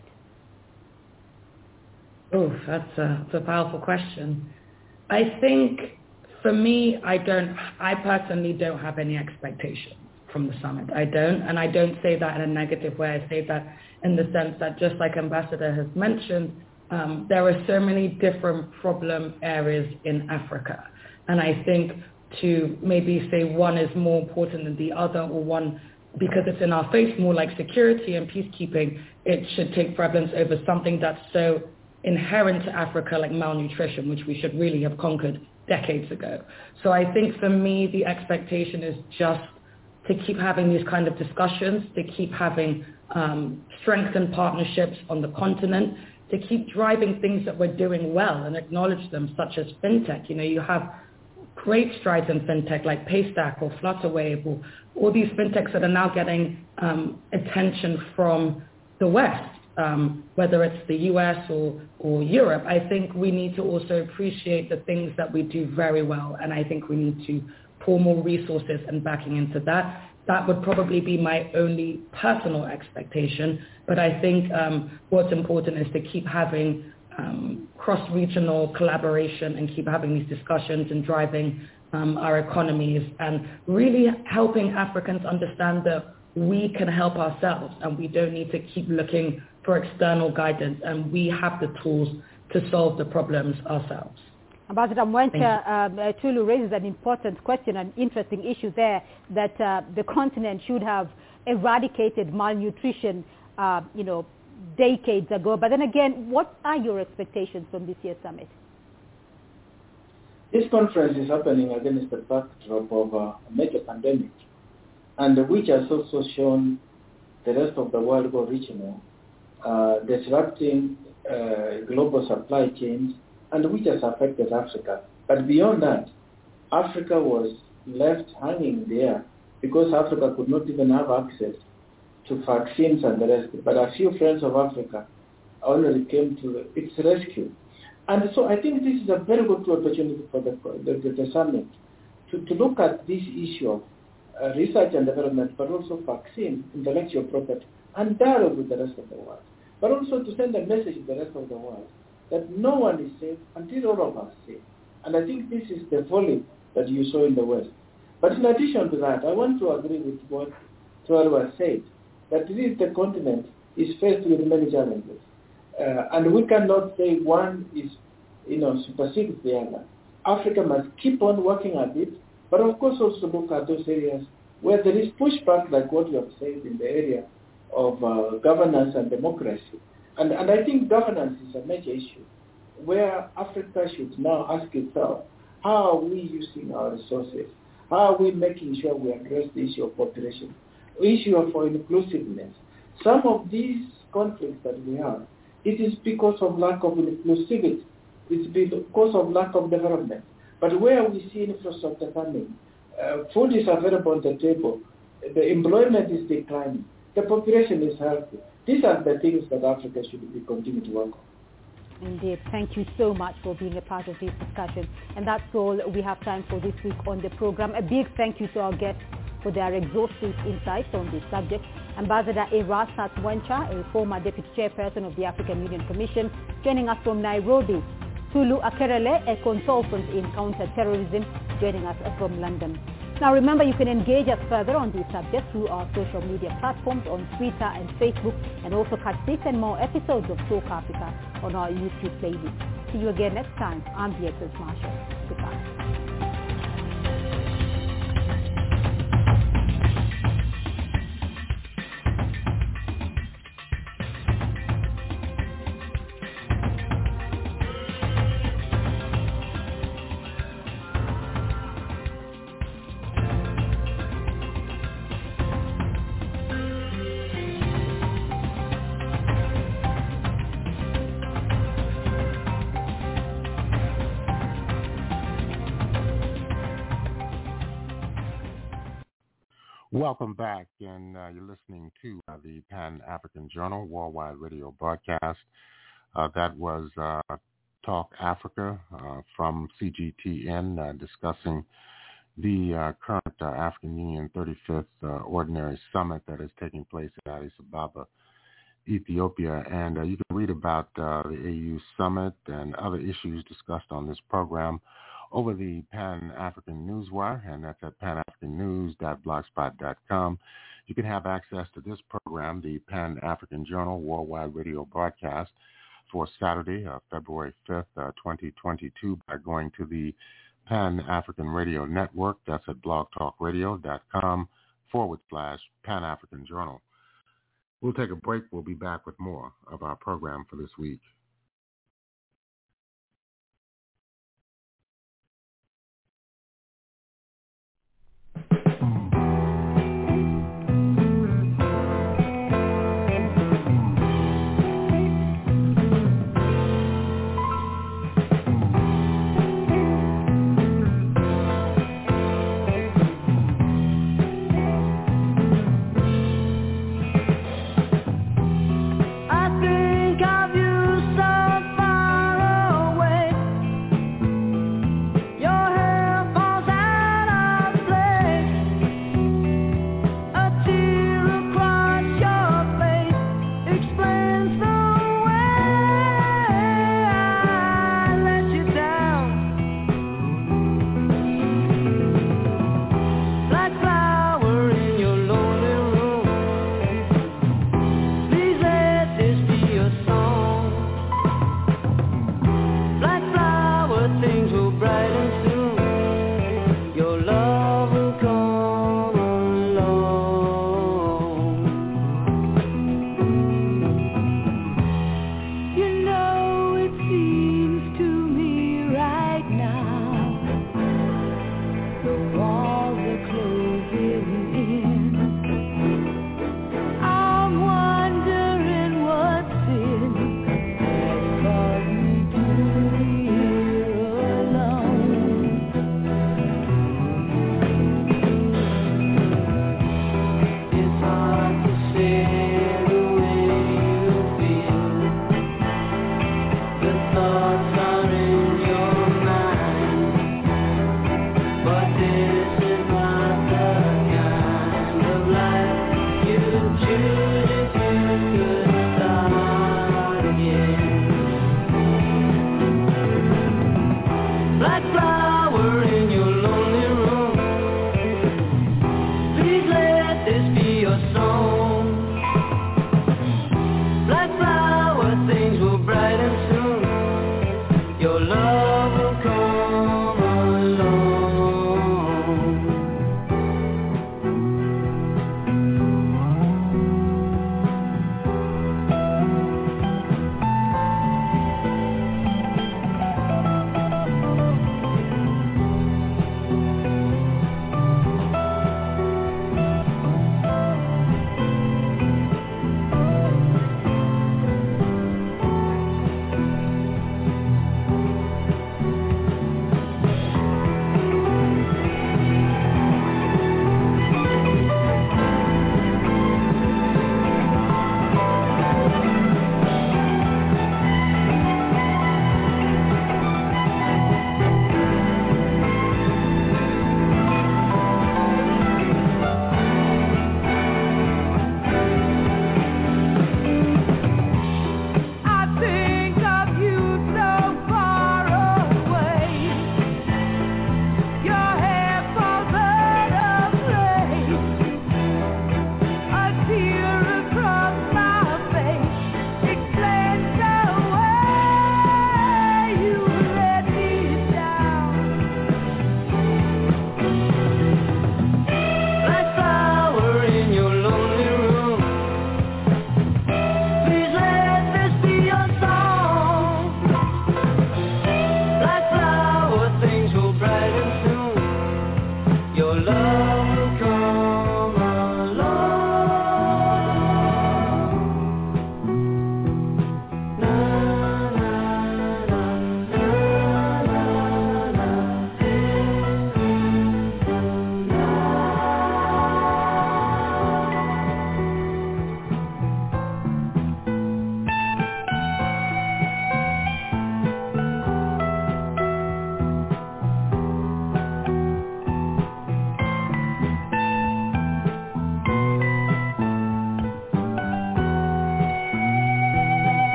Oh, that's a, that's a powerful question. I think, for me, I don't, I personally don't have any expectation from the summit. I don't, and I don't say that in a negative way. I say that in the sense that, just like Ambassador has mentioned, um, there are so many different problem areas in Africa. And I think to maybe say one is more important than the other, or one, because it's in our face, more like security and peacekeeping, it should take prevalence over something that's so inherent to Africa, like malnutrition, which we should really have conquered decades ago. So I think for me, the expectation is just to keep having these kind of discussions, to keep having um, strengthened partnerships on the continent, to keep driving things that we're doing well and acknowledge them, such as fintech. You know, you have great strides in fintech like Paystack or Flutterwave or all these fintechs that are now getting um, attention from the West, um, whether it's the U S or, or Europe. I think we need to also appreciate the things that we do very well, and I think we need to pour more resources and backing into that. That would probably be my only personal expectation, but I think um, what's important is to keep having um, cross-regional collaboration and keep having these discussions and driving um, our economies and really helping Africans understand that we can help ourselves and we don't need to keep looking for external guidance, and we have the tools to solve the problems ourselves. Ambassador Mwencha, um, uh, Tulu raises an important question, an interesting issue there, that uh, the continent should have eradicated malnutrition, uh, you know, decades ago. But then again, what are your expectations from this year's summit? This conference is happening against the backdrop of a major pandemic, and which has also shown the rest of the world go regional, uh, disrupting uh, global supply chains, and which has affected Africa. But beyond that, Africa was left hanging there because Africa could not even have access to vaccines and the rest. But a few friends of Africa already came to its rescue. And so I think this is a very good opportunity for the, the, the, the summit to, to look at this issue of uh, research and development, but also vaccine, intellectual property, and dialogue with the rest of the world. But also to send a message to the rest of the world that no one is safe until all of us are safe. And I think this is the folly that you saw in the West. But in addition to that, I want to agree with what Twalwa said, that this the continent is faced with many challenges. Uh, and we cannot say one is, you know, supersedes the other. Africa must keep on working at it, but of course also look at those areas where there is pushback, like what you have said in the area of uh, governance and democracy. And, and I think governance is a major issue where Africa should now ask itself, how are we using our resources? How are we making sure we address the issue of population, issue of inclusiveness? Some of these conflicts that we have, it is because of lack of inclusivity. It's because of lack of development. But where we see infrastructure coming, uh, food is available on the table, the employment is declining, the population is healthy. These are the things that Africa should be continue to work on. Indeed. Thank you so much for being a part of this discussion. And that's all we have time for this week on the program. A big thank you to our guests for their exhaustive insights on this subject. Ambassador Erastus Mwencha, a former Deputy Chairperson of the African Union Commission, joining us from Nairobi. Tulu Akerele, a consultant in counter-terrorism, joining us from London. Now remember, you can engage us further on these subjects through our social media platforms on Twitter and Facebook, and also catch this and more episodes of Talk Africa on our YouTube playlist. See you again next time. I'm Beatrice Marshall. Goodbye. Welcome back, and uh, you're listening to uh, the Pan-African Journal Worldwide Radio broadcast. Uh, that was uh, Talk Africa uh, from C G T N uh, discussing the uh, current uh, African Union thirty-fifth uh, Ordinary Summit that is taking place in Addis Ababa, Ethiopia. And uh, you can read about uh, the A U Summit and other issues discussed on this program over the Pan-African Newswire, and that's at pan african news dot blogspot dot com. You can have access to this program, the Pan-African Journal Worldwide Radio broadcast, for Saturday, uh, February fifth, uh, twenty twenty-two, by going to the Pan-African Radio Network. That's at blogtalkradio.com forward slash Pan-African Journal. We'll take a break. We'll be back with more of our program for this week.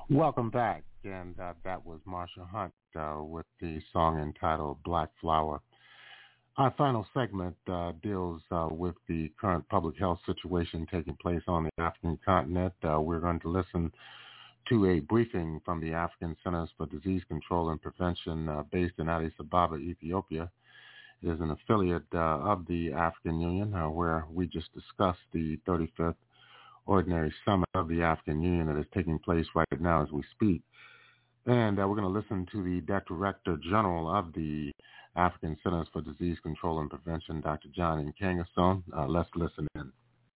Welcome back, and uh, that was Marsha Hunt uh, with the song entitled Black Flower. Our final segment uh, deals uh, with the current public health situation taking place on the African continent. Uh, we're going to listen to a briefing from the African Centers for Disease Control and Prevention uh, based in Addis Ababa, Ethiopia. It is an affiliate uh, of the African Union uh, where we just discussed the thirty-fifth Ordinary Summit of the African Union that is taking place right now as we speak. And uh, we're going to listen to the Director General of the African Centers for Disease Control and Prevention, Doctor John Nkengasong. Uh, let's listen in.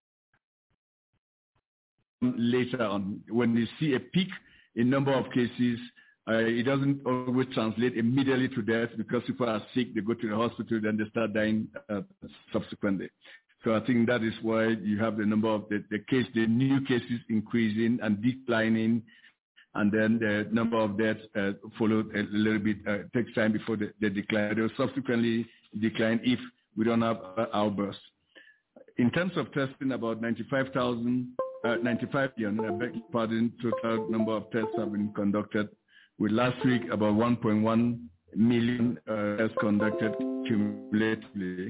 Later on, when you see a peak in number of cases, uh, it doesn't always translate immediately to death because people are sick, they go to the hospital, then they start dying uh, subsequently. So I think that is why you have the number of the, the case, the new cases increasing and declining, and then the number of deaths uh, followed a little bit, uh, takes time before they, they decline. They will subsequently decline if we don't have uh, outbursts. In terms of testing, about ninety-five thousand, uh, ninety-five million, I beg your pardon, total number of tests have been conducted, with last week about one point one million uh, tests conducted cumulatively.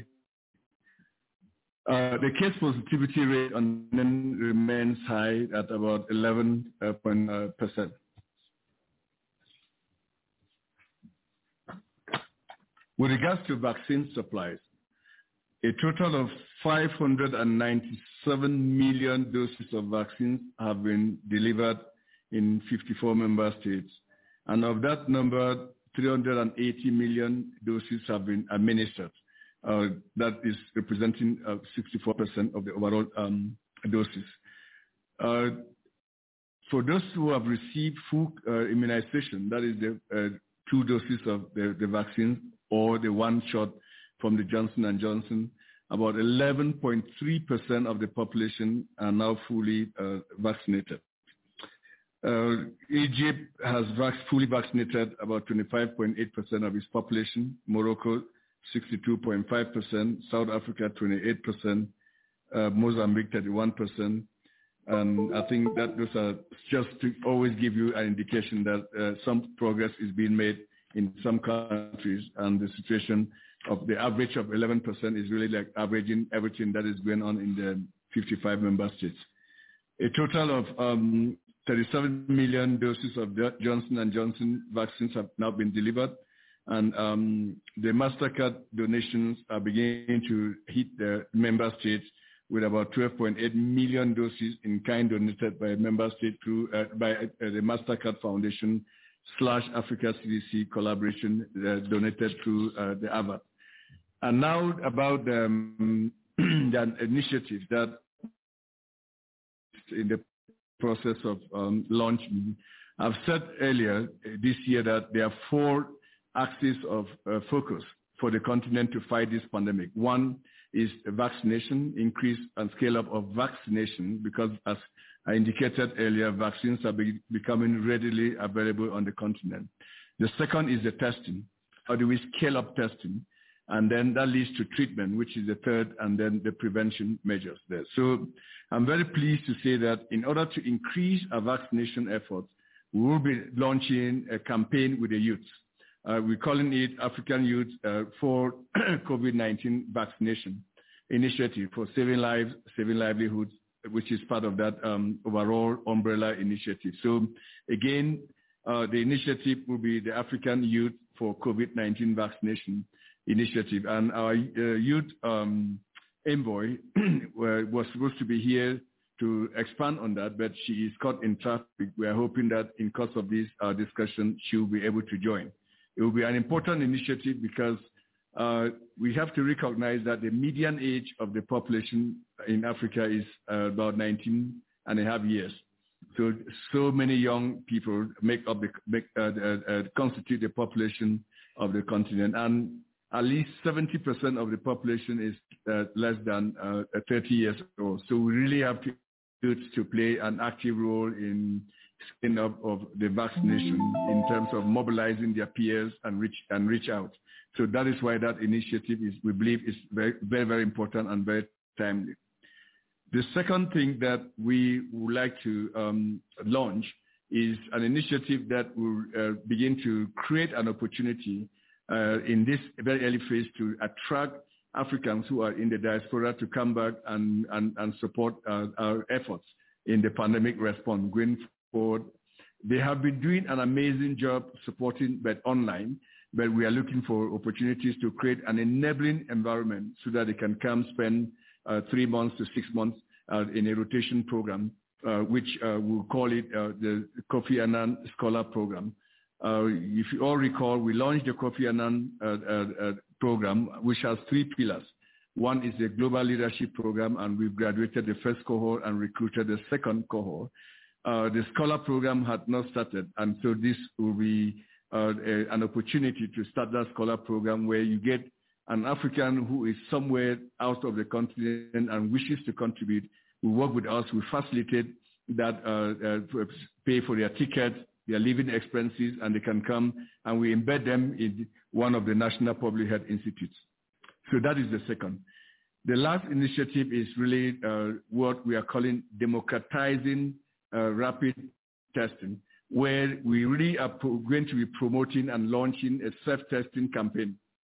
Uh, the case positivity rate on them remains high at about eleven percent. With regards to vaccine supplies, a total of five hundred ninety-seven million doses of vaccines have been delivered in fifty-four member states. And of that number, three hundred eighty million doses have been administered. Uh, that is representing uh, sixty-four percent of the overall um, doses. Uh, for those who have received full uh, immunization, that is the uh, two doses of the, the vaccine or the one shot from the Johnson and Johnson, about eleven point three percent of the population are now fully uh, vaccinated. Uh, Egypt has vac- fully vaccinated about twenty-five point eight percent of its population. Morocco, sixty-two point five percent, South Africa twenty-eight percent, uh, Mozambique thirty-one percent. And I think that those are just to always give you an indication that uh, some progress is being made in some countries, and the situation of the average of eleven percent is really like averaging everything that is going on in the fifty-five member states. A total of um, thirty-seven million doses of the Johnson and Johnson vaccines have now been delivered. And um, the MasterCard donations are beginning to hit the member states with about twelve point eight million doses in kind donated by member state through uh, by uh, the MasterCard Foundation slash Africa C D C collaboration uh, donated through uh, the A V A T. And now about the, um, the initiative that in the process of um, launching. I've said earlier uh, this year that there are four axis of uh, focus for the continent to fight this pandemic. One is vaccination, increase and scale up of vaccination, because as I indicated earlier, vaccines are be- becoming readily available on the continent. The second is the testing. How do we scale up testing? And then that leads to treatment, which is the third, and then the prevention measures there. So I'm very pleased to say that in order to increase our vaccination efforts, we will be launching a campaign with the youth. Uh, we're calling it African Youth uh, for COVID nineteen Vaccination Initiative for Saving Lives, Saving Livelihoods, which is part of that um, overall umbrella initiative. So again, uh, the initiative will be the African Youth for COVID nineteen Vaccination Initiative. And our uh, youth um, envoy was supposed to be here to expand on that, but she is caught in traffic. We are hoping that in course of this uh, discussion, she will be able to join. It will be an important initiative because uh, we have to recognize that the median age of the population in Africa is uh, about nineteen and a half years. So, so many young people make up the, make, uh, uh, uh, constitute the population of the continent. And at least seventy percent of the population is uh, less than uh, thirty years old. So we really have to, to play an active role in scaling up of the vaccination in terms of mobilizing their peers and reach and reach out. So that is why that initiative is, we believe, is very, very, very important and very timely. The second thing that we would like to um, launch is an initiative that will uh, begin to create an opportunity uh, in this very early phase to attract Africans who are in the diaspora to come back and, and, and support uh, our efforts in the pandemic response going forward. They have been doing an amazing job supporting, but online, but we are looking for opportunities to create an enabling environment so that they can come spend uh, three months to six months uh, in a rotation program, uh, which uh, we'll call it uh, the Kofi Annan Scholar Program. Uh, if you all recall, we launched the Kofi Annan uh, uh, uh, program, which has three pillars. One is the Global Leadership Program, and we've graduated the first cohort and recruited the second cohort. Uh, the Scholar Program had not started, and so this will be uh, a, an opportunity to start that Scholar Program where you get an African who is somewhere out of the continent and wishes to contribute. We work with us, we facilitate that, uh, uh, pay for their tickets, their living expenses, and they can come, and we embed them in one of the National Public Health Institutes. So that is the second. The last initiative is really uh, what we are calling democratizing uh, rapid testing, where we really are pro- going to be promoting and launching a self-testing campaign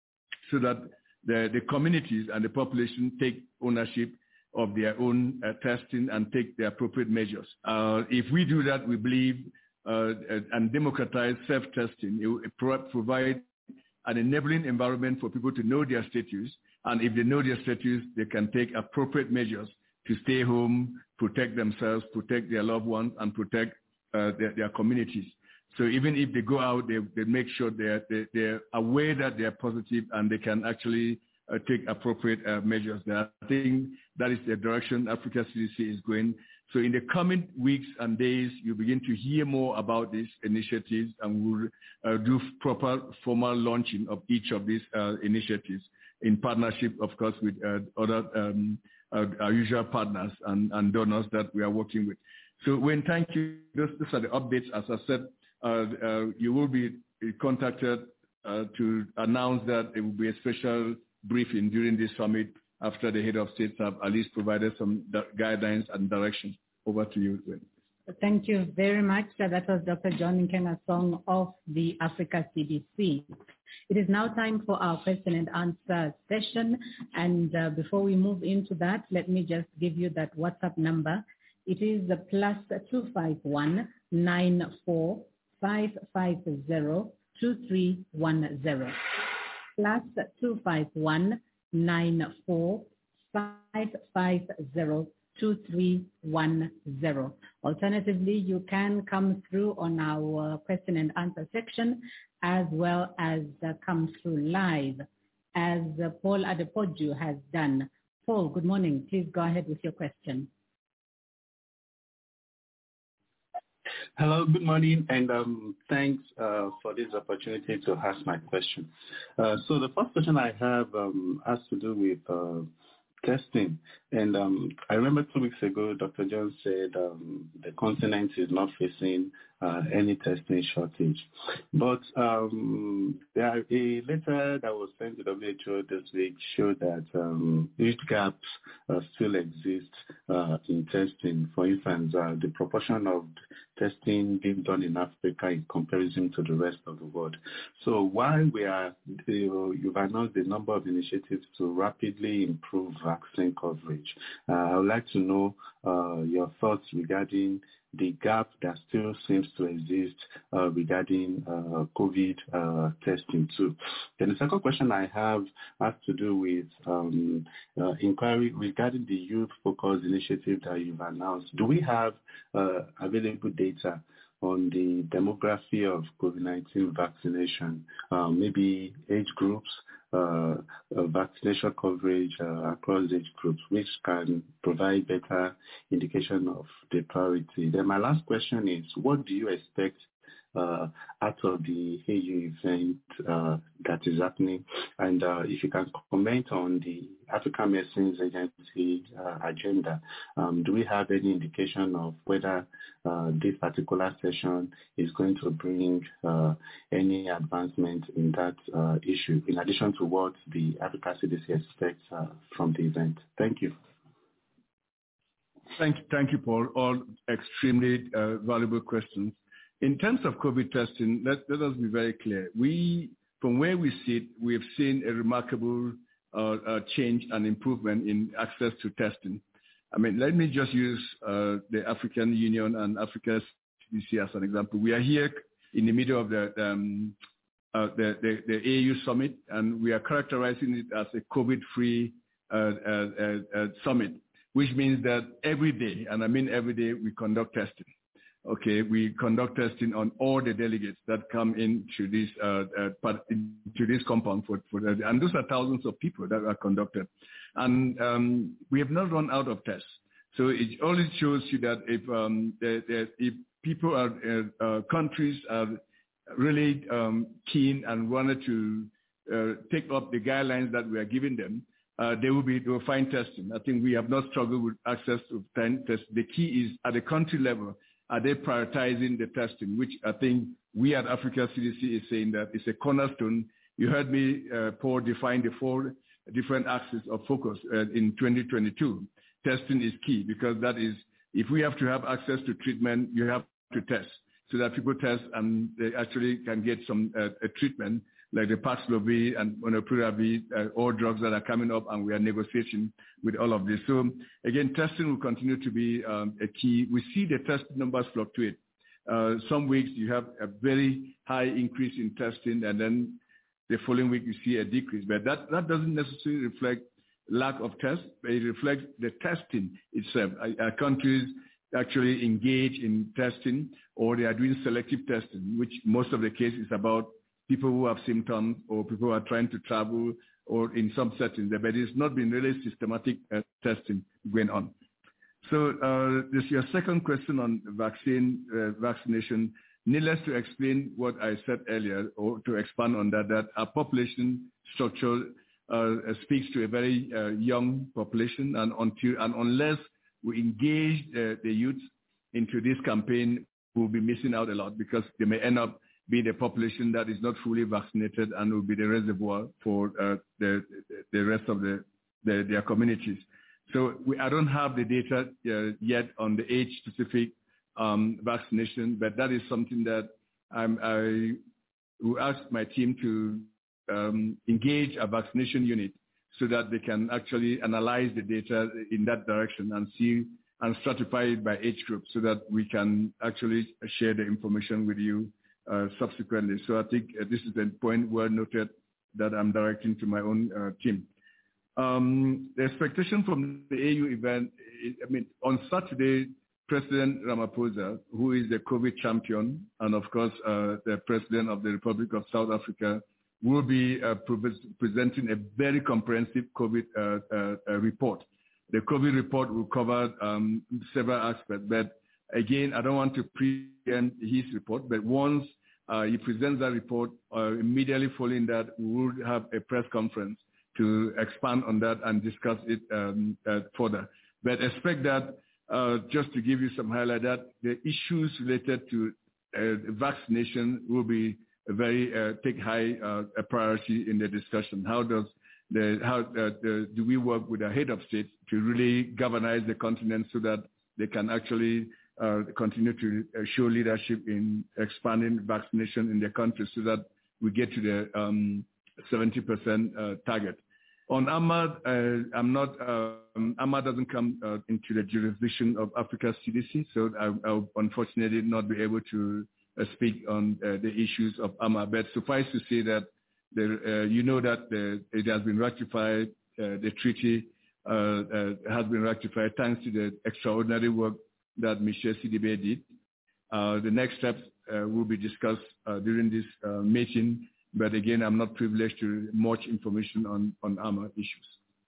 so that the, the communities and the population take ownership of their own uh, testing and take the appropriate measures. Uh, if we do that, we believe, uh, and democratize self-testing, it will pro- provide an enabling environment for people to know their status, and if they know their status, they can take appropriate measures to stay home, protect themselves, protect their loved ones, and protect uh, their, their communities. So even if they go out, they, they make sure they're, they, they're aware that they're positive and they can actually uh, take appropriate uh, measures. I think that is the direction Africa C D C is going. So in the coming weeks and days, you begin to hear more about these initiatives, and we'll uh, do proper formal launching of each of these uh, initiatives in partnership, of course, with uh, other um, uh, our usual partners and, and donors that we are working with. So Wayne, thank you. Those, those are the updates. As I said, uh, uh, you will be contacted uh, to announce that there will be a special briefing during this summit after the head of states have at least provided some guidelines and directions. Over to you, Wayne. Thank you very much. That was Doctor John Nkenga Song of the Africa C D C. It is now time for our question and answer session. And uh, before we move into that, let me just give you that WhatsApp number. It is the plus two five one nine four five five zero two three one zero. Plus two five one nine four five five zero two three one zero. Alternatively, you can come through on our question and answer section as well as uh, come through live as uh, Paul Adepoju has done. Paul, good morning. Please go ahead with your question. Hello, good morning, and um, thanks uh, for this opportunity to ask my question. Uh, so the first question I have um, has to do with uh, testing. And um, I remember two weeks ago, Doctor Jones said um, the continent is not facing uh, any testing shortage. But um, there are a letter that was sent to W H O this week showed that um, huge gaps uh, still exist uh, in testing. For instance, uh, the proportion of testing being done in Africa in comparison to the rest of the world. So while we are, you know, you've announced a number of initiatives to rapidly improve vaccine coverage, uh, I would like to know uh, your thoughts regarding the gap that still seems to exist uh, regarding uh, COVID uh, testing too. Then the second question I have has to do with um, uh, inquiry regarding the youth focus initiative that you've announced. Do we have uh, available data on the demography of COVID nineteen vaccination, uh, maybe age groups, uh, uh, vaccination coverage uh, across age groups, which can provide better indication of the priority? Then my last question is, what do you expect uh, out of the A U event uh, that is happening? And uh, if you can comment on the African Medicines Agency uh, agenda, um, do we have any indication of whether uh, this particular session is going to bring uh, any advancement in that uh, issue, in addition to what the Africa C D C expects uh, from the event? Thank you. Thank you, thank you, Paul. All extremely uh, valuable questions. in terms of COVID testing, let, let us be very clear. We, from where we sit, we have seen a remarkable uh, uh, change and improvement in access to testing. I mean, let me just use uh, the African Union and Africa C D C as an example. We are here in the middle of the, um, uh, the, the, the A U summit, and we are characterizing it as a COVID-free uh, uh, uh, summit, which means that every day, and I mean every day, we conduct testing. Okay, we conduct testing on all the delegates that come into this uh, uh, part, into this compound for, for the, and those are thousands of people that are conducted, and um, we have not run out of tests. So it only shows you that if um, the, the, if people are uh, uh, countries are really um, keen and wanted to uh, take up the guidelines that we are giving them, uh, they will be they will find testing. I think we have not struggled with access to tests. The key is at the country level. Are they prioritizing the testing, which I think we at Africa C D C is saying that it's a cornerstone. You heard me, uh, Paul, define the four different axes of focus uh, in twenty twenty-two. Testing is key because that is, if we have to have access to treatment, you have to test so that people test and they actually can get some uh, a treatment like the Paxlovid and Molnupiravir, uh, all drugs that are coming up, and we are negotiating with all of this. So again, testing will continue to be um, a key. We see the test numbers fluctuate. Uh, some weeks you have a very high increase in testing, and then the following week you see a decrease. But that, that doesn't necessarily reflect lack of tests, but it reflects the testing itself. Our countries actually engage in testing, or they are doing selective testing, which most of the case is about people who have symptoms or people who are trying to travel or in some settings, but it's not been really systematic uh, testing going on. So uh, this is your second question on vaccine, uh, vaccination. Needless to explain what I said earlier, or to expand on that, that our population structure uh, speaks to a very uh, young population, and until and unless we engage uh, the youth into this campaign, we'll be missing out a lot because they may end up be the population that is not fully vaccinated and will be the reservoir for uh, the the rest of the, the their communities. So we, I don't have the data uh, yet on the age-specific um, vaccination, but that is something that I'm, I will ask my team to um, engage a vaccination unit so that they can actually analyze the data in that direction and see and stratify it by age group so that we can actually share the information with you Uh, subsequently. So I think uh, this is a point well noted that I'm directing to my own uh, team. Um, the expectation from the A U event, I mean, on Saturday, President Ramaphosa, who is the COVID champion, and of course uh, the President of the Republic of South Africa, will be uh, pre- presenting a very comprehensive COVID uh, uh, uh, report. The COVID report will cover um, several aspects, but again, I don't want to preempt his report, but once uh, he presents that report, uh, immediately following that, we will have a press conference to expand on that and discuss it um, uh, further. But expect that, uh, just to give you some highlight, that the issues related to uh, vaccination will be a very uh, take high uh, a priority in the discussion. How does the how uh, the, do we work with the head of state to really galvanize the continent so that they can actually Uh, continue to uh, show leadership in expanding vaccination in the country so that we get to the um, seventy percent uh, target. On Ahmad, uh, I'm not, um, Ahmad doesn't come uh, into the jurisdiction of Africa C D C, so I, I'll unfortunately not be able to uh, speak on uh, the issues of Ahmad. But suffice to say that the, uh, you know that the, it has been ratified, uh, the treaty uh, uh, has been ratified thanks to the extraordinary work that Michel Sidibé did. Uh, the next steps uh, will be discussed uh, during this uh, meeting, but again, I'm not privileged to much information on, on Ahmad issues.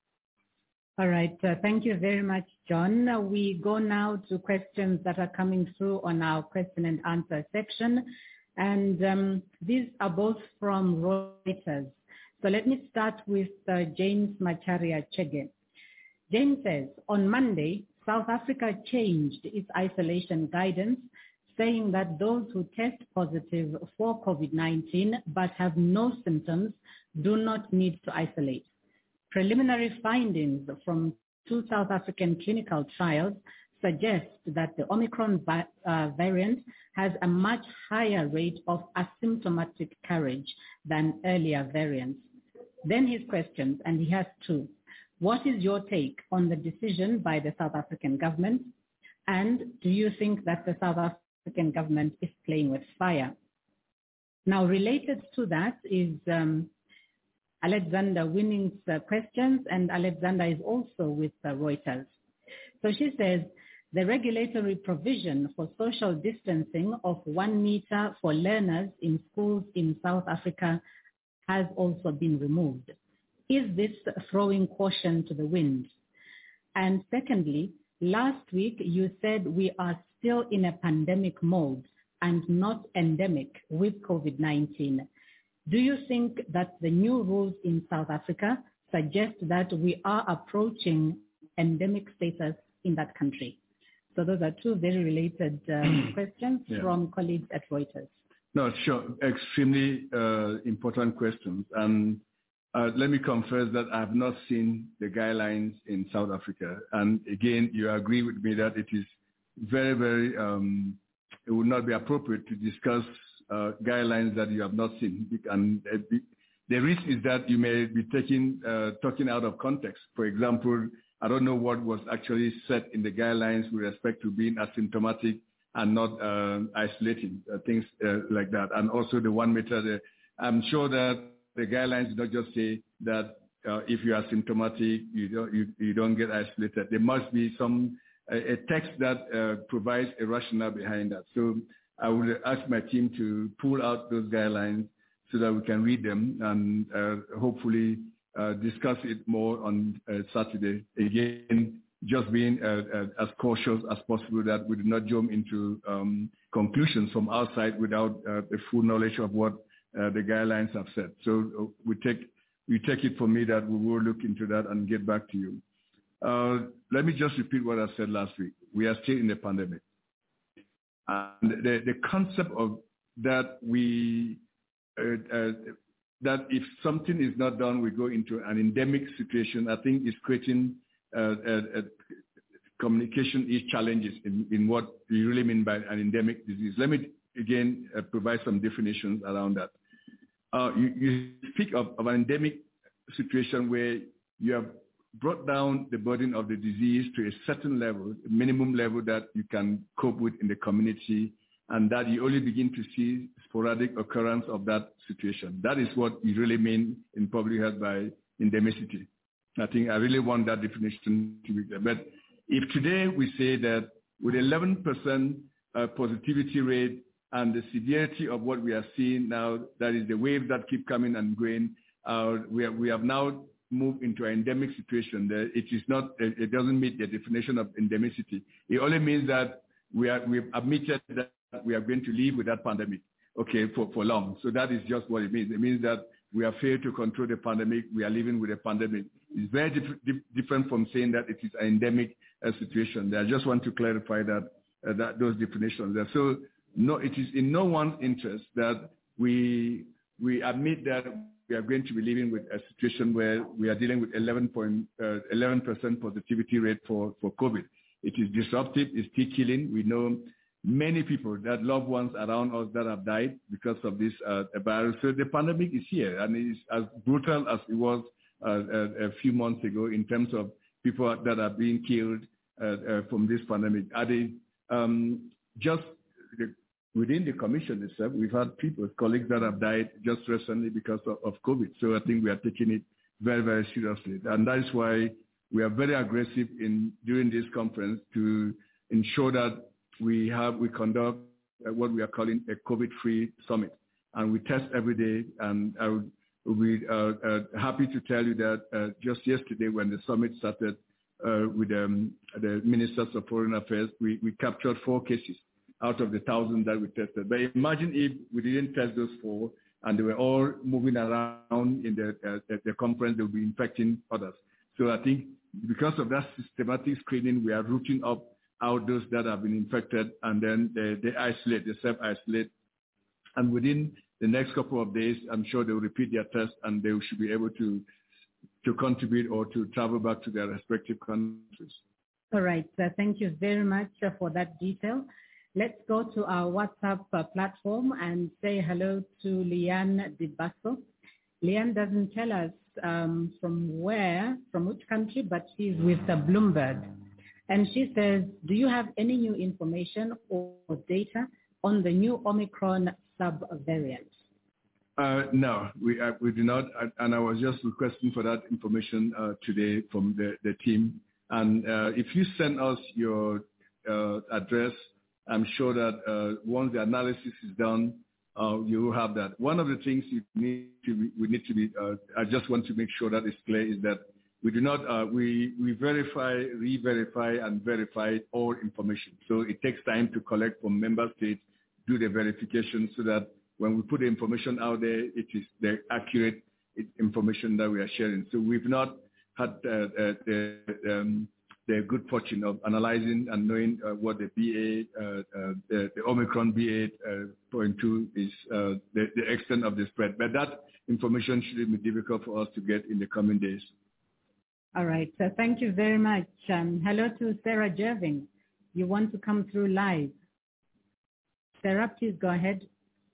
All right, uh, thank you very much, John. Uh, we go now to questions that are coming through on our question and answer section, and um, these are both from Reuters. So let me start with uh, James Macharia Chege. James says, on Monday, South Africa changed its isolation guidance, saying that those who test positive for COVID nineteen but have no symptoms do not need to isolate. Preliminary findings from two South African clinical trials suggest that the Omicron vi- uh, variant has a much higher rate of asymptomatic carriage than earlier variants. Then his questions, and he has two. What is your take on the decision by the South African government? And do you think that the South African government is playing with fire? Now, related to that is um, Alexander Winning's uh, questions, and Alexander is also with uh, Reuters. So she says, the regulatory provision for social distancing of one meter for learners in schools in South Africa has also been removed. Is this throwing caution to the wind? And secondly, last week you said we are still in a pandemic mode and not endemic with COVID nineteen. Do you think that the new rules in South Africa suggest that we are approaching endemic status in that country? So those are two very related uh, questions yeah. from colleagues at Reuters. No, sure. Extremely uh, important questions. And uh, let me confess that I have not seen the guidelines in South Africa. And again, you agree with me that it is very, very, um, it would not be appropriate to discuss uh, guidelines that you have not seen. And uh, the risk is that you may be taking, uh, talking out of context. For example, I don't know what was actually set in the guidelines with respect to being asymptomatic and not uh, isolating, uh, things uh, like that. And also the one meter, the, I'm sure that the guidelines do not just say that uh, if you are symptomatic, you don't, you, you don't get isolated. There must be some, a, a text that uh, provides a rationale behind that. So I would ask my team to pull out those guidelines so that we can read them and uh, hopefully Uh, discuss it more on uh, Saturday. Again, just being uh, uh, as cautious as possible that we do not jump into um, conclusions from outside without uh, the full knowledge of what uh, the guidelines have said. So uh, we take we take it from me that we will look into that and get back to you. Uh, let me just repeat what I said last week. We are still in a pandemic. And the, the concept of that we uh, uh, that if something is not done, we go into an endemic situation, I think is creating uh, uh, uh, communication is challenges in, in what you really mean by an endemic disease. Let me, again, uh, provide some definitions around that. Uh, you, you speak of, of an endemic situation where you have brought down the burden of the disease to a certain level, a minimum level that you can cope with in the community, and that you only begin to see sporadic occurrence of that situation. That is what you really mean in public health by endemicity. I think I really want that definition to be there. But if today we say that with eleven percent uh, positivity rate and the severity of what we are seeing now, that is the wave that keep coming and going, uh, we, have, we have now moved into an endemic situation. That it is not, it doesn't meet the definition of endemicity. It only means that we are, we've admitted that we are going to live with that pandemic, okay, for, for long. So that is just what it means. It means that we have failed to control the pandemic. We are living with a pandemic. It's very dif- dif- different from saying that it is an endemic uh, situation. I just want to clarify that, uh, that those definitions there. So no, it is in no one's interest that we we admit that we are going to be living with a situation where we are dealing with eleven percent positivity rate for, for COVID. It is disruptive. It's still killing. We know many people, that loved ones around us that have died because of this uh, virus. So the pandemic is here, and it is as brutal as it was uh, a, a few months ago in terms of people that are being killed uh, uh, from this pandemic. Are they, um, just the, within the commission itself, we've had people, colleagues that have died just recently because of, of COVID. So I think we are taking it very, very seriously. And that is why we are very aggressive in during this conference to ensure that we have, we conduct uh, what we are calling a COVID-free summit. And we test every day. And I would be uh, uh, happy to tell you that uh, just yesterday when the summit started uh, with um, the ministers of foreign affairs, we, we captured four cases out of the thousand that we tested. But imagine if we didn't test those four and they were all moving around in the, uh, the, the conference, they would be infecting others. So I think because of that systematic screening, we are rooting up out those that have been infected, and then they, they isolate, they self-isolate. And within the next couple of days, I'm sure they will repeat their test and they should be able to, to contribute or to travel back to their respective countries. All right. Uh, thank you very much uh, for that detail. Let's go to our WhatsApp uh, platform and say hello to Liane Dibasso. Liane doesn't tell us um, from where, from which country, but she's with uh, Bloomberg. And she says, do you have any new information or data on the new Omicron sub-variant? Uh, no, we uh, we do not. And I was just requesting for that information uh, today from the, the team. And uh, if you send us your uh, address, I'm sure that uh, once the analysis is done, uh, you will have that. One of the things you need to be, we need to be, uh, I just want to make sure that it's clear, is that we do not, uh, we, we verify, re-verify, and verify all information. So it takes time to collect from member states, do the verification, so that when we put the information out there, it is the accurate information that we are sharing. So we've not had uh, uh, the, um, the good fortune of analyzing and knowing uh, what the B A, uh, uh, the, the Omicron B A eight point two is, uh, the, the extent of the spread. But that information shouldn't be difficult for us to get in the coming days. All right. So thank you very much. Um, hello to Sarah Jerving. You want to come through live? Sarah, please go ahead.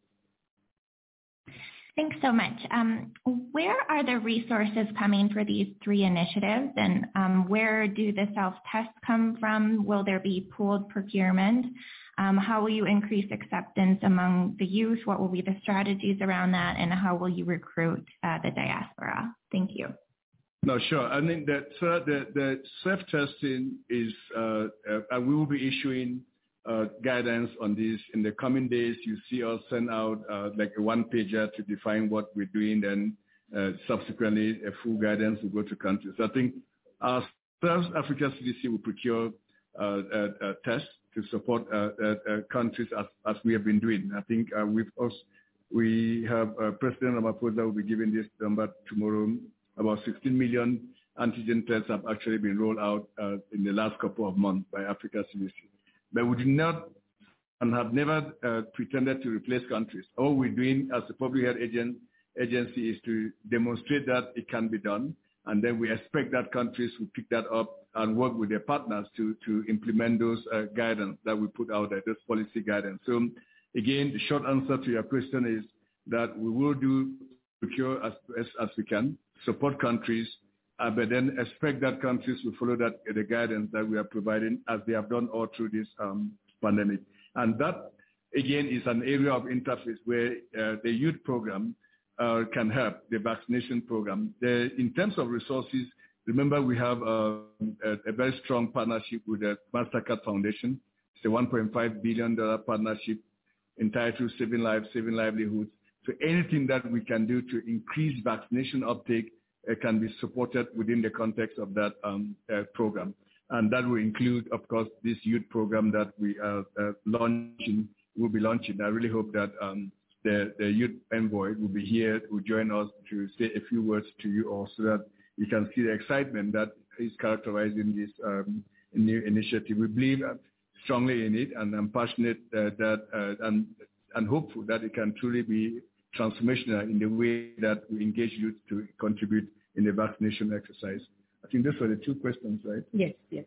Thanks so much. Um, where are the resources coming for these three initiatives, and um, where do the self-tests come from? Will there be pooled procurement? Um, how will you increase acceptance among the youth? What will be the strategies around that, and how will you recruit uh, the diaspora? Thank you. No, sure. I mean, that, so the, the self-testing is, uh, uh, we will be issuing Uh, guidance on this in the coming days. You see us send out uh, like a one-pager to define what we're doing, then uh, subsequently a full guidance will go to countries. I think our South Africa C D C will procure uh, uh, uh, tests to support uh, uh, uh, countries as, as we have been doing. I think uh, we've also, we have uh, President Ramaphosa will be giving this number tomorrow. About sixteen million antigen tests have actually been rolled out uh, in the last couple of months by Africa C D C. But we do not and have never uh, pretended to replace countries. All we're doing as a public health agent, agency is to demonstrate that it can be done, and then we expect that countries will pick that up and work with their partners to, to implement those uh, guidance that we put out there, those policy guidance. So again, the short answer to your question is that we will do procure as, as, as we can, support countries, Uh, but then expect that countries will follow that uh, the guidance that we are providing, as they have done all through this um, pandemic. And that, again, is an area of interface where uh, the youth program uh, can help, the vaccination program. The, in terms of resources, remember we have uh, a, a very strong partnership with the Mastercard Foundation. It's a one point five billion dollars partnership entitled Saving Lives, Saving Livelihoods. So anything that we can do to increase vaccination uptake Uh, can be supported within the context of that um, uh, program. And that will include, of course, this youth program that we are uh, launching, will be launching. I really hope that um, the, the youth envoy will be here, will join us to say a few words to you all, so that you can see the excitement that is characterizing this um, new initiative. We believe strongly in it, and I'm passionate uh, that uh, and, and hopeful that it can truly be transformational in the way that we engage youth to contribute in the vaccination exercise. I think those are the two questions, right? Yes, yes.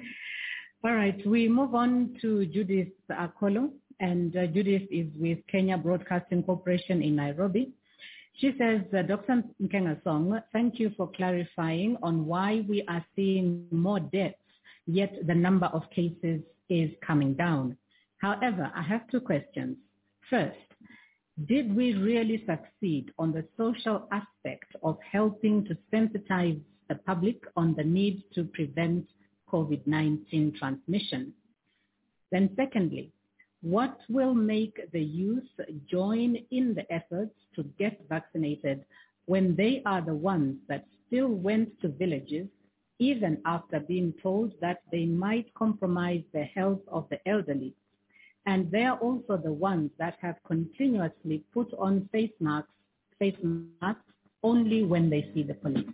All right, we move on to Judith Akolo, and uh, Judith is with Kenya Broadcasting Corporation in Nairobi. She says, uh, Doctor Nkengasong, thank you for clarifying on why we are seeing more deaths, yet the number of cases is coming down. However, I have two questions. First, did we really succeed on the social aspect of helping to sensitize the public on the need to prevent COVID nineteen transmission? Then secondly, what will make the youth join in the efforts to get vaccinated when they are the ones that still went to villages even after being told that they might compromise the health of the elderly? And they are also the ones that have continuously put on face masks, face masks only when they see the police.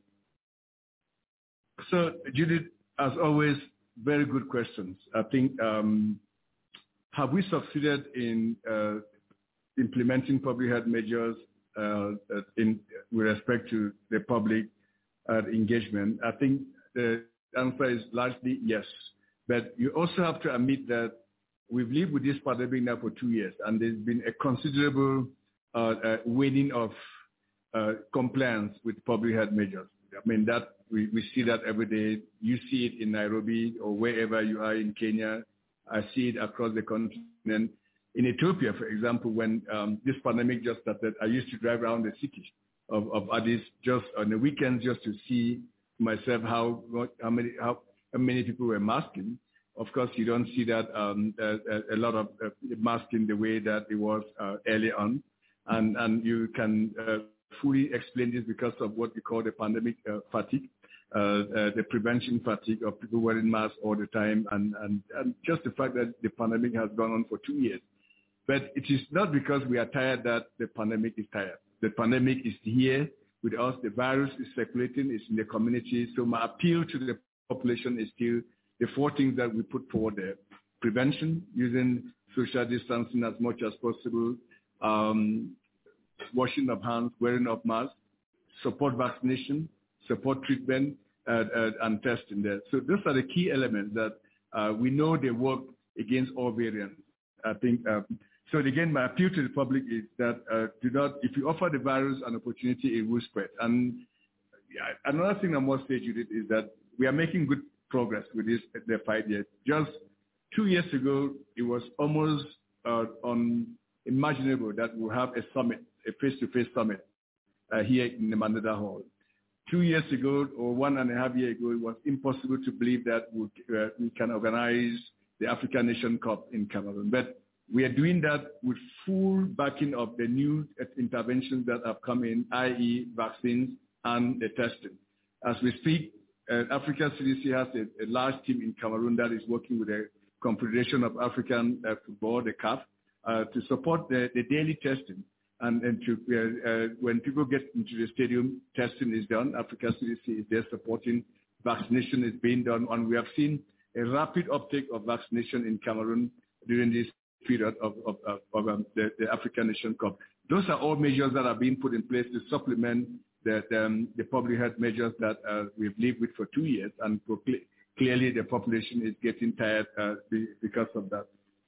So, Judith, as always, very good questions. I think, um, have we succeeded in uh, implementing public health measures uh, in with respect to the public uh, engagement? I think the answer is largely yes. But you also have to admit that we've lived with this pandemic now for two years, and there's been a considerable uh, uh, waning of uh, compliance with public health measures. I mean, that we, we see that every day. You see it in Nairobi or wherever you are in Kenya. I see it across the continent. In Ethiopia, for example, when um, this pandemic just started, I used to drive around the city of, of Addis just on the weekends just to see myself how how many how, how many people were masking. Of course, you don't see that um, a, a lot of uh, masking the way that it was uh, early on, and and you can uh, fully explain this because of what we call the pandemic uh, fatigue, uh, uh, the prevention fatigue of people wearing masks all the time, and, and and just the fact that the pandemic has gone on for two years. But it is not because we are tired that the pandemic is tired. The pandemic is here with us. The virus is circulating. It's in the community. So my appeal to the population is still the four things that we put forward there: prevention, using social distancing as much as possible, um, washing of hands, wearing of masks, support vaccination, support treatment, uh, uh, and testing there. So those are the key elements that uh, we know they work against all variants. I think. Uh, so again, my appeal to the public is that uh, do not, if you offer the virus an opportunity, it will spread. And yeah, another thing I must say, Judith, is that we are making good progress with this the fight yet. Just two years ago, it was almost uh, unimaginable that we'll have a summit, a face-to-face summit uh, here in the Mandela Hall. Two years ago, or one and a half years ago, it was impossible to believe that we, uh, we can organize the African Nation Cup in Cameroon. But we are doing that with full backing of the new interventions that have come in, that is vaccines and the testing. As we speak, uh, Africa C D C has a, a large team in Cameroon that is working with the Confederation of African uh, Football, the C A F, uh, to support the, the daily testing. And, and to, uh, uh, when people get into the stadium, testing is done. Africa C D C is there supporting. Vaccination is being done. And we have seen a rapid uptake of vaccination in Cameroon during this period of, of, of, of um, the, the African Nation Cup. Those are all measures that are being put in place to supplement the, the, um, the public health measures that uh, we've lived with for two years. And clearly the population is getting tired uh, because of that.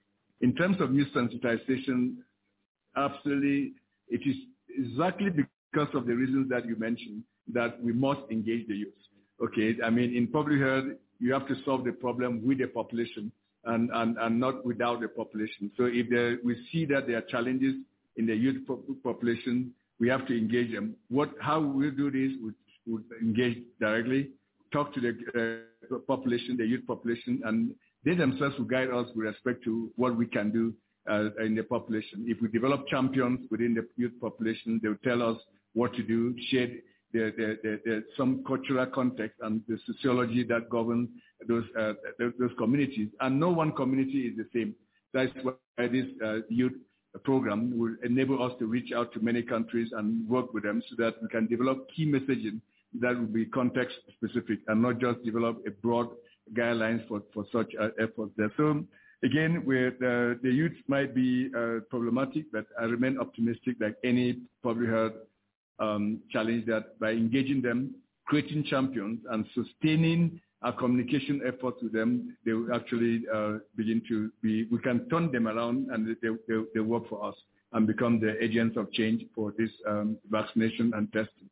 In terms of youth sensitization, absolutely, it is exactly because of the reasons that you mentioned that we must engage the youth. Okay, I mean, in public health, you have to solve the problem with the population and, and, and not without the population. So if there, we see that there are challenges in the youth population, we have to engage them. What, how we do this, we would engage directly, talk to the uh, population, the youth population, and they themselves will guide us with respect to what we can do uh, in the population. If we develop champions within the youth population, they will tell us what to do, share the, the, the, the, some cultural context and the sociology that governs those, uh, those, those communities. And no one community is the same. That's why this uh, youth program will enable us to reach out to many countries and work with them so that we can develop key messaging that will be context specific and not just develop a broad guidelines for, for such uh, efforts there. So again, where the, the youth might be uh, problematic, but I remain optimistic like any public health um, challenge that by engaging them, creating champions and sustaining our communication efforts with them, they will actually uh, begin to be, we can turn them around and they, they, they work for us and become the agents of change for this um, vaccination and testing.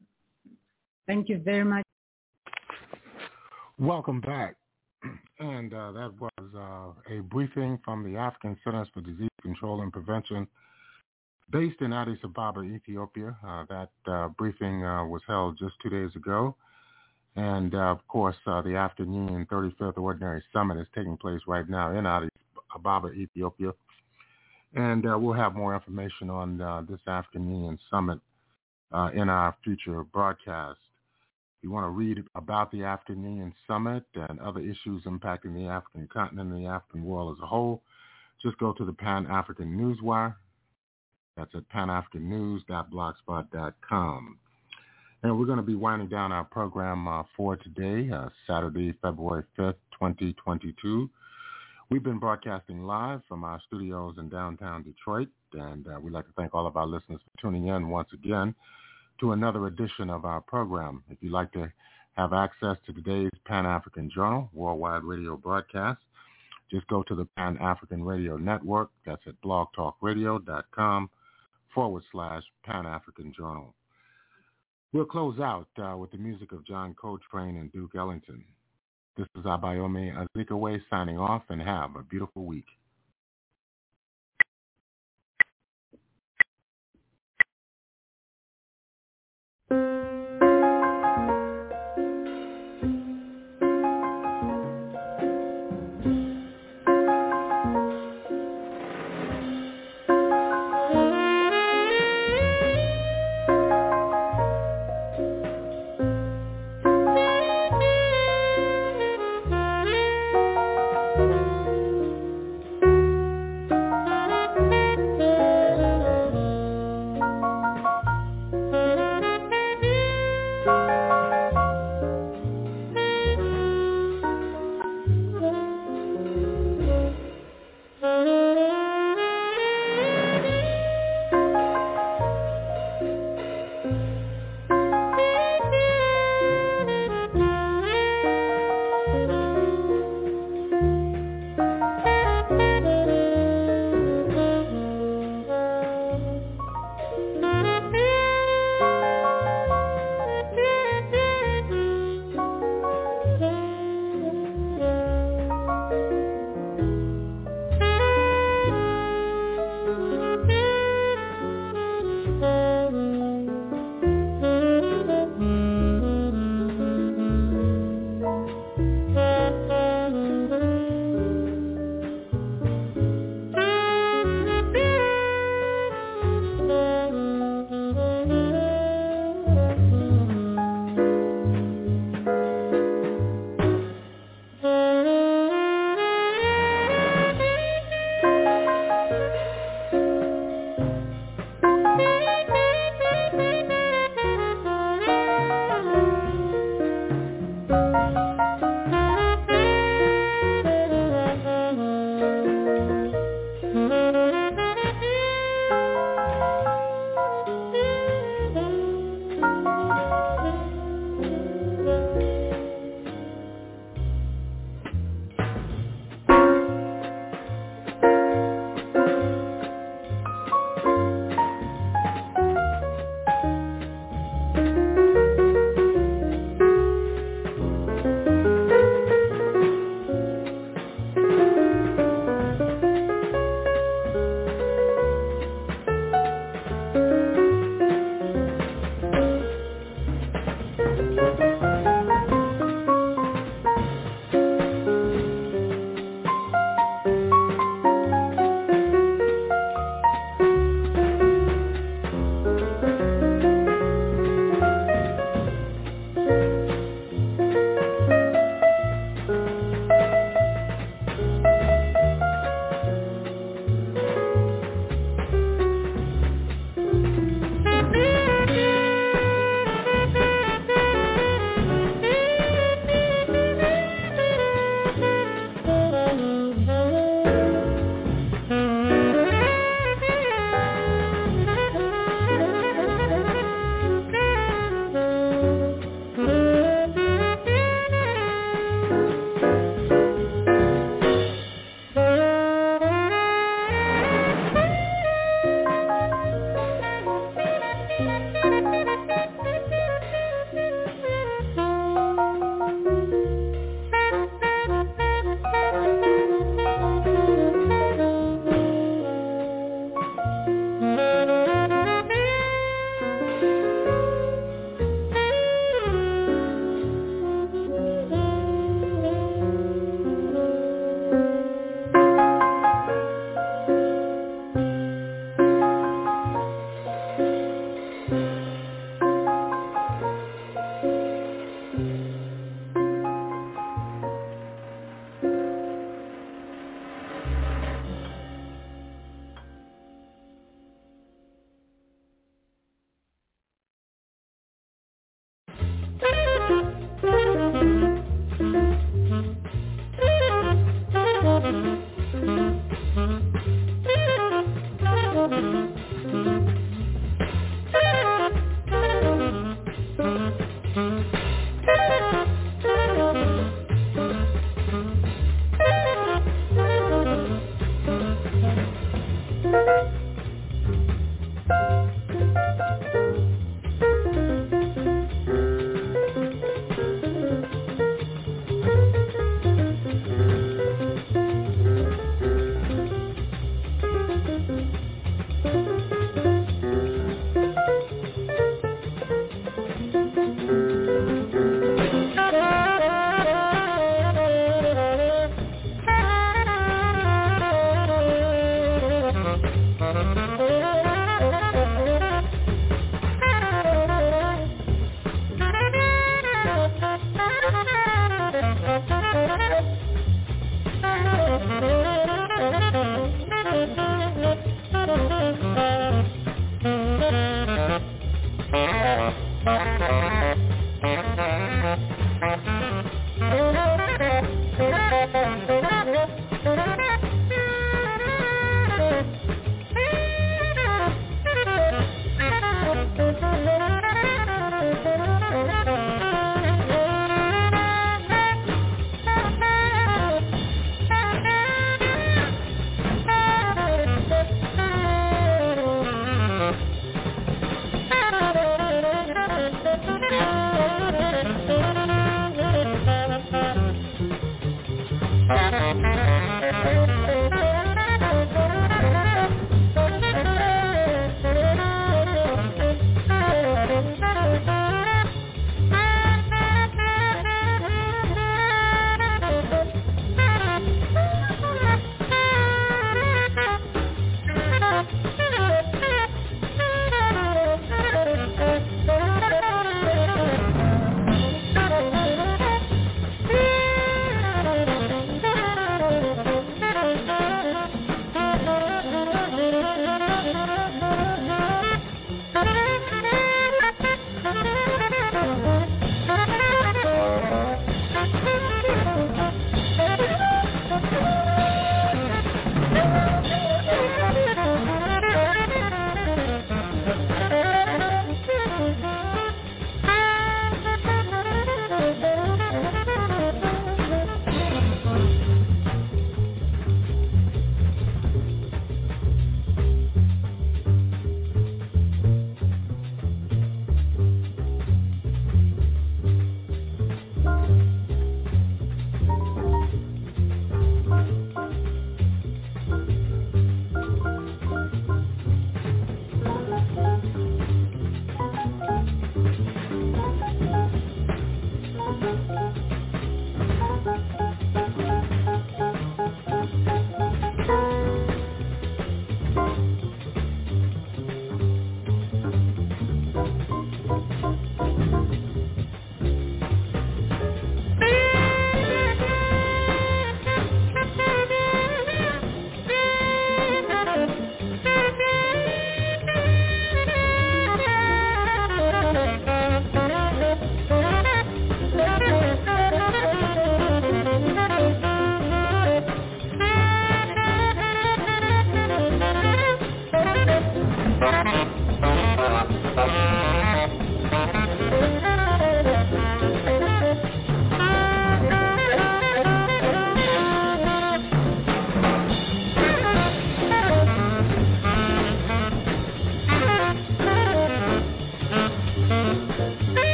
Thank you very much. Welcome back. And uh, that was uh, a briefing from the African Centers for Disease Control and Prevention based in Addis Ababa, Ethiopia. Uh, that uh, briefing uh, was held just two days ago. And, uh, of course, uh, the African Union thirty-fifth Ordinary Summit is taking place right now in Addis Ababa, Ethiopia. And uh, we'll have more information on uh, this African Union Summit uh, in our future broadcast. If you want to read about the African Union Summit and other issues impacting the African continent and the African world as a whole, just go to the Pan-African Newswire. That's at pan african news dot blogspot dot com. And we're going to be winding down our program uh, for today, uh, Saturday, February fifth, twenty twenty-two. We've been broadcasting live from our studios in downtown Detroit, and uh, we'd like to thank all of our listeners for tuning in once again to another edition of our program. If you'd like to have access to today's Pan-African Journal worldwide radio broadcast, just go to the Pan-African Radio Network. That's at blogtalkradio.com forward slash Pan-African Journal. We'll close out uh, with the music of John Coltrane and Duke Ellington. This is Abayomi Azikiwe signing off, and have a beautiful week. Thank you.